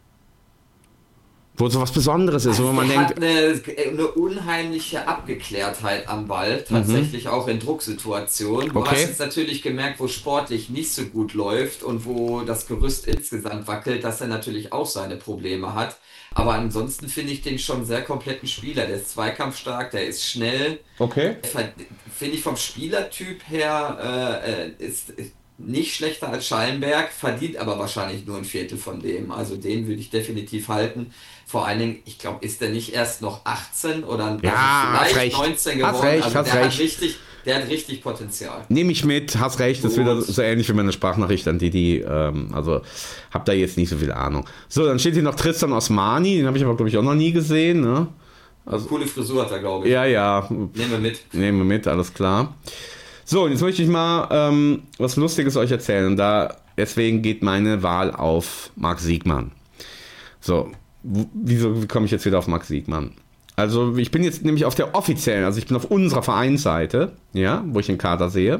Wo so was Besonderes ist, Also wo man der denkt... hat eine, eine unheimliche Abgeklärtheit am Ball, tatsächlich mhm. auch in Drucksituationen. Du Okay. hast jetzt natürlich gemerkt, wo sportlich nicht so gut läuft und wo das Gerüst insgesamt wackelt, dass er natürlich auch seine Probleme hat. Aber ansonsten finde ich den schon sehr kompletten Spieler. Der ist zweikampfstark, der ist schnell. Okay. Finde ich vom Spielertyp her äh, ist, ist nicht schlechter als Schallenberg, verdient aber wahrscheinlich nur ein Viertel von dem. Also den würde ich definitiv halten. Vor allen Dingen, ich glaube, ist der nicht erst noch achtzehn oder Ja, also hast recht. neunzehn Hast geworden. recht, also hast der recht. hat richtig, der hat richtig Potenzial. Nehme ich mit, hast recht, das ist wieder so ähnlich wie meine Sprachnachricht an Didi. Ähm, also hab da jetzt nicht so viel Ahnung. So, dann steht hier noch Tristan Osmani, den habe ich aber, glaube ich, auch noch nie gesehen. Ne? Also coole Frisur hat er, glaube ich. Ja, ja. Nehmen wir mit. Nehmen wir mit, alles klar. So, und jetzt möchte ich mal ähm, was Lustiges euch erzählen. Und da, deswegen geht meine Wahl auf Marc Siegmann. So, w- wieso wie komme ich jetzt wieder auf Marc Siegmann? Also, ich bin jetzt nämlich auf der offiziellen, also ich bin auf unserer Vereinsseite, ja, wo ich den Kader sehe.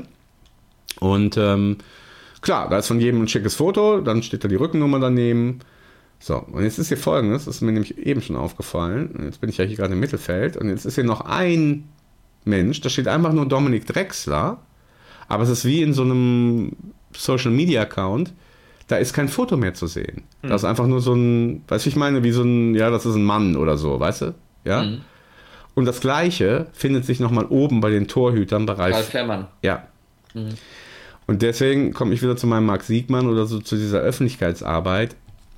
Und ähm, klar, da ist von jedem ein schickes Foto, dann steht da die Rückennummer daneben. So, und jetzt ist hier Folgendes, das ist mir nämlich eben schon aufgefallen. Jetzt bin ich ja hier gerade im Mittelfeld und jetzt ist hier noch ein Mensch, da steht einfach nur Dominik Drexler, aber es ist wie in so einem Social-Media-Account, da ist kein Foto mehr zu sehen. Mhm. Da ist einfach nur so ein, weißt du, ich meine, wie so ein, ja, das ist ein Mann oder so, weißt du? Ja. Mhm. Und das Gleiche findet sich nochmal oben bei den Torhütern bei Ralf, Ralf Fährmann. Ja. Mhm. Und deswegen komme ich wieder zu meinem Marc Siegmann oder so zu dieser Öffentlichkeitsarbeit.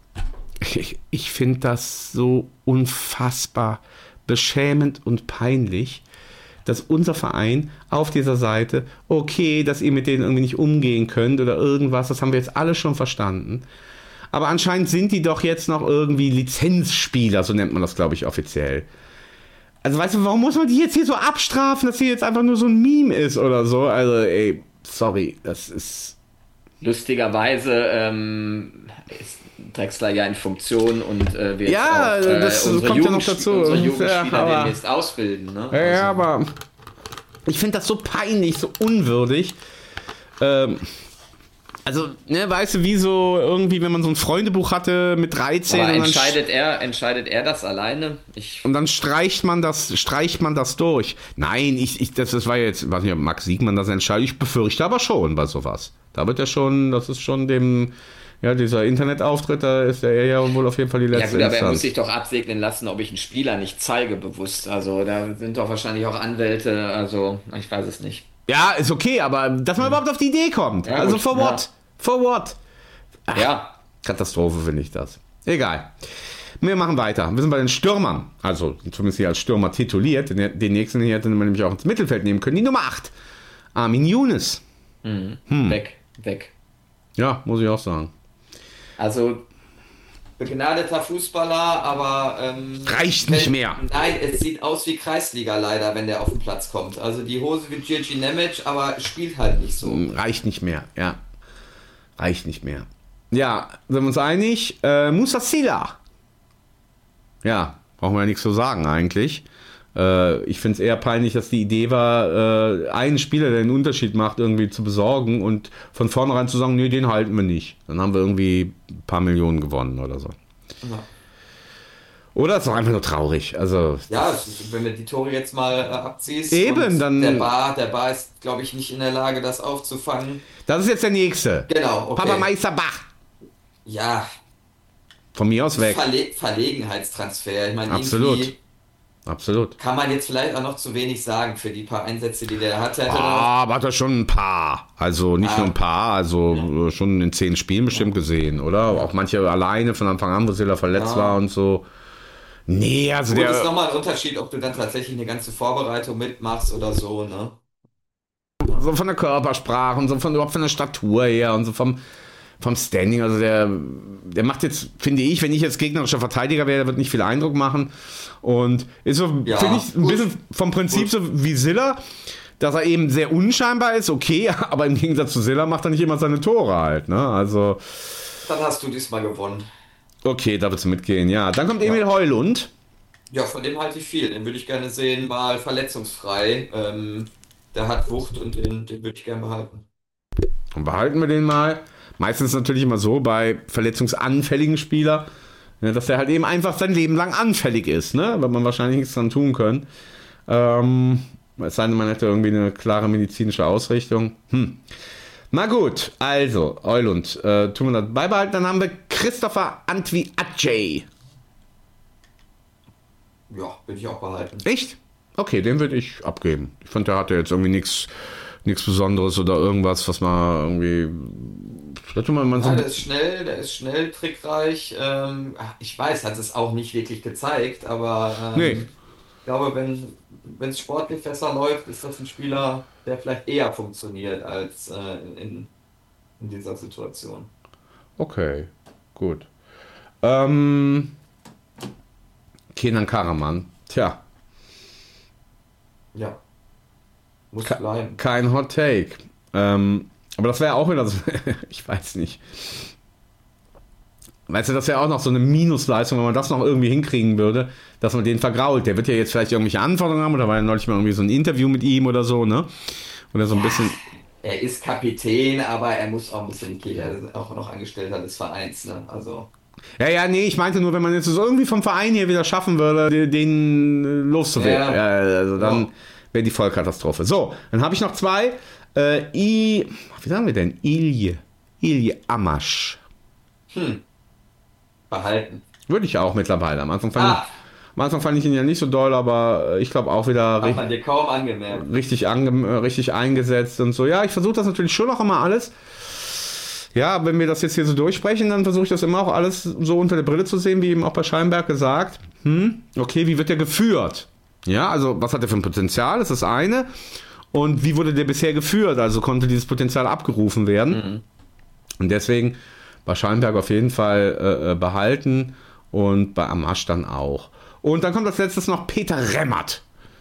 Ich, ich finde das so unfassbar beschämend und peinlich, dass unser Verein auf dieser Seite, okay, dass ihr mit denen irgendwie nicht umgehen könnt oder irgendwas, das haben wir jetzt alle schon verstanden. Aber anscheinend sind die doch jetzt noch irgendwie Lizenzspieler, so nennt man das, glaube ich, offiziell. Also weißt du, warum muss man die jetzt hier so abstrafen, dass hier jetzt einfach nur so ein Meme ist oder so? Also ey, sorry, das ist... Lustigerweise ähm, ist Drexler ja in Funktion und äh, wird ja, auch, äh, das unsere kommt ja Jugend, noch dazu. unsere Ja, Jugendspieler aber- demnächst ausbilden. Ne? Ja, ja, Also, aber ich finde das so peinlich, so unwürdig. Ähm, also, ne, weißt du, wie so irgendwie, wenn man so ein Freundebuch hatte mit dreizehn aber und dann, entscheidet er, entscheidet er das alleine? Ich, und dann streicht man das, streicht man das durch. Nein, ich, ich, das, das war jetzt, ich weiß nicht, ob Max Siegmann das entscheidet. Ich befürchte aber schon bei sowas. Da wird er schon, das ist schon dem, ja, dieser Internetauftritt, da ist er ja wohl auf jeden Fall die ja letzte gut, aber er muss Instanz. sich doch absegnen lassen, ob ich einen Spieler nicht zeige, bewusst. Also da sind doch wahrscheinlich auch Anwälte, also ich weiß es nicht. Ja, ist okay, aber dass man überhaupt auf die Idee kommt. Ja, also gut, for what? ja. For what? Ach, Ja, Katastrophe finde ich das. Egal. Wir machen weiter. Wir sind bei den Stürmern. Also zumindest hier als Stürmer tituliert. Den, den nächsten hier hätte man nämlich auch ins Mittelfeld nehmen können. Die Nummer acht. Armin Younes. mhm. Hm. weg, weg. Ja, muss ich auch sagen. Also begnadeter Fußballer, aber ähm, Reicht nicht wenn- mehr. Nein, es sieht aus wie Kreisliga leider, wenn der auf den Platz kommt. Also die Hose wie Gigi Nemec, aber spielt halt nicht so. Reicht nicht mehr, ja. Reicht nicht mehr. Ja, sind wir uns einig? Äh, Musa Sila. Ja, brauchen wir ja nichts zu sagen eigentlich. Äh, ich finde es eher peinlich, dass die Idee war, äh, einen Spieler, der einen Unterschied macht, irgendwie zu besorgen und von vornherein zu sagen, nee, den halten wir nicht. Dann haben wir irgendwie ein paar Millionen gewonnen oder so. Ja. Oder ist doch einfach nur traurig. Also, Ja, es ist, wenn du die Tore jetzt mal äh, abziehst, Eben, und dann- der Bar, der Bar ist, glaube ich, nicht in der Lage, das aufzufangen. das ist jetzt der nächste. Genau, okay. Papa Meister Bach. Ja, Von mir aus weg. Verle Verlegenheitstransfer. Ich meine, Absolut. irgendwie Absolut. kann man jetzt vielleicht auch noch zu wenig sagen für die paar Einsätze, die der hatte. Ah, aber hat er schon ein paar. Also nicht Ah. nur ein paar, also schon in zehn Spielen bestimmt gesehen, oder? Auch manche alleine von Anfang an, wo Silla verletzt Ja. war und so. Nee, also Gut, der. ist nochmal ein Unterschied, ob du dann tatsächlich eine ganze Vorbereitung mitmachst oder so, ne? So von der Körpersprache und so von überhaupt von der Statur her und so vom, vom Standing. Also der, der macht jetzt, finde ich, wenn ich jetzt gegnerischer Verteidiger wäre, der wird nicht viel Eindruck machen. Und ist so, Ja, finde ich, ein gut. bisschen vom Prinzip Gut. so wie Silla, dass er eben sehr unscheinbar ist, okay, aber im Gegensatz zu Silla macht er nicht immer seine Tore halt, ne? Also, Dann hast du diesmal gewonnen. okay, da willst du mitgehen, ja. Dann kommt Emil Heulund. Ja, von dem halte ich viel. Den würde ich gerne sehen, mal verletzungsfrei. Ähm, der hat Wucht und den, den würde ich gerne behalten. Und behalten wir den mal. Meistens natürlich immer so bei verletzungsanfälligen Spielern, ne, dass der halt eben einfach sein Leben lang anfällig ist, ne? Wird man wahrscheinlich nichts dran tun können. Ähm, es sei denn, man hätte irgendwie eine klare medizinische Ausrichtung. Hm. Na gut, also, Heulund, äh, tun wir das beibehalten. Dann haben wir Christopher Antwi Adjei. Ja, würde ich auch behalten. Echt? Okay, den würde ich abgeben. Ich fand, der hatte jetzt irgendwie nichts nichts Besonderes oder irgendwas, was man irgendwie. Da tut man mal so. Ja, der ist schnell, der ist schnell, trickreich. Ähm, ach, ich weiß, hat es auch nicht wirklich gezeigt, aber ähm, Nee. ich glaube, wenn wenn es sportlich besser läuft, ist das ein Spieler, der vielleicht eher funktioniert als äh, in, in dieser Situation. Okay, gut. Ähm, Kenan Karaman. Tja, Ja, muss Ke- bleiben. kein Hot Take. Ähm, aber das wäre auch wieder so, ich weiß nicht. Weißt du, das wäre auch noch so eine Minusleistung, wenn man das noch irgendwie hinkriegen würde, dass man den vergrault. Der wird ja jetzt vielleicht irgendwelche Anforderungen haben, oder war ja neulich mal irgendwie so ein Interview mit ihm oder so, ne? Oder so ein bisschen. Er ist Kapitän, aber er muss auch ein bisschen, er ist auch noch Angestellter des Vereins, ne? Also, Ja, ja, nee, ich meinte nur, wenn man jetzt so irgendwie vom Verein hier wieder schaffen würde, den, den äh, loszuwerden. Ja. Ja, also dann Ja. wäre die Vollkatastrophe. So, dann habe ich noch zwei. Äh, I, wie sagen wir denn? Ilje. Ilje Amasch. behalten. Würde ich auch mittlerweile. Am Anfang fand, Ah. ich, am Anfang fand ich ihn ja nicht so doll, aber ich glaube auch wieder Hat richtig, man dir kaum angemerkt. richtig, ange, äh, richtig eingesetzt und so. Ja, ich versuche das natürlich schon auch immer alles. Ja, wenn wir das jetzt hier so durchsprechen, dann versuche ich das immer auch alles so unter der Brille zu sehen, wie eben auch bei Scheinberg gesagt. Hm, okay, wie wird der geführt? Ja, also was hat er für ein Potenzial? Das ist das eine. Und wie wurde der bisher geführt? Also konnte dieses Potenzial abgerufen werden? Und deswegen bei Scheinberg auf jeden Fall äh, behalten und bei Amasch dann auch. Und dann kommt als letztes noch Peter Remmert.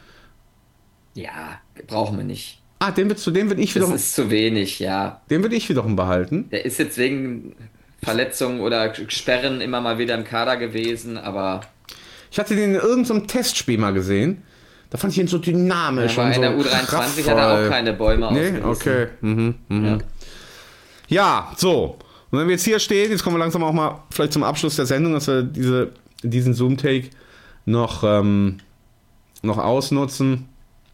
Ja, brauchen wir nicht. Ah, den wird, zu dem würde ich Das wiederum, ist zu wenig, ja. den würde ich wiederum behalten. Der ist jetzt wegen Verletzungen oder Sperren immer mal wieder im Kader gewesen, aber Ich hatte den in irgendeinem Testspiel mal gesehen. Da fand ich ihn so dynamisch. aber und in der so U dreiundzwanzig hat er kraftvoll. auch keine Bäume Nee, ausgerissen. okay. Mhm, mhm. Ja. Ja, so. Und wenn wir jetzt hier stehen, jetzt kommen wir langsam auch mal vielleicht zum Abschluss der Sendung, dass wir diese, diesen Zoom-Take noch, ähm, noch ausnutzen.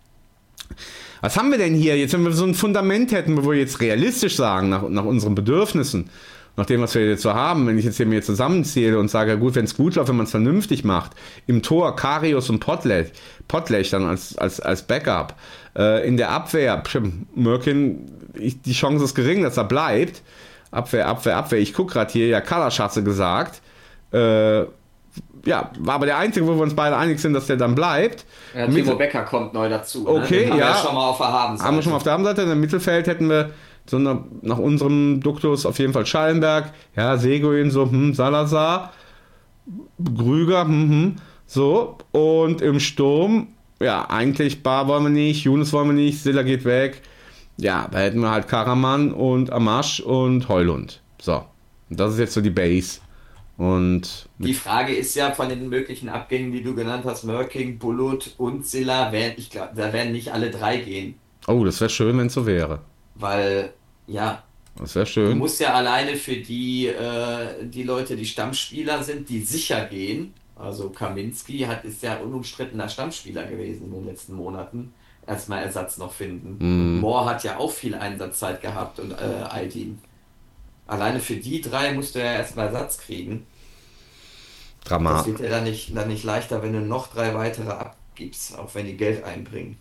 Was haben wir denn hier? Jetzt, wenn wir so ein Fundament hätten, wo wir jetzt realistisch sagen, nach, nach unseren Bedürfnissen, nach dem, was wir jetzt so haben, wenn ich jetzt hier mir zusammenzähle und sage, ja gut, wenn es gut läuft, wenn man es vernünftig macht, im Tor Karius und Pottlech, Pottlech dann als, als, als Backup, äh, in der Abwehr, psch, Mürkin, ich, die Chance ist gering, dass er bleibt. Abwehr, Abwehr, Abwehr. Ich gucke gerade hier, ja, Kalaschatze gesagt. Äh, ja, war aber der Einzige, wo wir uns beide einig sind, dass der dann bleibt. Ja, Mit- Timo Becker kommt neu dazu. Okay, ne? Den haben ja. wir schon mal auf der Habenseite. Haben wir schon mal auf der anderen Seite. Im Mittelfeld hätten wir so nach, nach unserem Duktus auf jeden Fall Schallenberg, ja, Seguin, so, hm, Salazar, Grüger, hm, hm, so. Und im Sturm, ja, eigentlich Bar wollen wir nicht, Younes wollen wir nicht, Silla geht weg. Ja, da hätten wir halt Karaman und Amasch und Heulund. So. Und das ist jetzt so die Base. Und Die Frage ist ja von den möglichen Abgängen, die du genannt hast, Mörking, Bulut und Silla, werden, ich glaube, da werden nicht alle drei gehen. oh, das wäre schön, wenn es so wäre. Weil, ja, Das wäre du schön. musst ja alleine für die, äh, die Leute, die Stammspieler sind, die sicher gehen. Also Kaminski hat, ist ja unumstrittener Stammspieler gewesen in den letzten Monaten. Erstmal Ersatz noch finden. Und Moore hat ja auch viel Einsatzdeit gehabt und äh, Aydin. Alleine für die drei musst du ja erstmal Ersatz kriegen. Das Drama. wird ja dann nicht, dann nicht leichter, wenn du noch drei weitere abgibst, auch wenn die Geld einbringen.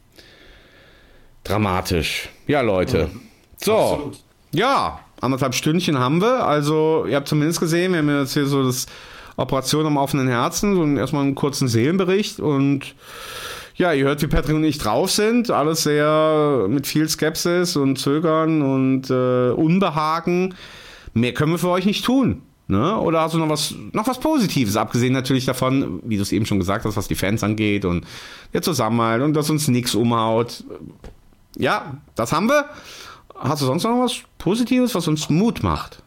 Dramatisch. Ja, Leute. So. Absolut. Ja, anderthalb Stündchen haben wir. Also, ihr habt zumindest gesehen, wir haben jetzt hier so das Operation am offenen Herzen, so erstmal einen kurzen Seelenbericht und ja, ihr hört, wie Patrick und ich drauf sind, alles sehr mit viel Skepsis und Zögern und äh, Unbehagen. Mehr können wir für euch nicht tun. Ne? Oder hast du noch was, noch was Positives, abgesehen natürlich davon, wie du es eben schon gesagt hast, was die Fans angeht und der Zusammenhalt und dass uns nichts umhaut. Ja, das haben wir. Hast du sonst noch was Positives, was uns Mut macht?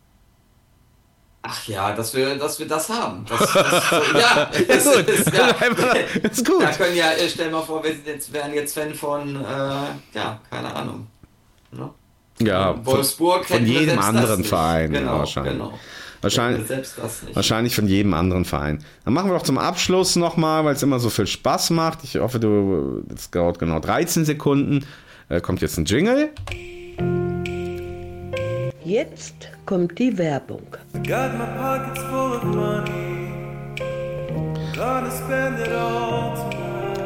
Ach ja, dass wir, dass wir das haben. Das, das, ja, das gut. ist, ja, Das ist gut. Da können ja, stell mal vor, wir sind jetzt, wären jetzt Fan von, äh, ja, keine Ahnung. Ne? Ja, Wolfsburg von, von hätten wir jedem selbst das anderen nicht. Verein. Genau, wahrscheinlich. genau. Wahrscheinlich, Selbst das nicht. wahrscheinlich von jedem anderen Verein. Dann machen wir doch zum Abschluss nochmal, weil es immer so viel Spaß macht. Ich hoffe, du, das dauert genau dreizehn Sekunden. Äh, kommt jetzt ein Jingle. Jetzt kommt die Werbung. Got my pockets full of money. Gonna spend it all tonight.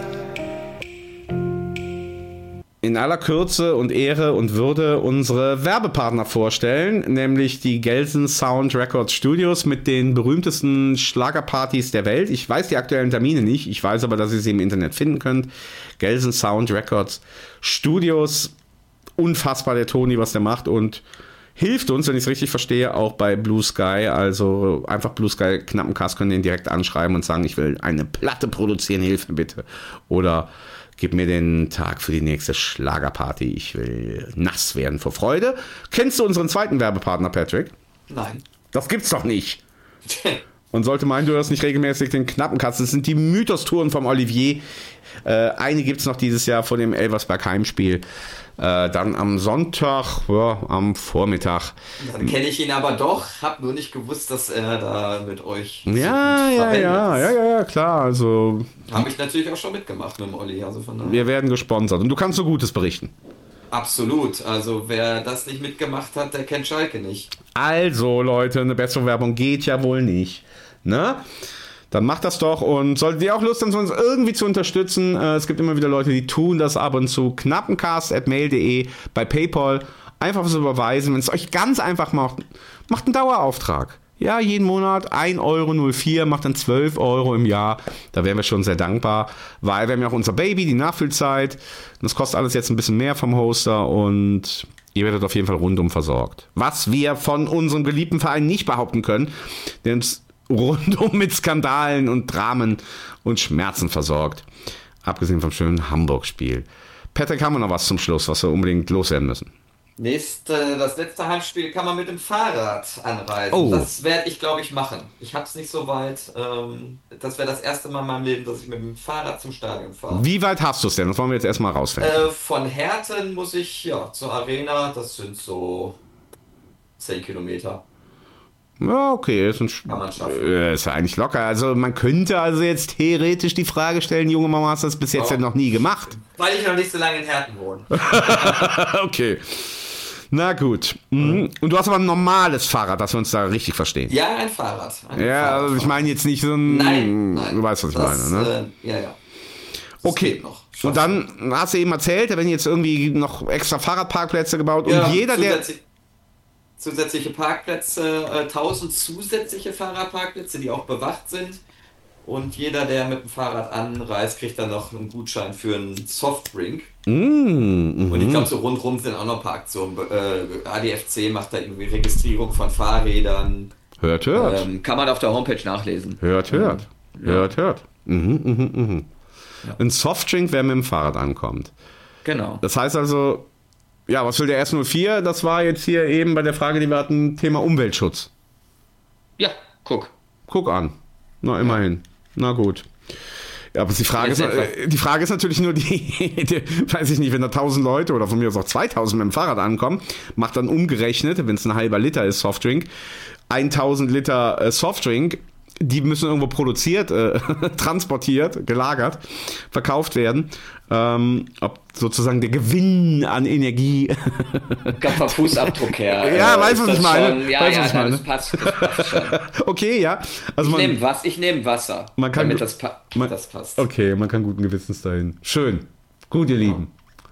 In aller Kürze und Ehre und Würde unsere Werbepartner vorstellen, nämlich die Gelsen Sound Records Studios mit den berühmtesten Schlagerpartys der Welt. Ich weiß die aktuellen Termine nicht, ich weiß aber, dass ihr sie im Internet finden könnt. Gelsen Sound Records Studios, unfassbar der Toni, was der macht und hilft uns, wenn ich es richtig verstehe, auch bei Blue Sky. Also einfach Blue Sky Knappencast, können den direkt anschreiben und sagen, ich will eine Platte produzieren, hilf mir bitte. Oder gib mir den Tag für die nächste Schlagerparty. Ich will nass werden vor Freude. Kennst du unseren zweiten Werbepartner, Patrick? Nein. Das gibt's doch nicht. Und sollte meinen, du hörst nicht regelmäßig den Knappencast. Das sind die Mythos-Touren vom Olivier. Äh, eine gibt's noch dieses Jahr vor dem Elversberg Heimspiel. Äh, dann am Sonntag, ja, am Vormittag. Dann kenne ich ihn aber doch, hab nur nicht gewusst, dass er da mit euch Ja, ja, ja, ja, ja, ja, klar. Also habe ich natürlich auch schon mitgemacht mit dem Olli. Also von daher. wir werden gesponsert und du kannst so Gutes berichten. Absolut. Also wer das nicht mitgemacht hat, der kennt Schalke nicht. Also Leute, eine bessere Werbung geht ja wohl nicht. Ne? Dann macht das doch und solltet ihr auch Lust haben, uns irgendwie zu unterstützen. Äh, es gibt immer wieder Leute, die tun das ab und zu. knappencast at mail punkt de, bei PayPal. Einfach was überweisen. Wenn es euch ganz einfach macht, macht einen Dauerauftrag. Ja, jeden Monat ein Euro null vier, macht dann zwölf Euro im Jahr. Da wären wir schon sehr dankbar, weil wir haben ja auch unser Baby, die Nachfüllzeit. Das kostet alles jetzt ein bisschen mehr vom Hoster und ihr werdet auf jeden Fall rundum versorgt. Was wir von unserem geliebten Verein nicht behaupten können, denn es rundum mit Skandalen und Dramen und Schmerzen versorgt. Abgesehen vom schönen Hamburg-Spiel. Patrick, haben wir noch was zum Schluss, was wir unbedingt loswerden müssen? Nächste, das letzte Heimspiel kann man mit dem Fahrrad anreisen. Oh. Das werde ich, glaube ich, machen. Ich habe es nicht so weit. Ähm, das wäre das erste Mal in meinem Leben, dass ich mit dem Fahrrad zum Stadion fahre. Wie weit hast du es denn? Das wollen wir jetzt erstmal rausfinden. Äh, von Herten muss ich ja zur Arena. Das sind so zehn Kilometer. Ja, okay, ist, ein, Kann man schaffen. äh, ist ja eigentlich locker. Also man könnte also jetzt theoretisch die Frage stellen, junge Mama, hast du das bis jetzt Ja. ja noch nie gemacht? Weil ich noch nicht so lange in Herten wohne. Okay. Na gut. Mhm. Und du hast aber ein normales Fahrrad, dass wir uns da richtig verstehen. Ja, ein Fahrrad. Ein Ja, Fahrrad. also ich meine jetzt nicht so ein... Nein, nein. Du weißt, was ich das, meine, ne? Äh, ja, ja. Das Okay. geht noch. Und dann hast du eben erzählt, da werden jetzt irgendwie noch extra Fahrradparkplätze gebaut Ja, und jeder, der... zusätzlich, zusätzliche Parkplätze, äh, tausend zusätzliche Fahrradparkplätze, die auch bewacht sind. Und jeder, der mit dem Fahrrad anreist, kriegt dann noch einen Gutschein für einen Softdrink. Mm, Und ich glaube, so rundherum sind auch noch ein paar Aktionen. Äh, A D F C macht da irgendwie Registrierung von Fahrrädern. hört, hört. Ähm, kann man auf der Homepage nachlesen. Hört, hört. Hört, hört. Mhm, mhm, mhm. Ein Softdrink, wer mit dem Fahrrad ankommt. Genau. Das heißt also, ja, was will der S null vier? Das war jetzt hier eben bei der Frage, die wir hatten, Thema Umweltschutz. Ja, guck. Guck an. Na, immerhin. Na gut. Ja, aber die Frage, ist, äh, die Frage ist natürlich nur die, die, weiß ich nicht, wenn da tausend Leute oder von mir aus auch zweitausend mit dem Fahrrad ankommen, macht dann umgerechnet, wenn es ein halber Liter ist Softdrink, tausend Liter äh, Softdrink, die müssen irgendwo produziert, äh, transportiert, gelagert, verkauft werden. Ähm, ob sozusagen der Gewinn an Energie. Vom Fußabdruck her. Ja, äh, weißt ist du, was das ich meine? schon- Ja, Weißt du, ja, was ich nein, meine? das passt, das passt schon. Okay, ja. Also Ich man, nehme was, ich nehme Wasser, Man kann damit gu- das, pa man- das passt. Okay, man kann guten Gewissens dahin. Schön. Gut, ihr Lieben.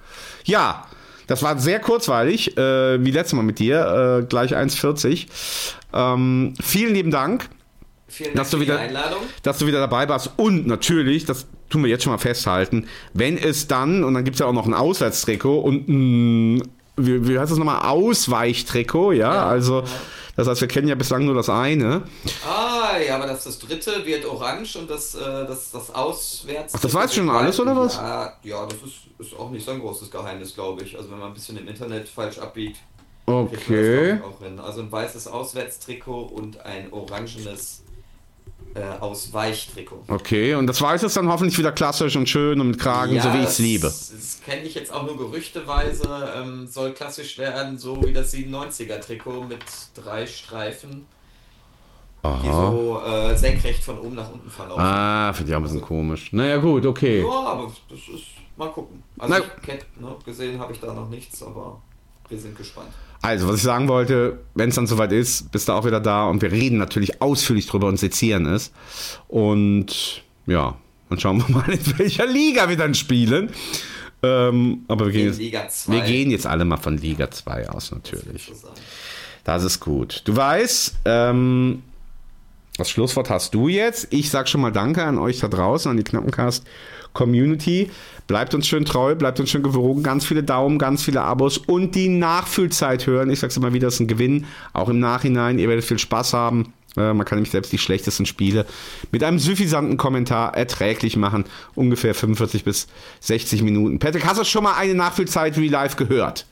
Ja, das war sehr kurzweilig, äh, wie letztes Mal mit dir, äh, gleich eins vierzig. Ähm, vielen lieben Dank. Vielen Dank dass du, für wieder, die Einladung. dass du wieder dabei warst. Und natürlich, das tun wir jetzt schon mal festhalten, wenn es dann, und dann gibt es ja auch noch ein Auswärtstrikot und ein, wie, wie heißt das nochmal, Ausweichtrikot, ja, Ja, also ja. das heißt, wir kennen ja bislang nur das eine. Ah, ja, aber das, das dritte wird orange und das, äh, das, das Auswärts... Ach, das weißt du schon alles, oder was? Ja, ja, das ist, ist auch nicht so ein großes Geheimnis, glaube ich. Also wenn man ein bisschen im Internet falsch abbiegt, kriegt man das, Okay. glaub ich, auch hin. Also ein weißes Auswärtstrikot und ein orangenes äh, Ausweichtrikot. Okay, und das Weiße ist dann hoffentlich wieder klassisch und schön und mit Kragen, so wie ich es liebe. Das, das kenne ich jetzt auch nur gerüchteweise. Ähm, soll klassisch werden, so wie das siebenundneunziger-Trikot mit drei Streifen, die Aha. so äh, senkrecht von oben nach unten verlaufen. Ah, finde ich auch ein bisschen komisch. Naja, gut, okay. Ja, aber das ist... Mal gucken. Also Na- ich kenn, ne, gesehen habe ich da noch nichts, aber wir sind gespannt. Also, was ich sagen wollte, wenn es dann soweit ist, bist du auch wieder da und wir reden natürlich ausführlich drüber und sezieren es. Und ja, dann schauen wir mal, in welcher Liga wir dann spielen. Ähm, aber wir gehen, In jetzt, Liga zwei. wir gehen jetzt alle mal von Liga zwei aus, natürlich. Sozusagen. Das ist gut. Du weißt, ähm, das Schlusswort hast du jetzt. Ich sag schon mal Danke an euch da draußen, an die Knappencast-Community. Bleibt uns schön treu, bleibt uns schön gewogen. Ganz viele Daumen, ganz viele Abos und die Nachfühlzeit hören. Ich sag's immer wieder, das ist ein Gewinn. Auch im Nachhinein. Ihr werdet viel Spaß haben. Äh, man kann nämlich selbst die schlechtesten Spiele mit einem suffisanten Kommentar erträglich machen. Ungefähr fünfundvierzig bis sechzig Minuten. Patrick, hast du schon mal eine Nachfühlzeit Real Life gehört?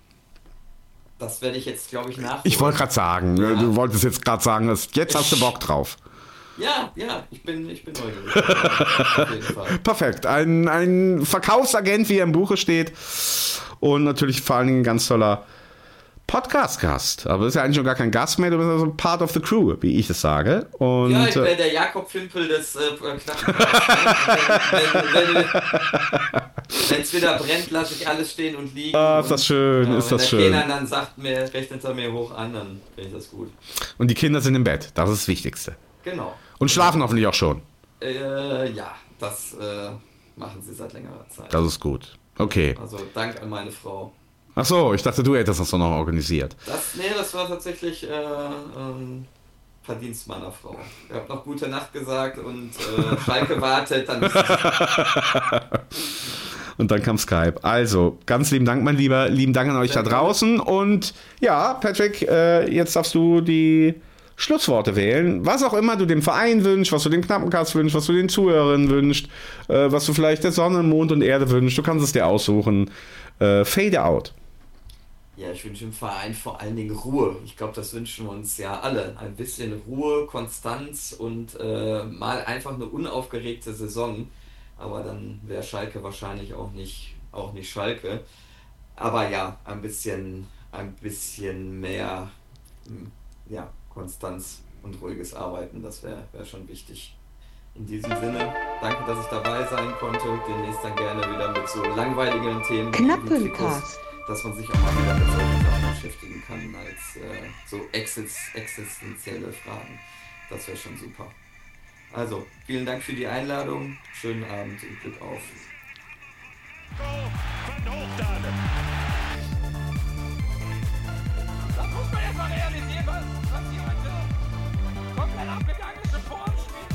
Das werde ich jetzt, glaube ich, nachholen. Ich wollte gerade sagen, Ja. du wolltest jetzt gerade sagen, dass jetzt hast du Bock drauf. Ja, ja, ich bin, ich bin neugierig. Auf jeden Fall. Perfekt. Ein, ein Verkaufsagent, wie er im Buche steht. Und natürlich vor allen Dingen ein ganz toller Podcast-Gast. Aber du bist ja eigentlich schon gar kein Gast mehr, du bist also part of the crew, wie ich es sage. Und, Ja, ich bin äh, der Jakob Fimpel des äh, Knappencasts. Wenn es wieder brennt, lasse ich alles stehen und liegen. Ah, ist das schön, und, ja, ist wenn das der schön. Kenan dann sagt mir, rechnet er mir hoch an, dann finde ich das gut. und die Kinder sind im Bett. Das ist das Wichtigste. Genau. Und schlafen hoffentlich auch schon. Äh, ja, das äh, machen sie seit längerer Zeit. Das ist gut. Okay. Also Dank an meine Frau. Ach so, ich dachte, du hättest das doch noch organisiert. Das, nee, das war tatsächlich äh, ähm, Verdienst meiner Frau. Ich habe noch gute Nacht gesagt und äh, Schalke wartet, dann ist es Und dann kam Skype. Also, ganz lieben Dank, mein Lieber. Lieben Dank an euch da draußen. Und ja, Patrick, äh, jetzt darfst du die Schlussworte wählen. Was auch immer du dem Verein wünschst, was du dem Knappencast wünschst, was du den Zuhörern wünschst, äh, was du vielleicht der Sonne, Mond und Erde wünschst. Du kannst es dir aussuchen. Äh, fade out. Ja, ich wünsche dem Verein vor allen Dingen Ruhe. Ich glaube, das wünschen wir uns ja alle. Ein bisschen Ruhe, Konstanz und äh, mal einfach eine unaufgeregte Saison. Aber dann wäre Schalke wahrscheinlich auch nicht, auch nicht Schalke. Aber ja, ein bisschen, ein bisschen mehr hm, ja, Konstanz und ruhiges Arbeiten, das wäre wär schon wichtig. In diesem Sinne, danke, dass ich dabei sein konnte. Demnächst dann gerne wieder mit so langweiligen Themen. wie den Trikots, Knappencast. dass man sich auch mal wieder mit solchen Sachen beschäftigen kann, als äh, so exist existenzielle Fragen. Das wäre schon super. Also, vielen Dank für die Einladung, schönen Abend und Glück auf. Das muss man jetzt mal realisieren, was, was die heute komplett abgegangene Form spielt.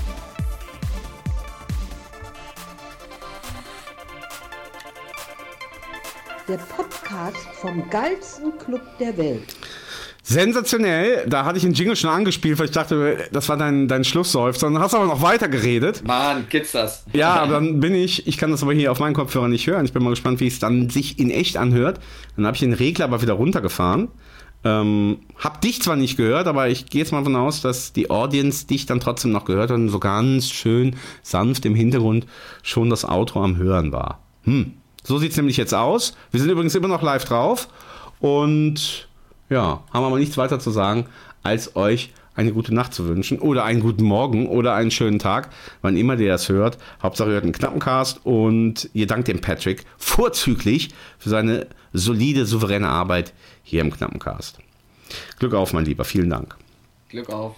Der Podcast vom geilsten Club der Welt. Sensationell. Da hatte ich den Jingle schon angespielt, weil ich dachte, das war dein, dein Schlussseufzer. Dann hast du aber noch weiter geredet. Mann, gibt's das? Ja, aber dann bin ich, ich kann das aber hier auf meinen Kopfhörer nicht hören. Ich bin mal gespannt, wie es dann sich in echt anhört. Dann habe ich den Regler aber wieder runtergefahren. Ähm, hab dich zwar nicht gehört, aber ich gehe jetzt mal davon aus, dass die Audience dich dann trotzdem noch gehört hat und so ganz schön sanft im Hintergrund schon das Outro am Hören war. Hm. So sieht's nämlich jetzt aus. Wir sind übrigens immer noch live drauf und ja, haben aber nichts weiter zu sagen, als euch eine gute Nacht zu wünschen oder einen guten Morgen oder einen schönen Tag, wann immer ihr das hört. Hauptsache ihr hört einen Knappencast und ihr dankt dem Patrick vorzüglich für seine solide, souveräne Arbeit hier im Knappencast. Glück auf, mein Lieber. Vielen Dank. Glück auf.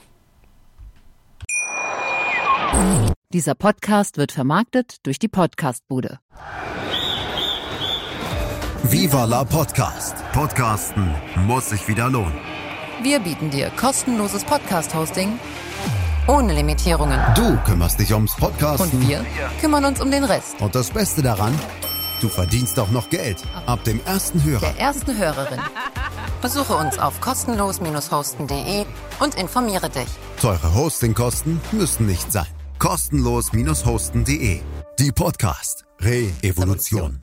Dieser Podcast wird vermarktet durch die Podcastbude. Viva la Podcast. Podcasten muss sich wieder lohnen. Wir bieten dir kostenloses Podcast-Hosting Ohne Limitierungen. Du kümmerst dich ums Podcasten. Und wir kümmern uns um den Rest. Und das Beste daran, du verdienst auch noch Geld. Ab dem ersten Hörer. Der ersten Hörerin. Besuche uns auf kostenlos hosten punkt de und informiere dich. Teure Hostingkosten müssen nicht sein. kostenlos hosten punkt de. Die Podcast Re-Evolution.